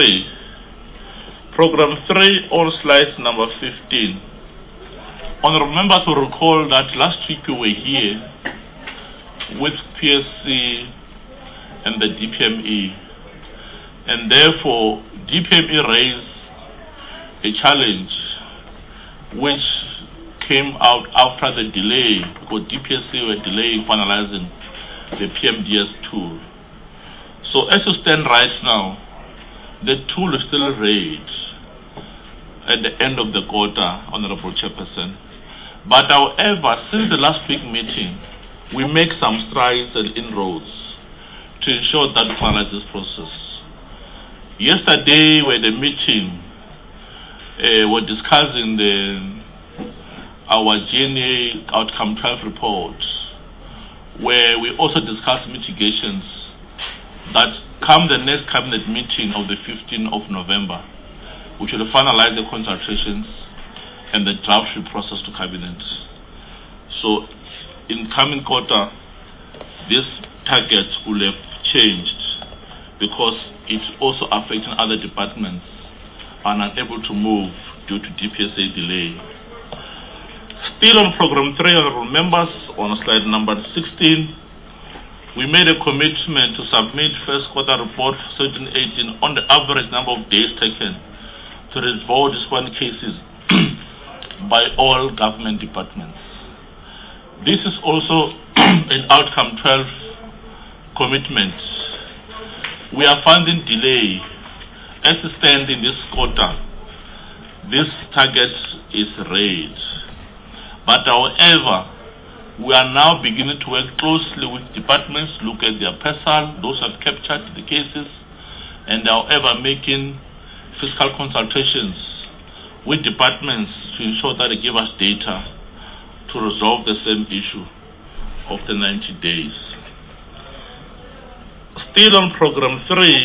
on slide number 15, honorable members will recall that last week we were here with PSC and the DPME, and therefore DPME raised a challenge which came out after the delay, because DPSC were delaying finalizing the PMDS tool. So as you stand right now, the tool is still raised at the end of the quarter, Honorable Chairperson. But however, since the last week meeting, we make some strides and inroads to ensure that we finalize this process. Yesterday, when the meeting, we're discussing our GNA Outcome 12 report, where we also discussed mitigations that come the next cabinet meeting of the 15th of November, we should finalize the consultations and the draft will process to cabinet. So in coming quarter, this target will have changed because it's also affecting other departments and are unable to move due to DPSA delay. Still on program 3, honorable members, on slide number 16, we made a commitment to submit first quarter report for 17-18 on the average number of days taken to resolve disciplinary cases by all government departments. This is also an outcome 12 commitment. We are finding delay. As it stands in this quarter, this target is raised. But however, we are now beginning to work closely with departments, look at their PESAL, those who have captured the cases, and however making fiscal consultations with departments to ensure that they give us data to resolve the same issue of the 90 days. Still on program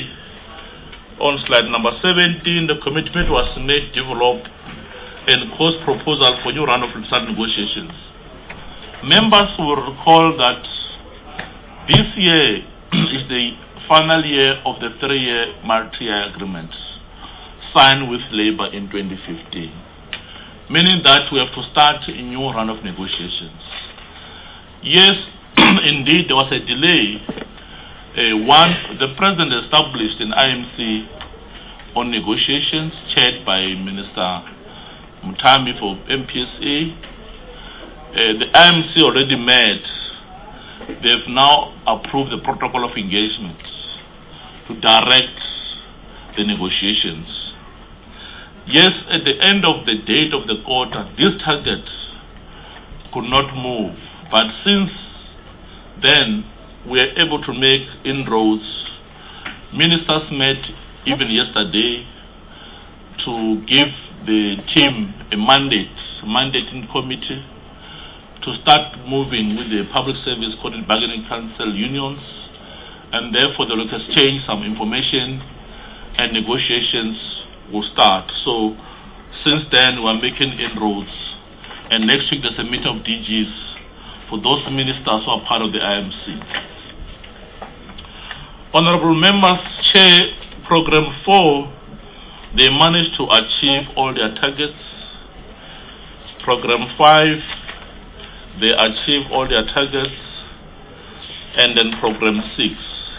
3, on slide number 17, the commitment was made to develop and cost proposal for new round of negotiations. Members will recall that this year is the final year of the 3-year multi-year agreement signed with Labour in 2015, meaning that we have to start a new round of negotiations. Yes, indeed, there was a delay. The President established an IMC on negotiations chaired by Minister Mutami for MPSA. The IMC already met. They have now approved the protocol of engagement to direct the negotiations. Yes, at the end of the date of the quarter, this target could not move. But since then, we are able to make inroads. Ministers met even yesterday to give the team a mandating committee to start moving with the Public Service Collective Bargaining Council unions, and therefore they will exchange some information and negotiations will start. So since then, we are making inroads, and next week there's a meeting of DGs for those ministers who are part of the IMC. Honorable members, Chair Program 4, they managed to achieve all their targets. Program 5, they achieved all their targets. And then Program 6.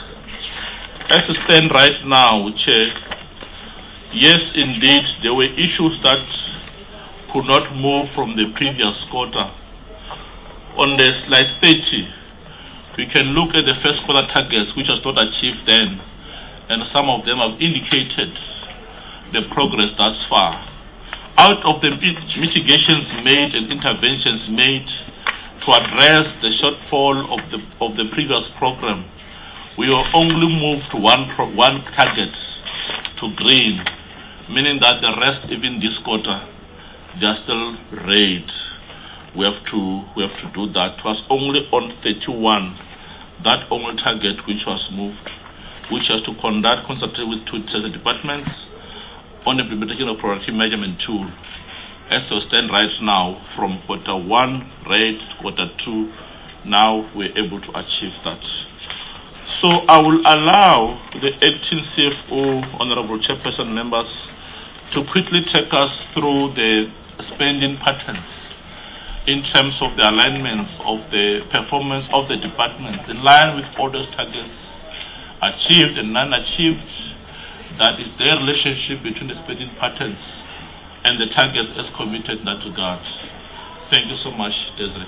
As it stands right now, Chair, yes, indeed, there were issues that could not move from the previous quarter. On the slide 30, we can look at the first quarter targets which was not achieved then, and some of them have indicated the progress thus far. Out of the mitigations made and interventions made to address the shortfall of the previous program, we will only move to one target to green, meaning that the rest, even this quarter, they are still red. We have to do that. It was only on 31, that only target which was moved, which has to conduct consultation with 2 departments on the implementation of productivity measurement tool. As we stand right now, from quarter 1 red to quarter 2, now we're able to achieve that. So I will allow the acting CFO, Honorable Chairperson members, to quickly take us through the spending patterns in terms of the alignments of the performance of the department in line with all those targets achieved and non-achieved. That is their relationship between the spending patterns and the targets as committed in that regard. Thank you so much, Desiree.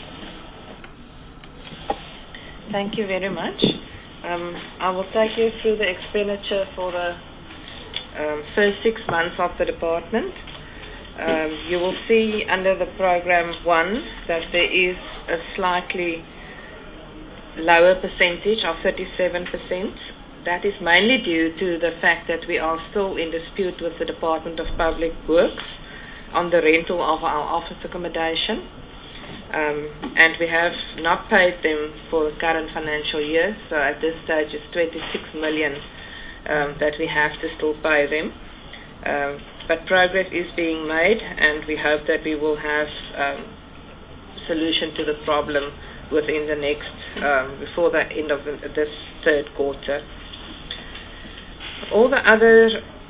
Thank you very much. I will take you through the expenditure for the first 6 months of the department. You will see under the program 1 that there is a slightly lower percentage of 37%. That is mainly due to the fact that we are still in dispute with the Department of Public Works on the rental of our office accommodation. And we have not paid them for the current financial year, so at this stage it's 26 million that we have to still pay them. But progress is being made, and we hope that we will have solution to the problem within the next, before the end of this third quarter. All the other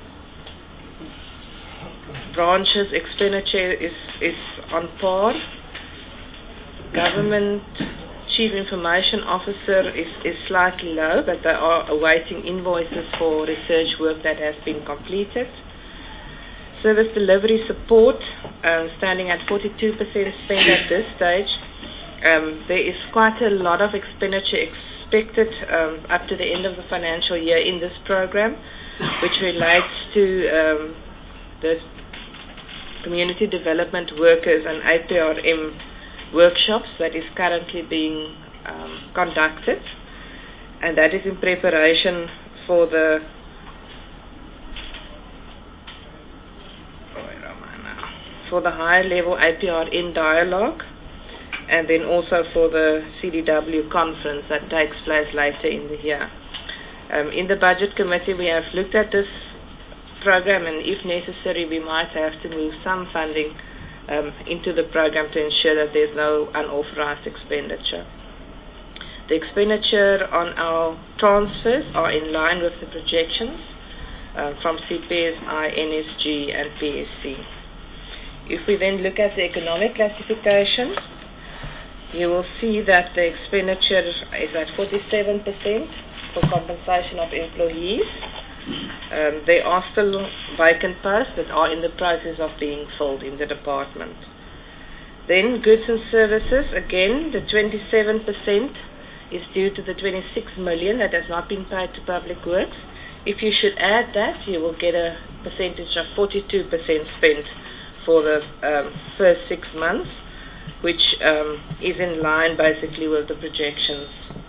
branches expenditure is on par. Government Chief Information Officer is slightly low, but they are awaiting invoices for research work that has been completed. Service delivery support, standing at 42% spent at this stage. There is quite a lot of expenditure expected up to the end of the financial year in this program, which relates to the community development workers and APRM workshops that is currently being conducted, and that is in preparation for the higher level APRM dialogue, and then also for the CDW conference that takes place later in the year. In the budget committee, we have looked at this program, and if necessary, we might have to move some funding into the program to ensure that there's no unauthorized expenditure. The expenditure on our transfers are in line with the projections from CPSI, NSG, and PSC. If we then look at the economic classification, you will see that the expenditure is at 47% for compensation of employees. There are still vacant posts that are in the process of being filled in the department. Then goods and services, again, the 27% is due to the 26 million that has not been paid to Public Works. If you should add that, you will get a percentage of 42% spent for the first 6 months, which is in line basically with the projections.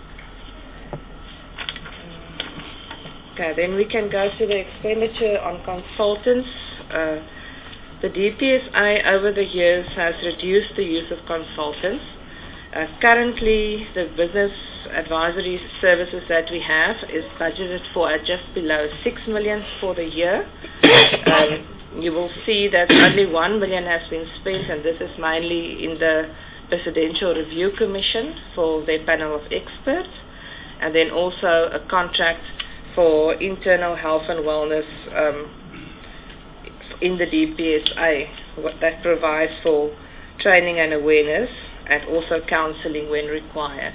Okay, then we can go to the expenditure on consultants. The DPSA over the years has reduced the use of consultants. Currently, the business advisory services that we have is budgeted for at just below 6 million for the year. You will see that only 1 million has been spent, and this is mainly in the Presidential Review Commission for their panel of experts, and then also a contract for internal health and wellness in the DPSA that provides for training and awareness and also counseling when required.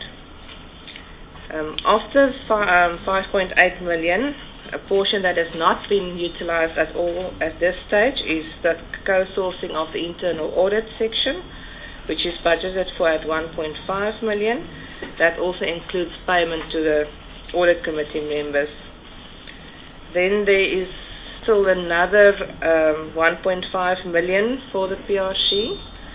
After 5.8 million, a portion that has not been utilized at all at this stage is the co-sourcing of the internal audit section, which is budgeted for at 1.5 million. That also includes payment to the audit committee members. Then there is still another 1.5 million for the PRC,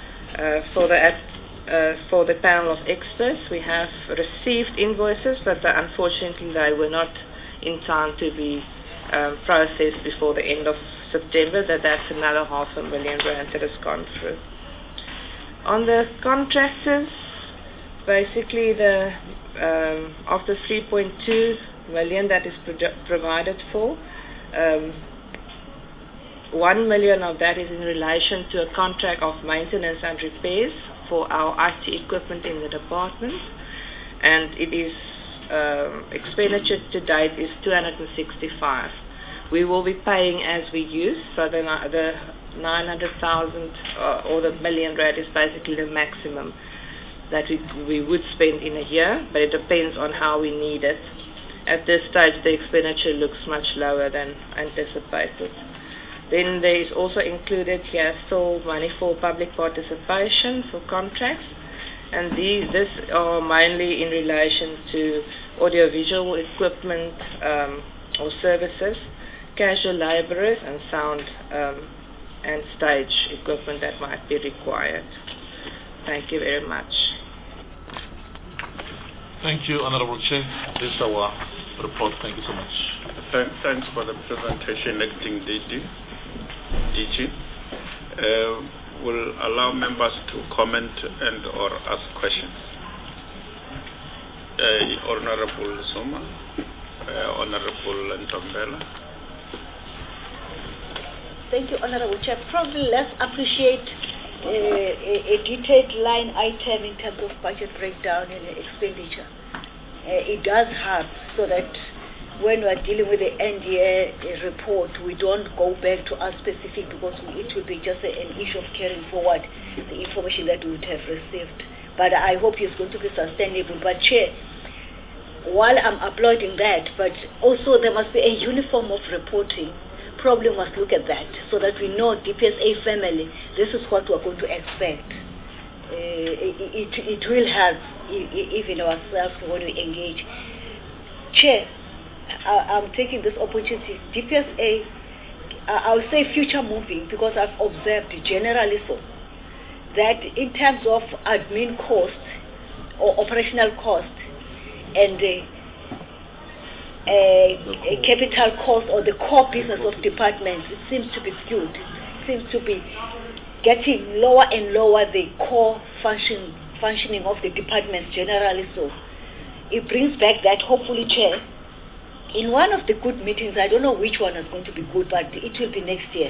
for the panel of experts. We have received invoices, but unfortunately they were not in time to be processed before the end of September. That's another 500,000 rand that has gone through. On the contractors, basically the of the 3.2 million that is provided for, 1 million of that is in relation to a contract of maintenance and repairs for our IT equipment in the department, and it is expenditure to date is 265. We will be paying as we use, so the 900,000 or the million rand is basically the maximum that we would spend in a year, but it depends on how we need it. At this stage, the expenditure looks much lower than anticipated. Then there is also included here still money for public participation for contracts, and this are mainly in relation to audiovisual equipment or services, casual laborers, and sound and stage equipment that might be required. Thank you very much. Thank you, Honorable Chair. This is our report. Thank you so much. Thanks for the presentation, Acting DG. We'll allow members to comment and or ask questions. Honorable Soma, Honorable Ntombela. Thank you, Honorable Chair. Probably let's appreciate a detailed line item in terms of budget breakdown and expenditure. It does help so that when we are dealing with the end year report, we don't go back to us specific, because it will be just an issue of carrying forward the information that we would have received. But I hope it's going to be sustainable. But Chair, while I'm applauding that, but also there must be a uniform of reporting. probably must look at that so that we know DPSA family, this is what we're going to expect. It will help even ourselves when we engage. Chair, I'm taking this opportunity. DPSA, I'll say future moving because I've observed generally so that in terms of admin cost or operational cost and capital cost or the core business of departments, it seems to be skewed. It seems to be getting lower and lower, the core functioning of the departments generally so. It brings back that, hopefully, Chair, in one of the good meetings, I don't know which one is going to be good, but it will be next year,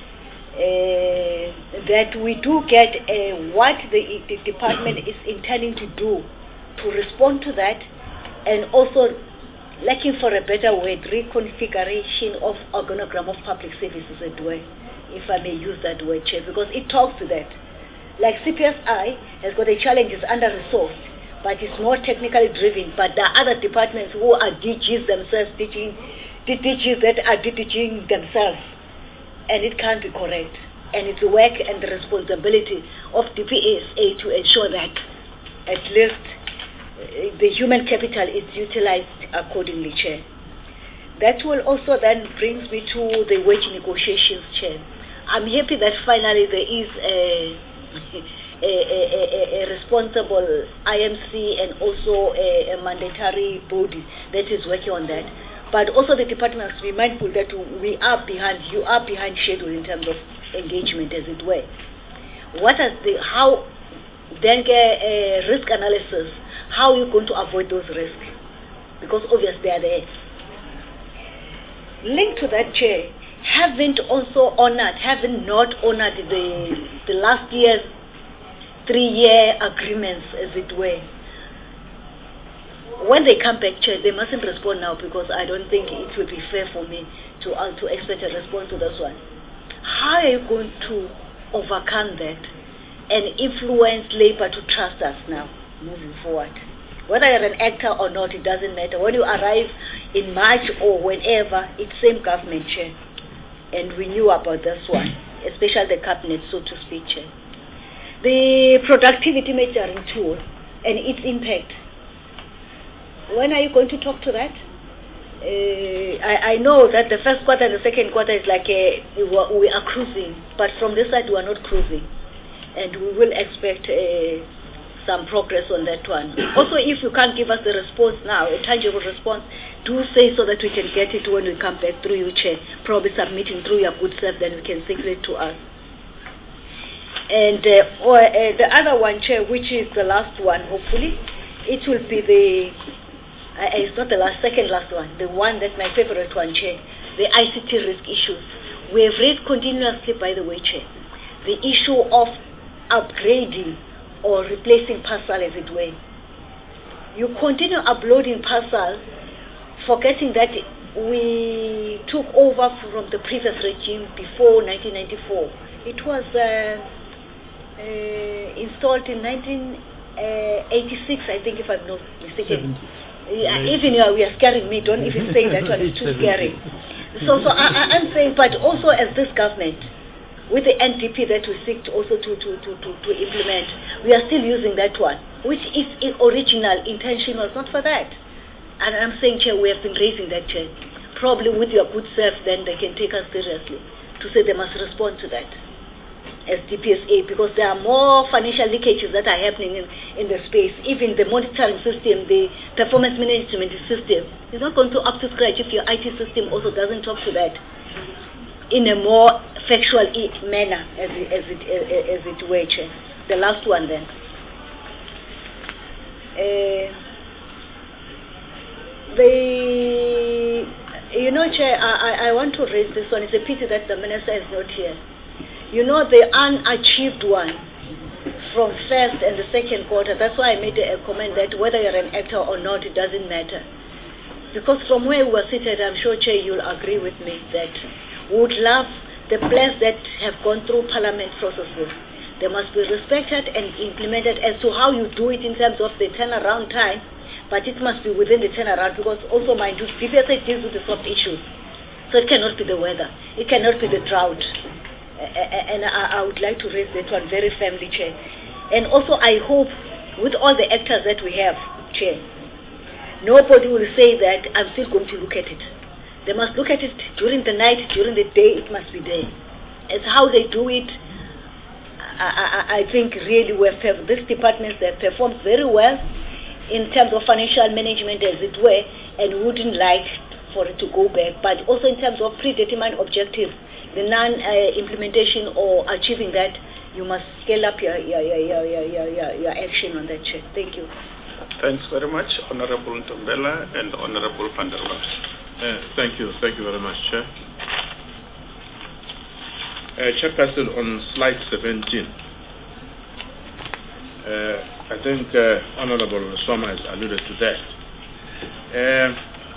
that we do get what the department is intending to do to respond to that, and also looking for a better word, reconfiguration of organogram of public services at way, if I may use that word, Chair, because it talks to that. Like CPSI has got the challenges under-resourced, but it's more technically driven, but there are other departments who are DGs themselves, DGs that are DGing themselves, and it can't be correct. And it's the work and the responsibility of DPSA to ensure that at least the human capital is utilized accordingly, Chair. That will also then brings me to the wage negotiations, Chair. I'm happy that finally there is a responsible IMC and also a mandatory body that is working on that. But also the department must be mindful that you are behind schedule in terms of engagement, as it were. How then get risk analysis, how are you going to avoid those risks? Because obviously they are there. Linked to that, Chair, haven't not honored the last year's 3-year agreements, as it were. When they come back, Chair, they mustn't respond now because I don't think it would be fair for me to expect a response to this one. How are you going to overcome that and influence labor to trust us now, moving forward? Whether you're an actor or not, it doesn't matter. When you arrive in March or whenever, it's same government, Chair. And we knew about this one, especially the cabinet, so to speak, Chair. The productivity measuring tool and its impact. When are you going to talk to that? I know that the first quarter and the second quarter is like we are cruising, but from this side we are not cruising. And we will expect some progress on that one. Also, if you can't give us the response now, a tangible response, do say so that we can get it when we come back through you, Chair. Probably submitting through your good self, then we can circulate to us. And the other one, Chair, which is the last one, hopefully, it will be it's not the second last one, the one that's my favorite one, Chair, the ICT risk issues. We have read continuously, by the way, Chair, the issue of upgrading or replacing parcel, as it were. You continue uploading parcel, forgetting that we took over from the previous regime before 1994. It was installed in 1986, I think, if I'm not mistaken. Even we are scaring me. Don't even say that one. It's too scary. So I'm saying, but also as this government, with the NDP that we seek to also to implement, we are still using that one, which is original, intentional, not for that. And I'm saying, Chair, we have been raising that, Chair. Probably with your good self, then they can take us seriously to say they must respond to that as DPSA, because there are more financial leakages that are happening in the space. Even the monitoring system, the performance management system is not going to up to scratch if your IT system also doesn't talk to that in a more factual manner, as it were, Chair. The last one then. Chair, I want to raise this one. It's a pity that the minister is not here. You know, the unachieved one from first and the second quarter, that's why I made a comment that whether you're an actor or not, it doesn't matter. Because from where we were seated, I'm sure, Chair, you'll agree with me that we would love the plans that have gone through parliament processes. They must be respected and implemented as to how you do it in terms of the turnaround time, but it must be within the turnaround, because also, mind you, DPSA deals with the soft issues. So it cannot be the weather. It cannot be the drought. And I would like to raise that one very firmly, Chair. And also I hope with all the actors that we have, Chair, nobody will say that I'm still going to look at it. They must look at it during the night, during the day, it must be there. It's how they do it. I think really this department, they performed very well in terms of financial management, as it were, and wouldn't like for it to go back. But also in terms of predetermined objectives, the non-implementation or achieving that, you must scale up your action on that, Chair. Thank you. Thanks very much, Honorable Ntombela and Honorable van der Walt. Thank you very much, Chair. Chairperson, on slide 17, I think Honorable Soma has alluded to that.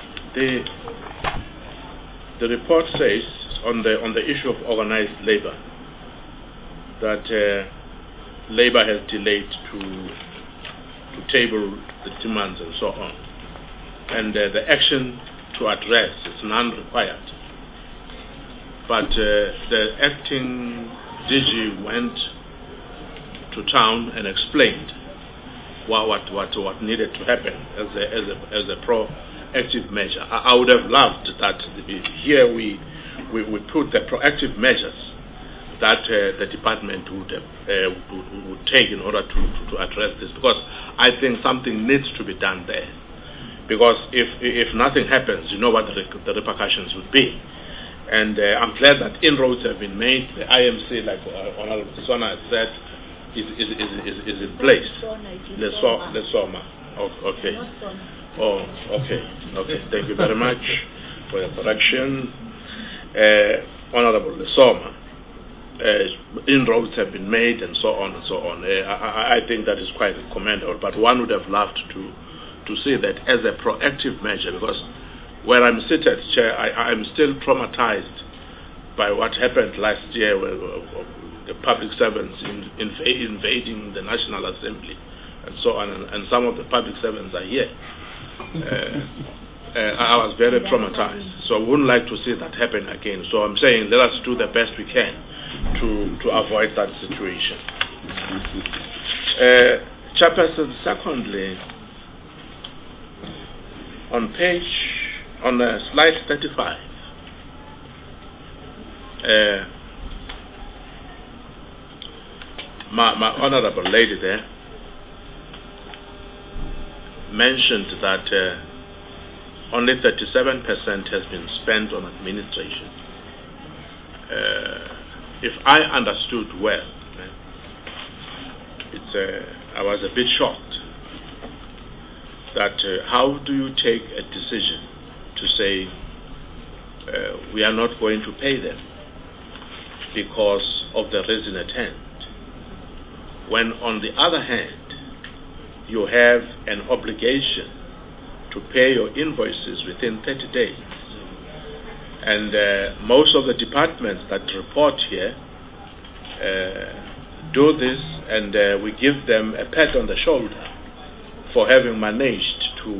The report says on the issue of organized labor that labor has delayed to table the demands and so on, and the action to address is non-required. But the acting DG went to town and explained what needed to happen as a proactive measure. I would have loved that here we put the proactive measures that the department would take in order to address this, because I think something needs to be done there. Because if nothing happens, you know what the repercussions would be. And I'm glad that inroads have been made. The IMC, like Honorable Sona has said, is in place. Lesoma. Okay. Oh, okay. Thank you very much for your correction. Honorable Lesoma, inroads have been made and so on and so on. I think that is quite commendable, but one would have loved to see that as a proactive measure, because where I'm seated, Chair, I'm still traumatized by what happened last year, where the public servants invading the National Assembly and so on, and some of the public servants are here. I was very traumatized, so I wouldn't like to see that happen again. So I'm saying let us do the best we can to avoid that situation. Chairperson, secondly, on slide 35, my honorable lady there mentioned that only 37% has been spent on administration. If I understood well, I was a bit shocked that how do you take a decision to say we are not going to pay them because of the reason at hand, when on the other hand you have an obligation to pay your invoices within 30 days. And most of the departments that report here do this, and we give them a pat on the shoulder for having managed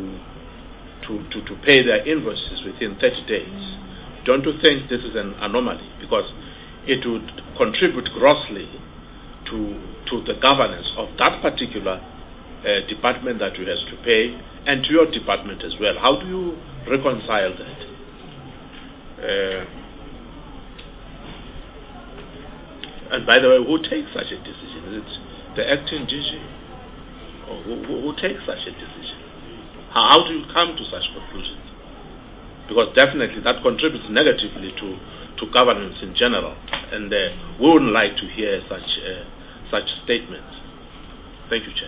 to pay their invoices within 30 days. Don't you think this is an anomaly? Because it would contribute grossly to the governance of that particular department that you has to pay, and to your department as well. How do you reconcile that? And by the way, who takes such a decision? Is it the acting DG? Or who takes such a decision? How do you come to such conclusions? Because definitely that contributes negatively to governance in general, and we wouldn't like to hear such statements. Thank you, Chair.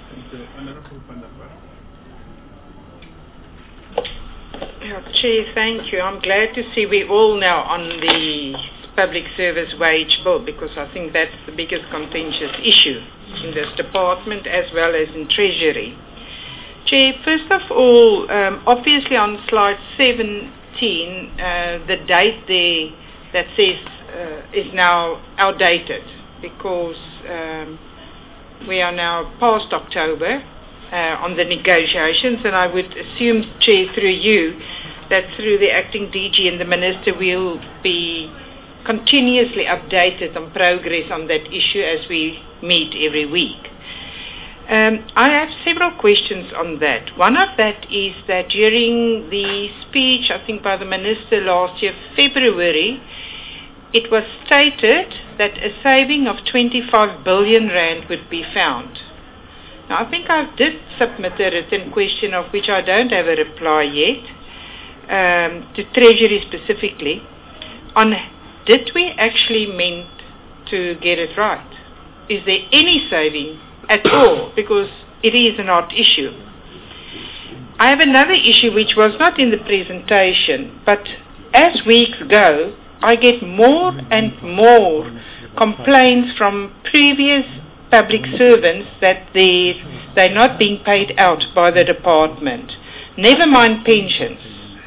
Chair, thank you. I'm glad to see we're all now on the public service wage bill, because I think that's the biggest contentious issue in this department as well as in Treasury. Chair, first of all, obviously on slide 17, the date there that says is now outdated, because we are now past October on the negotiations, and I would assume, Chair, through you, that through the acting DG and the Minister we'll be continuously updated on progress on that issue as we meet every week. I have several questions on that. One of that is that during the speech, I think by the Minister last year, February, it was stated that a saving of 25 billion rand would be found. Now, I think I did submit a written question of which I don't have a reply yet, to Treasury specifically, on did we actually mean to get it right? Is there any saving at all? Because it is an odd issue. I have another issue which was not in the presentation, but as weeks go, I get more and more complaints from previous public servants that they're not being paid out by the department. Never mind pensions,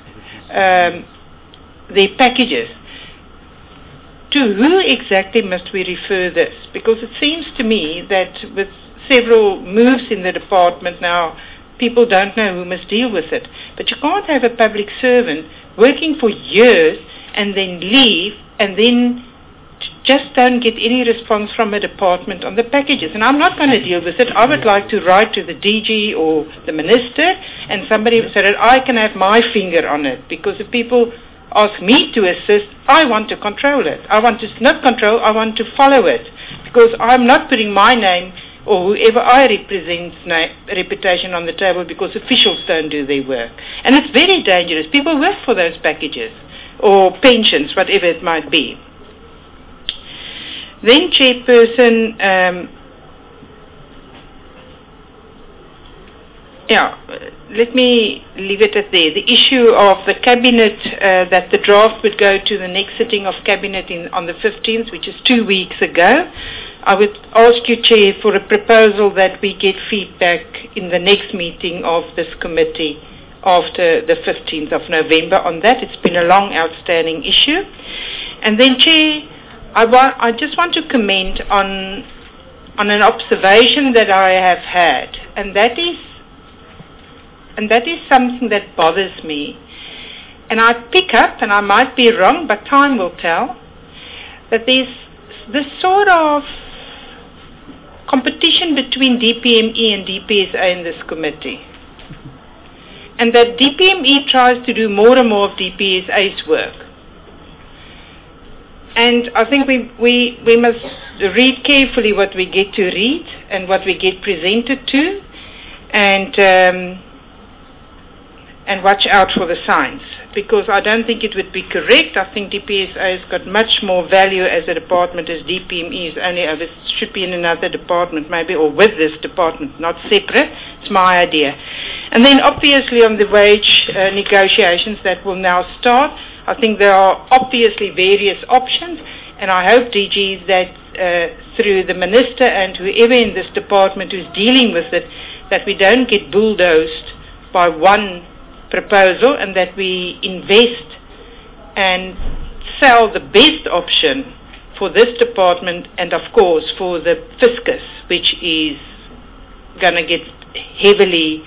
the packages. To who exactly must we refer this? Because it seems to me that with several moves in the department now, people don't know who must deal with it. But you can't have a public servant working for years and then leave and then just don't get any response from a department on the packages. And I'm not going to deal with it. I would like to write to the DG or the Minister and somebody so that I can have my finger on it. Because if people ask me to assist, I want to control it. I want to not control, I want to follow it. Because I'm not putting my name or whoever I represent's reputation on the table because officials don't do their work. And it's very dangerous. People work for those packages or pensions, whatever it might be. Then, Chairperson, let me leave it at there. The issue of the Cabinet, that the draft would go to the next sitting of Cabinet on the 15th, which is 2 weeks ago. I would ask you, Chair, for a proposal that we get feedback in the next meeting of this committee after the 15th of November on that. It's been a long outstanding issue. And then, Chair, I just want to comment on an observation that I have had, and that is something that bothers me. And I pick up, and I might be wrong, but time will tell, that there's this sort of competition between DPME and DPSA in this committee. And that DPME tries to do more and more of DPSA's work. And I think we must read carefully what we get to read and what we get presented to, and watch out for the signs, because I don't think it would be correct. I think DPSA has got much more value as a department as DPME is. Only it should be in another department maybe, or with this department, not separate. It's my idea. And then obviously on the wage negotiations that will now start, I think there are obviously various options, and I hope, DG, that through the Minister and whoever in this department who's dealing with it, that we don't get bulldozed by one proposal, and that we invest and sell the best option for this department and, of course, for the fiscus, which is going to get heavily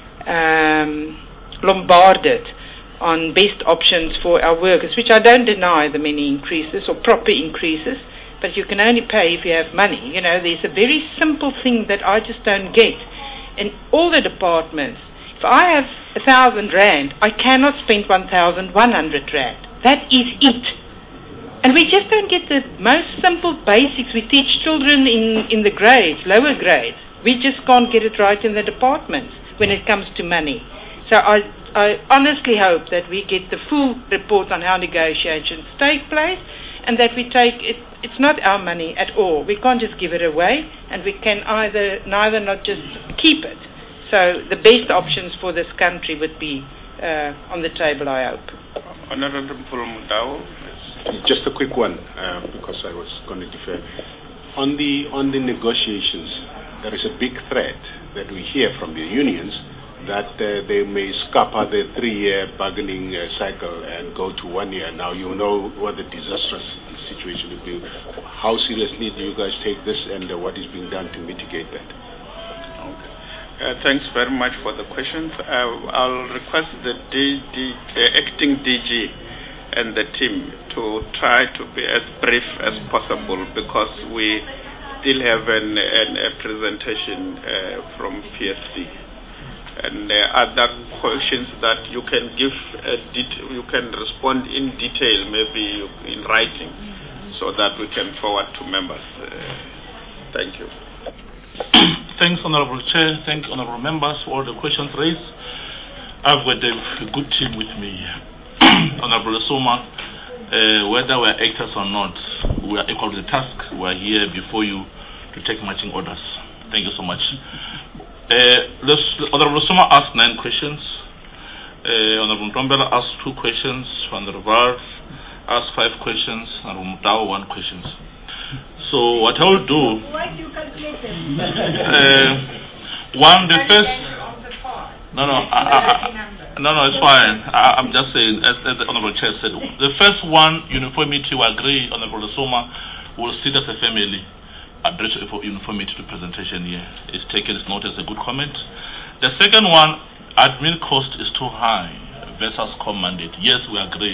lombarded on best options for our workers, which I don't deny the many increases or proper increases, but you can only pay if you have money. You know, there's a very simple thing that I just don't get. In all the departments, if I have 1,000 rand, I cannot spend 1,100 rand. That is it. And we just don't get the most simple basics. We teach children in the grades, lower grades. We just can't get it right in the departments when it comes to money. So I honestly hope that we get the full report on how negotiations take place, and that we take it. It's not our money at all. We can't just give it away, and we can neither not just keep it. So the best options for this country would be on the table, I hope. Honorable Mudau. Just a quick one, because I was going to defer. On the negotiations, there is a big threat that we hear from the unions that they may scupper the 3-year bargaining cycle and go to 1 year. Now you know what the disastrous situation will be. How seriously do you guys take this, and what is being done to mitigate that? Okay. Thanks very much for the questions. I'll request the acting DG and the team to try to be as brief as possible, because we still have a presentation from PSC. And other questions that you can give, you can respond in detail, maybe in writing, so that we can forward to members. Thank you. Thanks, Honorable Chair. Thank Honorable Members for all the questions raised. I've got a good team with me. Honorable Soma, whether we're actors or not, we are equal to the task. We are here before you to take marching orders. Thank you so much. Honorable Soma asked 9 questions. Honorable Ntombela asked 2 questions. Honorable Varf asked 5 questions. Honorable Mutao 1 question. So what I will do, Why do you calculate them? the first, no, it's fine. I'm just saying, as the Honorable Chair said, the first one, uniformity, we agree, Honorable Soma, will sit as a family, address uniformity to presentation here. It's taken, it's noted as a good comment. The second one, admin cost is too high versus core mandate. Yes, we agree.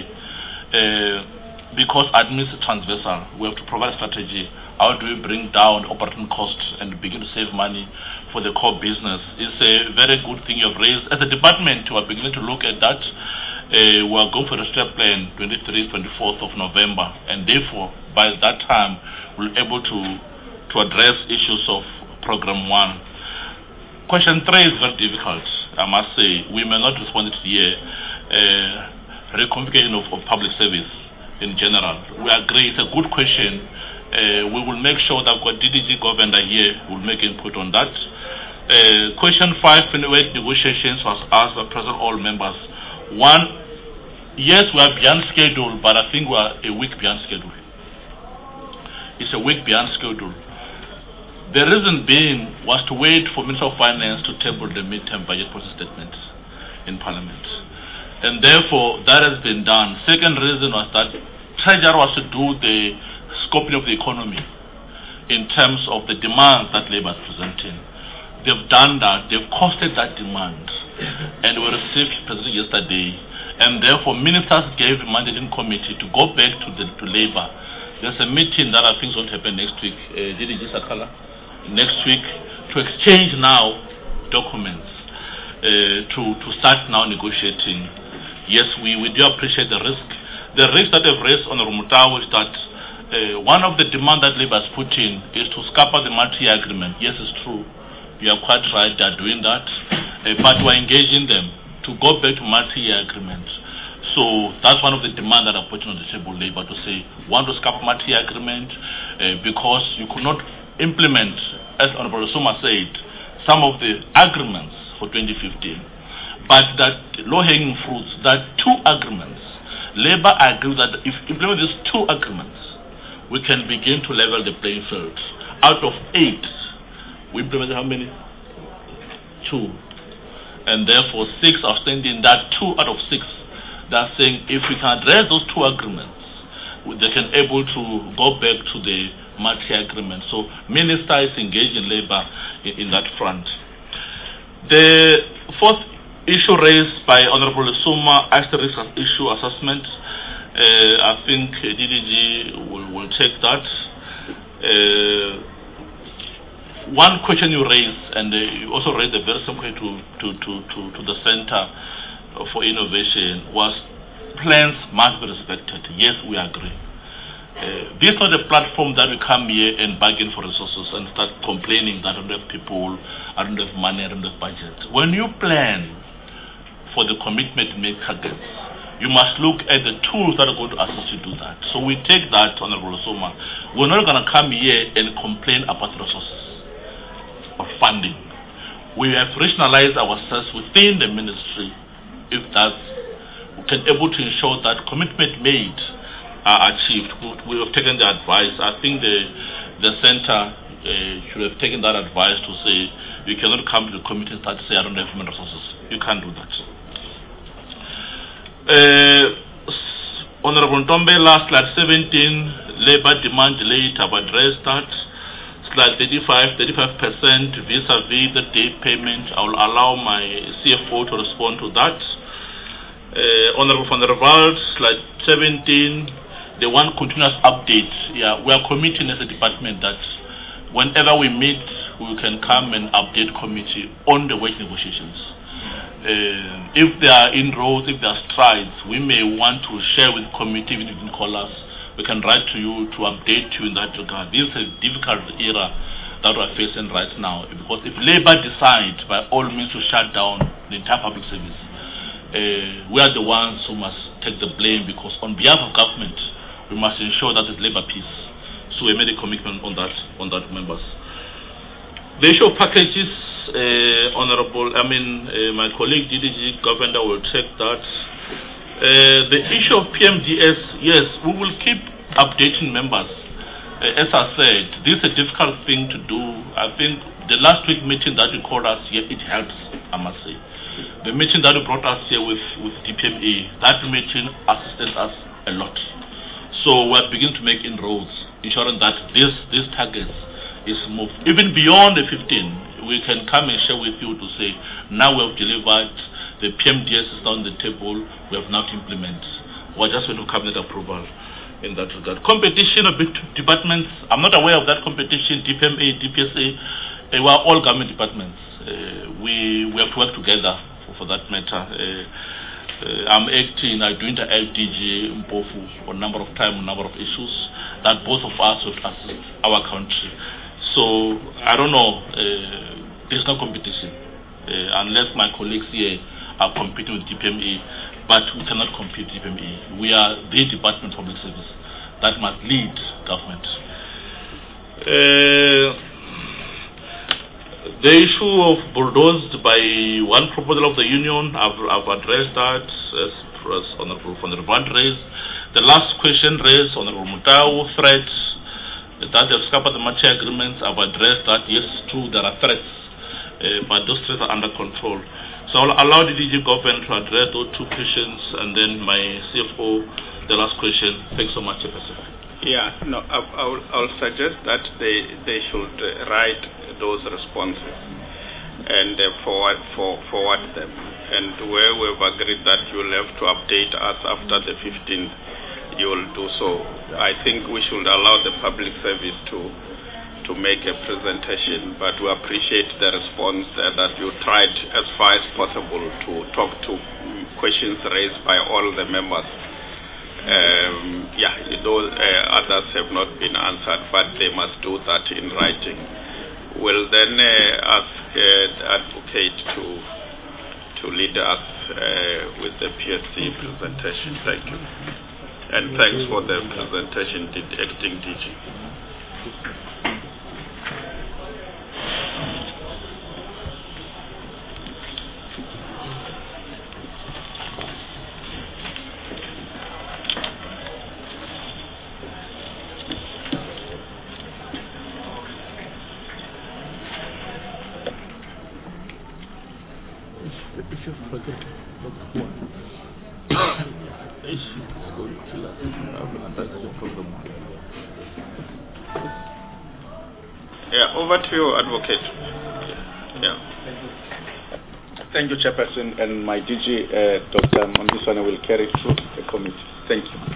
Because admin is transversal, we have to provide a strategy. How do we bring down operating costs and begin to save money for the core business? It's a very good thing you have raised. As a department, we are beginning to look at that. We are going for the step plan 23rd, 24th of November, and therefore, by that time, we'll be able to address issues of Program 1. Question 3 is very difficult, I must say. We may not respond to here. Reconfiguration of public service in general. We agree, it's a good question. We will make sure that what DDG governor here will make input on that. Question 5, anyway, negotiations was asked by President all members. 1, yes, we are beyond schedule, but I think we are a week beyond schedule. It's a week beyond schedule. The reason being was to wait for Minister of Finance to table the midterm budget policy statement in Parliament. And therefore, that has been done. Second reason was that Treasury was to do the scoping of the economy in terms of the demands that Labour is presenting. They've done that, they've costed that demand, and we received presentation yesterday, and therefore ministers gave a mandating committee to go back to Labour. There's a meeting that I think is going to happen next week, DDG Sakala, next week, to exchange now documents, to start now negotiating. Yes, we do appreciate the risk. The risk that they've raised on the Rumutawa is that one of the demands that Labour has put in is to scupper the multi-year agreement. Yes, it's true. You are quite right, they are doing that. But we're engaging them to go back to multi-year agreement. So that's one of the demands that are put on the table, Labour, to say, want to scupper multi-year agreement because you could not implement, as Honorable Soma said, some of the agreements for 2015. But that low-hanging fruits, that 2 agreements, Labour agrees that if you implement these 2 agreements, we can begin to level the playing field. Out of 8, we implemented how many? 2. And therefore 6 outstanding. That 2 out of 6, they're saying if we can address those 2 agreements, they can able to go back to the multi-agreement. So Minister is engaged in Labour in that front. The 4th issue raised by Honorable Suma, asterisk issue assessment. I think DDG will take that. One question you raised, and you also raised a very simple question to the Center for Innovation, was plans must be respected. Yes, we agree. This is not a platform that we come here and bargain for resources and start complaining that I don't have people, I don't have money, I don't have budget. When you plan for the commitment to make targets, you must look at the tools that are going to assist you to do that. So we take that, Honorable Soma. We're not going to come here and complain about resources or funding. We have rationalized ourselves within the ministry. If that's, we can able to ensure that commitment made are achieved. We have taken the advice. I think the center should have taken that advice to say you cannot come to the committee and start to say I don't have human resources. You can't do that. Honorable Ntombe, last slide 17, labor demand delayed, I've addressed that. like 35% vis-a-vis the day payment. I will allow my CFO to respond to that. Honorable van der Walt, slide 17, the one continuous update. Yeah, we are committing as a department that whenever we meet, we can come and update committee on the wage negotiations. If there are inroads, if there are strides, we may want to share with committee, even if you can call us. We can write to you to update you in that regard. This is a difficult era that we are facing right now, because if Labour decides by all means to shut down the entire public service, we are the ones who must take the blame, because on behalf of government, we must ensure that it's Labour peace. So we made a commitment on that, members. The issue of packages, my colleague DDG Governor will take that. The issue of PMDS, yes, we will keep updating members. As I said, this is a difficult thing to do. I think the last week meeting that you called us here, it helps, I must say. The meeting that you brought us here with DPMA, that meeting assisted us a lot. So we're beginning to make inroads, ensuring that these targets is moved. Even beyond the 15, we can come and share with you to say, now we have delivered, the PMDS is on the table, we have now to implement. We're just going to cabinet approval in that regard. Competition of big departments, I'm not aware of that competition, DPMA, DPSA, we are all government departments. We have to work together for that matter. I'm acting, I do the LDG Mpofu on a number of times, a number of issues that both of us will assist our country. So, I don't know, there's no competition unless my colleagues here are competing with DPMA, but we cannot compete with DPMA. We are the Department of Public Service that must lead government. The issue of bulldozed by one proposal of the union, I've addressed that as Honorable van der Walt raised. The last question raised, Honorable Mutau, threats that have scuppered the Machi agreements, I've addressed that. Yes, true, there are threats, but those threats are under control. So I'll allow the DG government to address those two questions, and then my CFO, the last question. Thanks so much, Chairperson. Yeah, no, I'll suggest that they should write those responses and forward them. And where we've agreed that you'll have to update us after the 15th, you will do so. I think we should allow the public service to make a presentation, but we appreciate the response that you tried as far as possible to talk to questions raised by all the members. Those others have not been answered, but they must do that in writing. We'll then ask the advocate to lead us with the PSC presentation. Thank you. And thanks for the presentation, Acting DG. Over to you, Advocate. Yeah. Thank you, Chairperson, and my DG, Dr. Mambiswana, will carry through the committee. Thank you.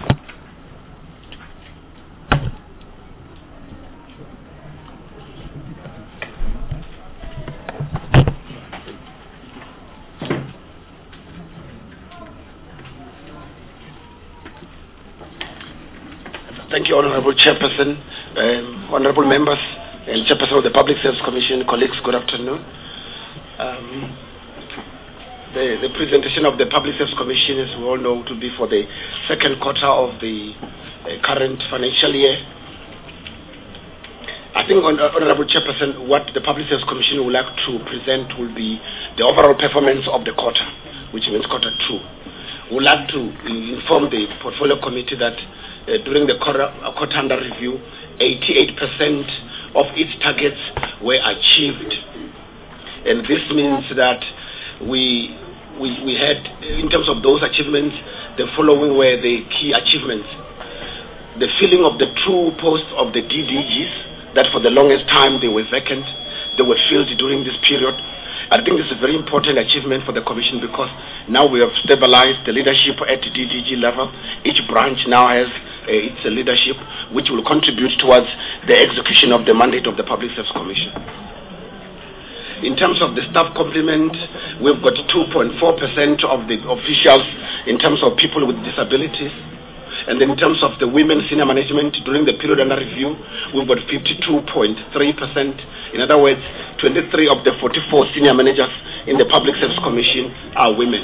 Thank you, Honorable Chairperson, honorable members, and Chairperson of the Public Service Commission, colleagues, good afternoon. The presentation of the Public Service Commission, as we all know, to be for the second quarter of the current financial year. I think, Honorable Chairperson, what the Public Service Commission would like to present will be the overall performance of the quarter, which means quarter two. We would like to inform the Portfolio Committee that during the quarter under review, 88% of its targets were achieved, and this means that we had, in terms of those achievements, the following were the key achievements: the filling of the 2 posts of the DDGs, that for the longest time they were vacant. They were filled during this period. I think this is a very important achievement for the Commission because now we have stabilized the leadership at DDG level. Each branch now has its leadership, which will contribute towards the execution of the mandate of the Public Service Commission. In terms of the staff complement, we've got 2.4% of the officials in terms of people with disabilities. And then in terms of the women senior management during the period under review, we've got 52.3%. In other words, 23 of the 44 senior managers in the Public Service Commission are women.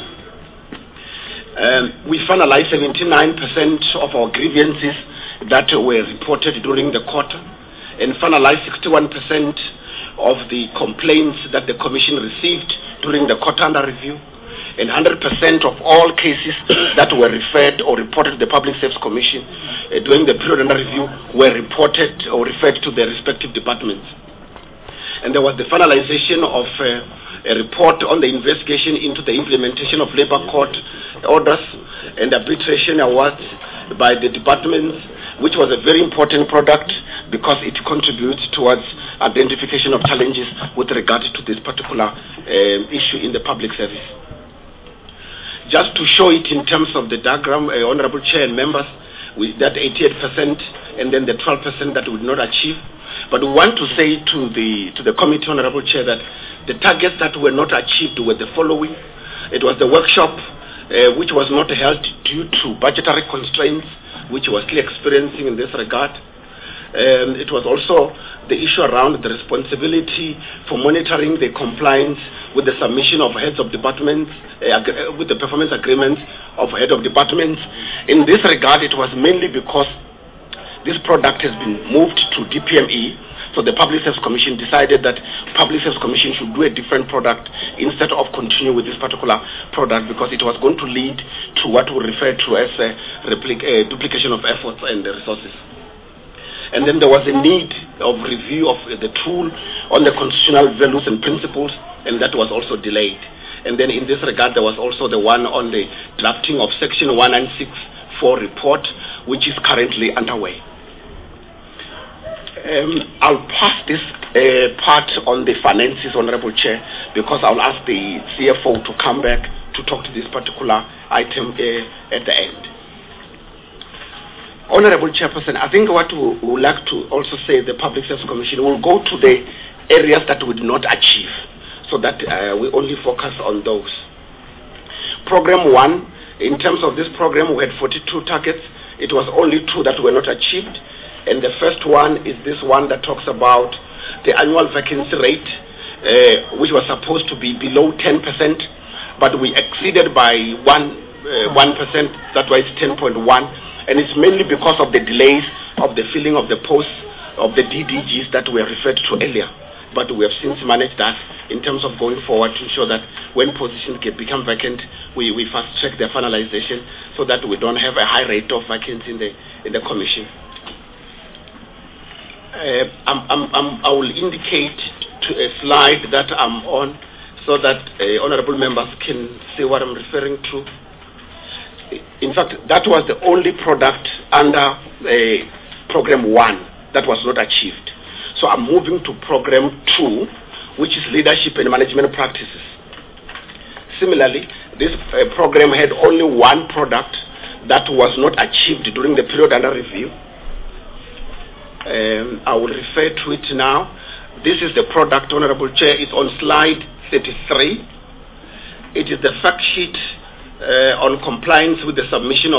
We finalized 79% of our grievances that were reported during the quarter and finalized 61% of the complaints that the Commission received during the quarter under review, and 100% of all cases that were referred or reported to the Public Service Commission during the period under review were reported or referred to their respective departments. And there was the finalization of a report on the investigation into the implementation of labor court orders and arbitration awards by the departments, which was a very important product because it contributes towards identification of challenges with regard to this particular issue in the public service. Just to show it in terms of the diagram, Honorable Chair and members, with that 88% and then the 12% that we did not achieve. But we want to say to the committee, Honorable Chair, that the targets that were not achieved were the following. It was the workshop which was not held due to budgetary constraints, which was clearly experiencing in this regard. It was also the issue around the responsibility for monitoring the compliance with the submission of heads of departments, with the performance agreements of head of departments. In this regard, it was mainly because this product has been moved to DPME, so the Public Service Commission decided that Public Service Commission should do a different product instead of continue with this particular product because it was going to lead to what we refer to as a duplication of efforts and the resources. And then there was a need of review of the tool on the constitutional values and principles, and that was also delayed. And then in this regard, there was also the one on the drafting of Section 1964 report, which is currently underway. I'll pass this part on the finances, Honorable Chair, because I'll ask the CFO to come back to talk to this particular item at the end. Honorable Chairperson, I think what we would like to also say, the Public Service Commission will go to the areas that we did not achieve, so that we only focus on those. Program 1, in terms of this program, we had 42 targets. It was only 2 that were not achieved. And the first one is this one that talks about the annual vacancy rate, which was supposed to be below 10%, but we exceeded by 1%, that's why it's 10.1%. And it's mainly because of the delays of the filling of the posts of the DDGs that were referred to earlier. But we have since managed that in terms of going forward to ensure that when positions become vacant, we fast check their finalization so that we don't have a high rate of vacancy in the Commission. I will indicate to a slide that I'm on so that honorable members can see what I'm referring to. In fact, that was the only product under Program 1 that was not achieved. So I'm moving to Program 2, which is Leadership and Management Practices. Similarly, this program had only one product that was not achieved during the period under review. I will refer to it now. This is the product, Honorable Chair. It's on slide 33. It is the fact sheet on compliance with the submission of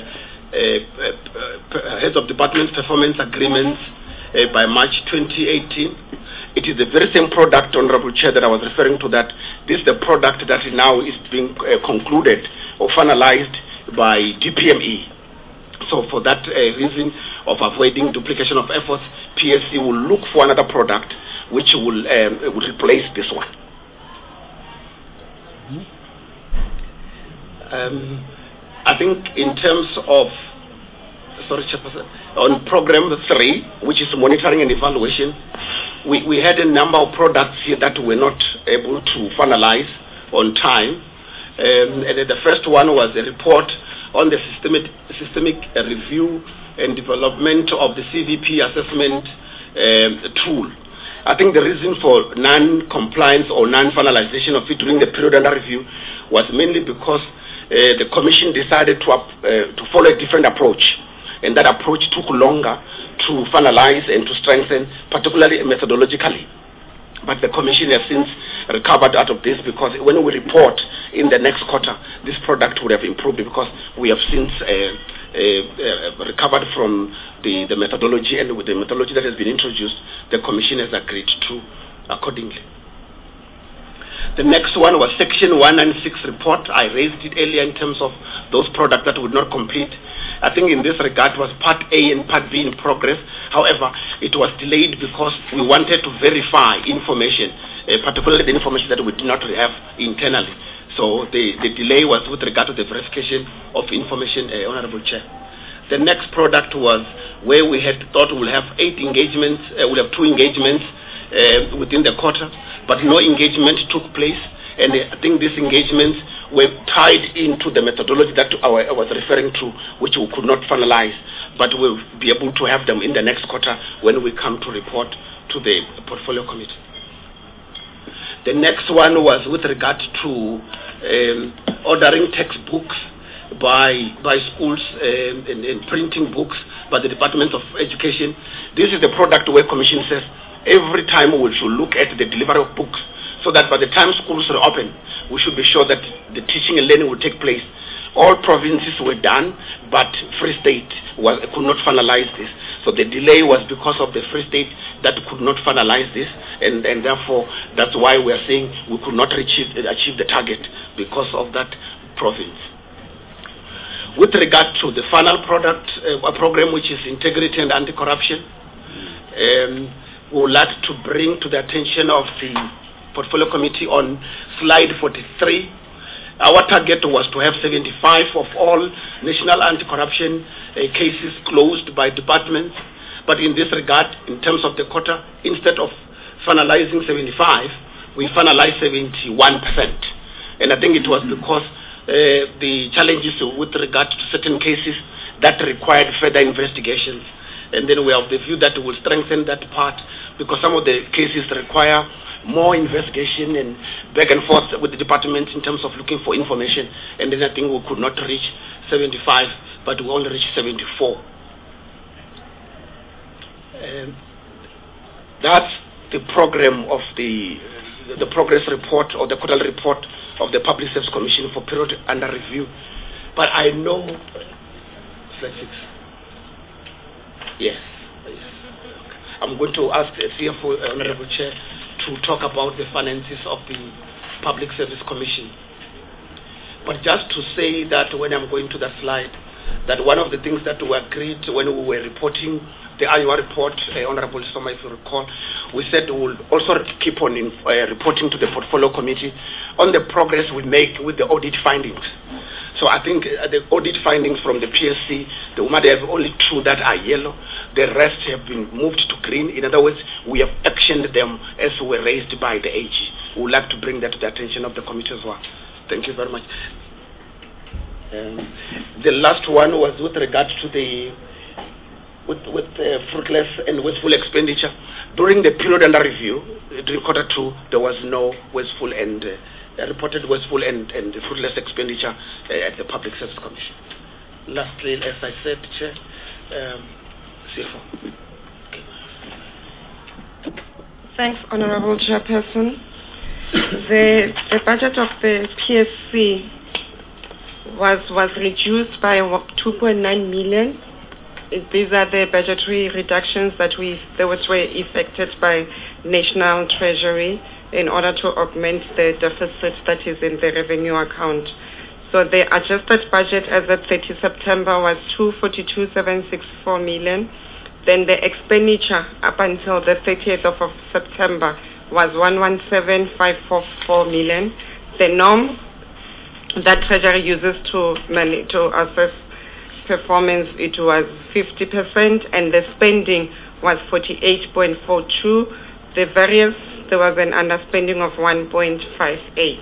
heads of departments performance agreements by March 2018. It is the very same product, Honorable Chair, that I was referring to. That this is the product that now is being concluded or finalized by DPME. So for that reason of avoiding duplication of efforts, PSC will look for another product which will replace this one. I think in terms of, on Program 3, which is monitoring and evaluation, we had a number of products here that were not able to finalize on time. And the first one was a report on the systemic review and development of the CVP assessment tool. I think the reason for non-compliance or non-finalization of it during the period under review was mainly because the Commission decided to follow a different approach, and that approach took longer to finalize and to strengthen, particularly methodologically. But the Commission has since recovered out of this, because when we report in the next quarter, this product would have improved because we have since recovered from the methodology, and with the methodology that has been introduced, the Commission has agreed to accordingly. The next one was Section 196 report. I raised it earlier in terms of those products that would not complete. I think in this regard was Part A and Part B in progress. However, it was delayed because we wanted to verify information, particularly the information that we did not have internally. So the delay was with regard to the verification of information, Honorable Chair. The next product was where we had thought we'll have 8 engagements, we'll have 2 engagements within the quarter, but no engagement took place, and I think these engagements were tied into the methodology that I was referring to, which we could not finalize, but we'll be able to have them in the next quarter when we come to report to the portfolio committee. The next one was with regard to ordering textbooks by schools and printing books by the Department of Education. This is the product where Commission says every time we should look at the delivery of books, so that by the time schools are open, we should be sure that the teaching and learning will take place. All provinces were done, but Free State could not finalize this. So the delay was because of the Free State that could not finalize this, and therefore that's why we are saying we could not achieve the target because of that province. With regard to the final product program, which is integrity and anti-corruption, we would like to bring to the attention of the Portfolio Committee on slide 43. Our target was to have 75 of all national anti-corruption cases closed by departments, but in this regard, in terms of the quota, instead of finalizing 75, we finalized 71%. And I think it was because the challenges with regard to certain cases that required further investigations. And then we have the view that we will strengthen that part, because some of the cases require more investigation and back and forth with the department in terms of looking for information. And then I think we could not reach 75, but we only reached 74. That's the program of the progress report or the quarterly report of the Public Service Commission for period under review. But I know, slide 6. Yes. I'm going to ask the CFO, Honorable Chair, to talk about the finances of the Public Service Commission. But just to say that when I'm going to that slide, that one of the things that we agreed when we were reporting the annual report, Honorable Soma, if you recall, we said we will also keep on reporting to the Portfolio Committee on the progress we make with the audit findings. So I think the audit findings from the PSC, there are only 2 that are yellow. The rest have been moved to green. In other words, we have actioned them as were raised by the AG. We would like to bring that to the attention of the committee as well. Thank you very much. The last one was with regard to the fruitless and wasteful expenditure. During the period under review, during Q2, there was no wasteful and reported wasteful and fruitless expenditure at the Public Service Commission. Lastly, as I said, Chair, CFO. Thanks, Honorable Chairperson. The budget of the PSC was reduced by 2.9 million. These are the budgetary reductions that were effected by National Treasury in order to augment the deficit that is in the revenue account. So the adjusted budget as of 30 September was 242,764 million. Then the expenditure up until the 30th of September was 117,544 million. The norm that Treasury uses to assess performance, it was 50%, and the spending was 48.42. The variance, there was an underspending of 1.58.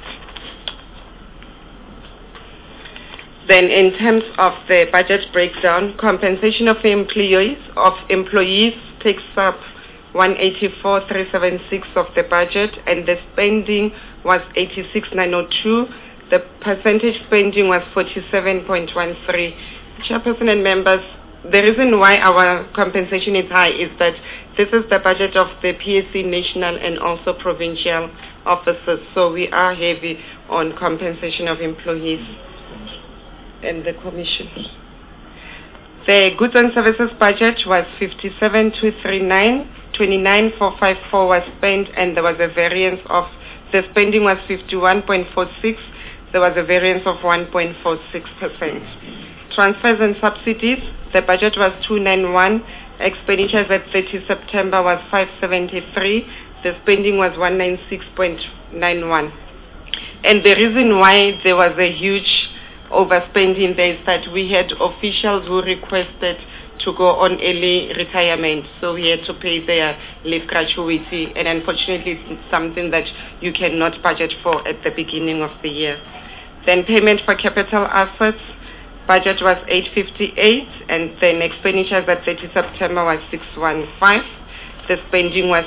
Then in terms of the budget breakdown, compensation of employees takes up 184,376 of the budget, and the spending was 86,902. The percentage spending was 47.13. Chairperson and members, the reason why our compensation is high is that this is the budget of the PSC national and also provincial officers, so we are heavy on compensation of employees and the commission. The goods and services budget was 57,239, 29,454 was spent, and there was a variance of, the spending was 51.46, there was a variance of 1.46%. Transfers and subsidies, the budget was 291, expenditures at 30 September was 573, the spending was 196.91. And the reason why there was a huge overspending there is that we had officials who requested to go on early retirement, so we had to pay their leave gratuity, and unfortunately it's something that you cannot budget for at the beginning of the year. Then payment for capital assets, budget was 858, and then expenditures at 30 September was 615. The spending was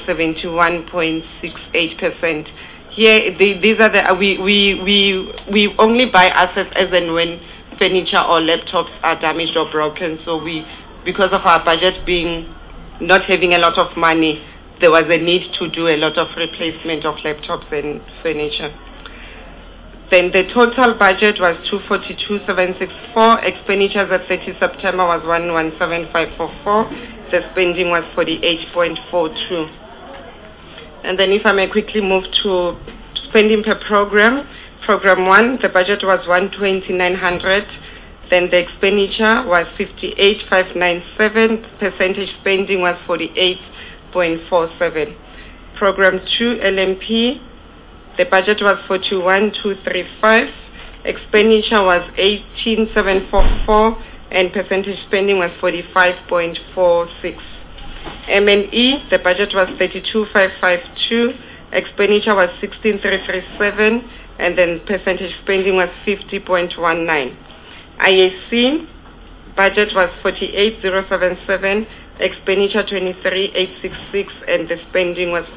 71.68%. Here, these are the we only buy assets as and when furniture or laptops are damaged or broken. So because of our budget being not having a lot of money, there was a need to do a lot of replacement of laptops and furniture. Then the total budget was 242,764. Expenditures at 30 September was 117,544. The spending was 48.42. And then if I may quickly move to spending per program. Program 1, the budget was 120,900. Then the expenditure was 58,597. Percentage spending was 48.47. Program 2, LMP, the budget was 41,235. Expenditure was 18,744, and percentage spending was 45.46. M&E, the budget was 32,552. Expenditure was 16,337, and then percentage spending was 50.19. IAC, budget was 48,077. Expenditure 23,866, and the spending was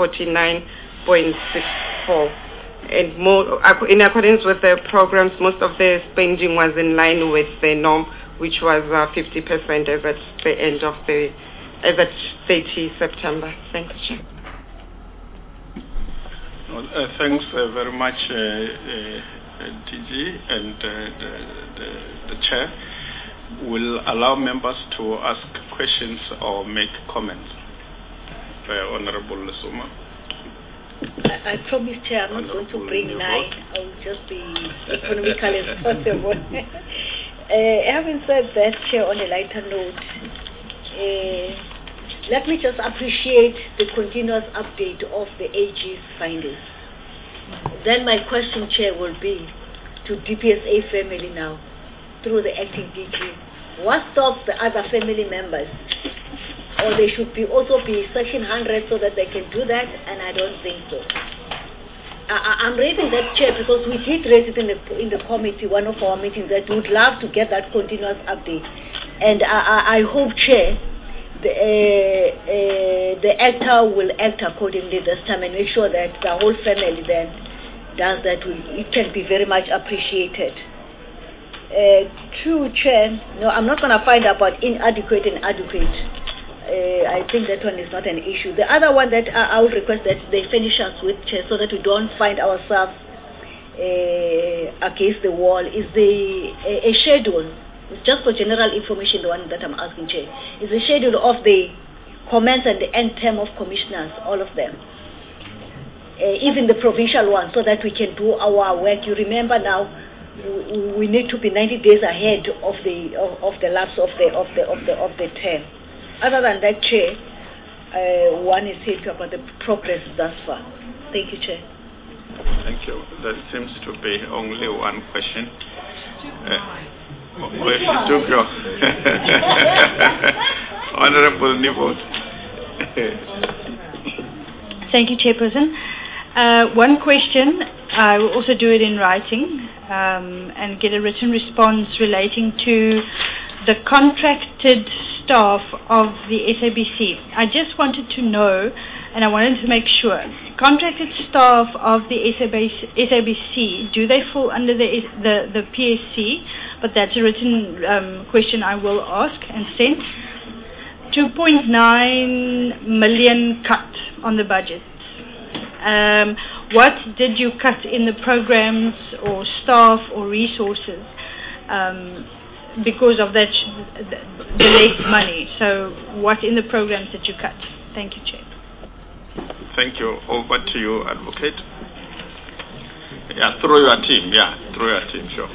49.64. And more, in accordance with the programs, most of the spending was in line with the norm, which was 50% as at the end of as at 30 September. Thanks, Chair. Thanks very much, DG, and the Chair. Will allow members to ask questions or make comments. Honorable Lesoma. I promise, Chair, I'm not going to bring 9. I will just be economical as possible. Having said that, Chair, on a lighter note, let me just appreciate the continuous update of the AG's findings. Then my question, Chair, will be to DPSA family now, through the acting DG. What stops the other family members? Or they should also be Section 100 so that they can do that, and I don't think so. I'm raising that, Chair, because we did raise it in the committee, one of our meetings, that we would love to get that continuous update. And I hope, Chair, the actor will act accordingly this time and make sure that the whole family then does that. It can be very much appreciated. True, Chair, no, I'm not going to find about inadequate and adequate. I think that one is not an issue. The other one that I would request that they finish us with, Chair, so that we don't find ourselves against the wall, is a schedule. It's just for general information, the one that I'm asking, Chair. It's a schedule of the commence and the end term of commissioners, all of them. Even the provincial one, so that we can do our work. You remember now, we need to be 90 days ahead of the lapse of the term. Other than that, Chair, one is happy about the progress thus far. Thank you, Chair. Thank you. There seems to be only one question. Where to go? Honorable Nivot. Thank you, Chairperson. One question, I will also do it in writing and get a written response relating to the contracted staff of the SABC. I just wanted to know, and I wanted to make sure, contracted staff of the SABC, do they fall under the PSC? But that's a written question I will ask and send. 2.9 million cut on the budget. What did you cut in the programs or staff or resources because of that the less money? So what in the programs did you cut? Thank you, Chair. Thank you. Over to you, Advocate. Yeah, through your team. Sure.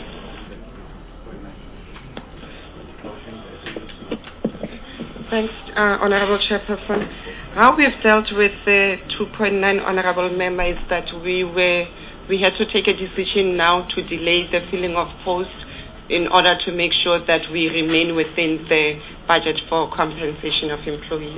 Thanks, Honorable Chairperson. How we've dealt with the 2.9 honorable member is that we had to take a decision now to delay the filling of posts in order to make sure that we remain within the budget for compensation of employees.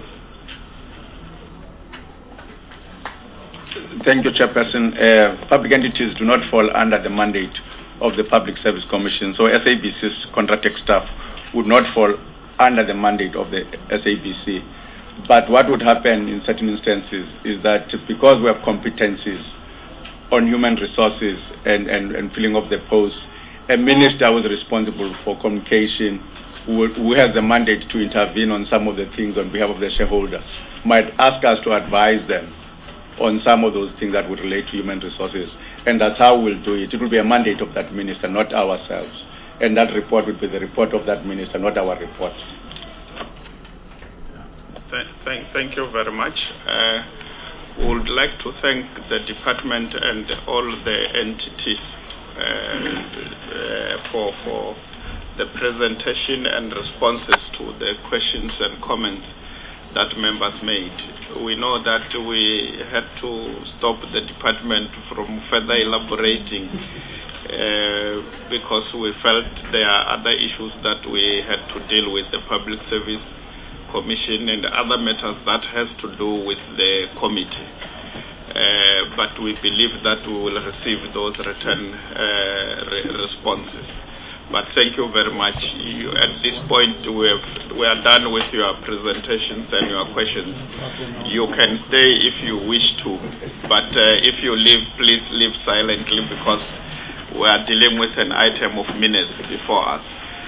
Thank you, Chairperson. Public entities do not fall under the mandate of the Public Service Commission, so SABC's contracted staff would not fall under the mandate of the SABC. But what would happen in certain instances is that because we have competencies on human resources and filling of the posts, a minister who is responsible for communication, who has the mandate to intervene on some of the things on behalf of the shareholders, might ask us to advise them on some of those things that would relate to human resources. And that's how we'll do it. It will be a mandate of that minister, not ourselves. And that report would be the report of that minister, not our report. Thank you very much. We would like to thank the department and all the entities for the presentation and responses to the questions and comments that members made. We know that we had to stop the department from further elaborating because we felt there are other issues that we had to deal with, the Public Service Commission and other matters that has to do with the committee. But we believe that we will receive those written responses. But thank you very much. At this point, we are done with your presentations and your questions. You can stay if you wish to, but if you leave, please leave silently because we are dealing with an item of minutes before us.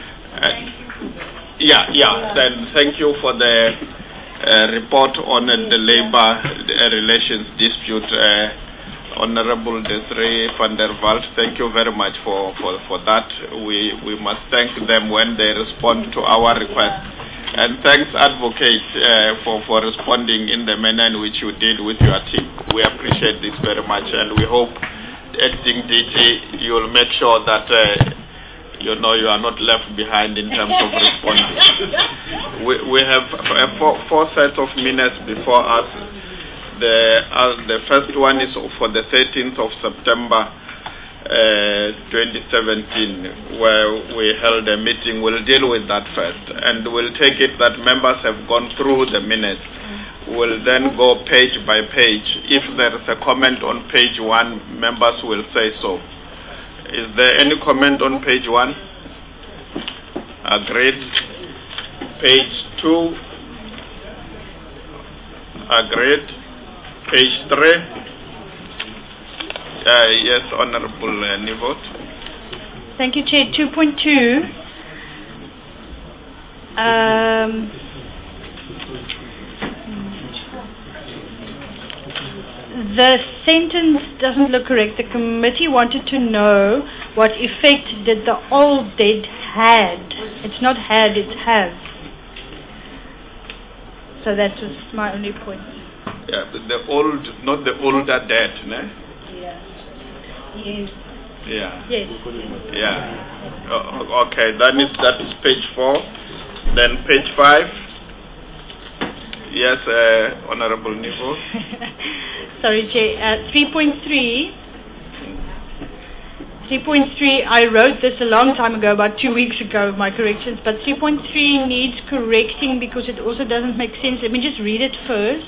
Then thank you for the report on the labor relations dispute. Honorable Desiree van der Walt, thank you very much for that. We must thank them when they respond to our request. And thanks, Advocate, for responding in the manner in which you did with your team. We appreciate this very much, and we hope, Acting DG, you will make sure that you are not left behind in terms of responding. We have four sets of minutes before us. The first one is for the 13th of September 2017, where we held a meeting. We'll deal with that first, and we'll take it that members have gone through the minutes. We'll then go page by page. If there is a comment on page 1, members will say so. Is there any comment on page 1? Agreed. Page 2? Agreed. Page 3. Yes, Honorable Nivot. Thank you, Chair. 2.2. The sentence doesn't look correct. The committee wanted to know what effect did the old dead had. It's not had, it's have. So that was my only point. Yeah, but the old, not the older dead, ne? Yeah. Yes. Yeah. Yes. Yeah. Okay, that is page 4. Then page 5. Yes, Honorable Nivo. Sorry, Chair. 3.3. 3.3, I wrote this a long time ago, about 2 weeks ago, my corrections, but 3.3 needs correcting because it also doesn't make sense. Let me just read it first.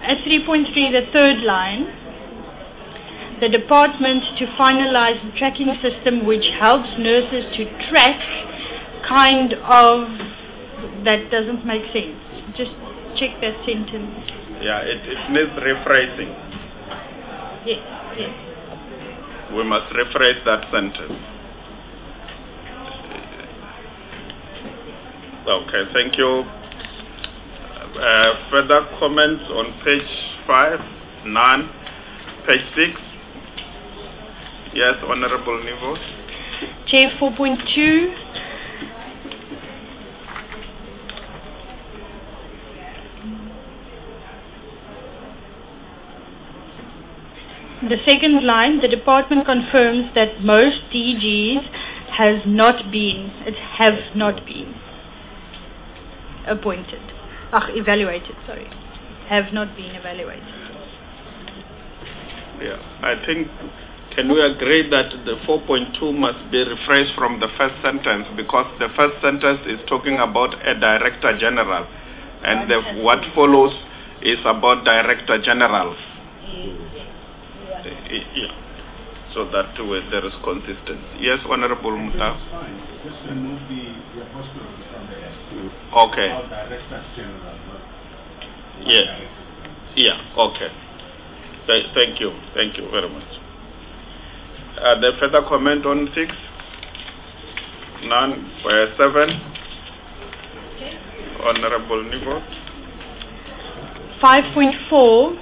at 3.3, the third line, the department to finalize the tracking system which helps nurses to track, kind of, that doesn't make sense. Just check that sentence. Yeah, it needs rephrasing. Yes, yes. We must rephrase that sentence. Okay, thank you. Further comments on page 5? None. Page 6? Yes, Honorable Nivo. Chair, 4.2. The second line, the department confirms that most DGs have not been appointed. Evaluated, sorry. Have not been evaluated. Yeah, I think, can we agree that the 4.2 must be rephrased from the first sentence, because the first sentence is talking about a Director General, and what follows is about Director Generals. Yeah. So that there is consistency. Yes, Honorable Muta. Just remove the apostrophe from the S. Okay. Director General. Yeah. Yeah. Okay. Thank you. Thank you very much. The further comment on 6? None. 7? Honorable Nivo. 5.4.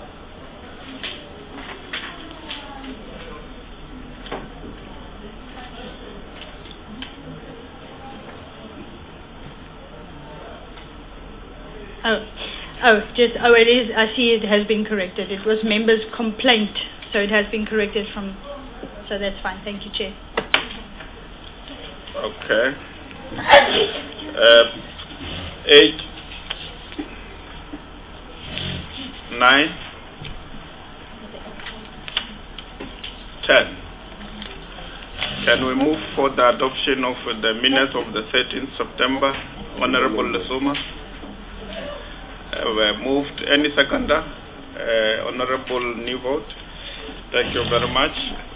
It is. I see it has been corrected. It was members' complaint, so it has been corrected from. So that's fine. Thank you, Chair. Okay. 8, 9, 10. Can we move for the adoption of the minutes of the 13th September, Honorable Lesoma? Moved. Any seconder? Honorable Nivo. Thank you very much.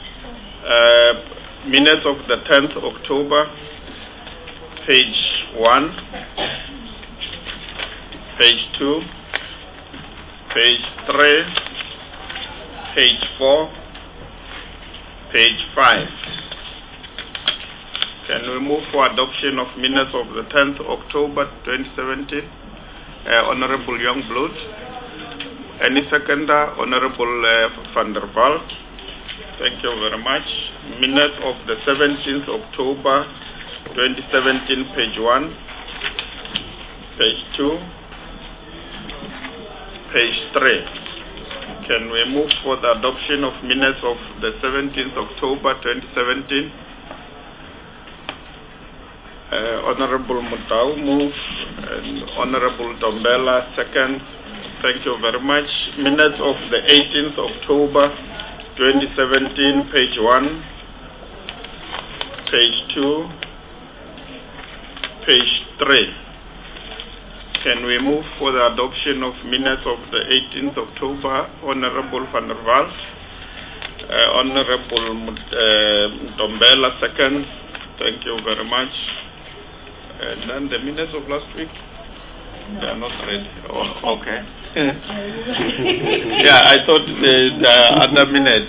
Minutes of the 10th October, page 1, page 2, page 3, page 4, page 5. Can we move for adoption of minutes of the 10th October 2017? Honorable Youngblood. Any seconder? Honorable Van der Walt. Thank you very much. Minutes of the 17th October 2017, page 1, page 2, page 3. Can we move for the adoption of minutes of the 17th October 2017? Honorable Mutau move, and Honorable Dombela second. Thank you very much. Minutes of the 18th October 2017, page 1, page 2, page 3. Can we move for the adoption of minutes of the 18th October? Honorable Van der Walt, Honorable Dombela second. Thank you very much. And then the minutes of last week? No. They are not ready. Oh, okay. Yeah, I thought the other minutes,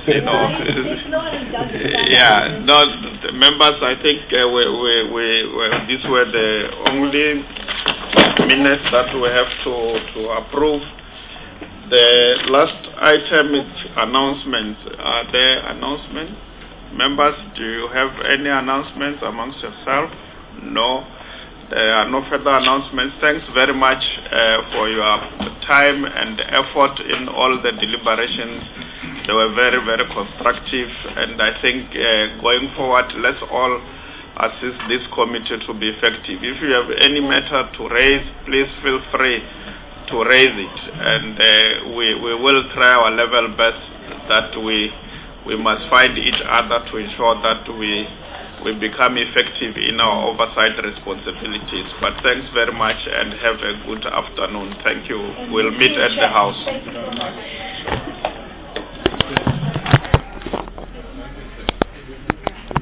yeah, no, the members, I think these were the only minutes that we have to approve. The last item is announcements. Are there announcements? Members, do you have any announcements amongst yourself? No. There are no further announcements. Thanks very much for your time and effort in all the deliberations. They were very, very constructive, and I think going forward, let's all assist this committee to be effective. If you have any matter to raise, please feel free to raise it, and we will try our level best that we must find each other to ensure that we we become effective in our oversight responsibilities. But thanks very much and have a good afternoon. Thank you. We'll meet at the house. Thank you so much.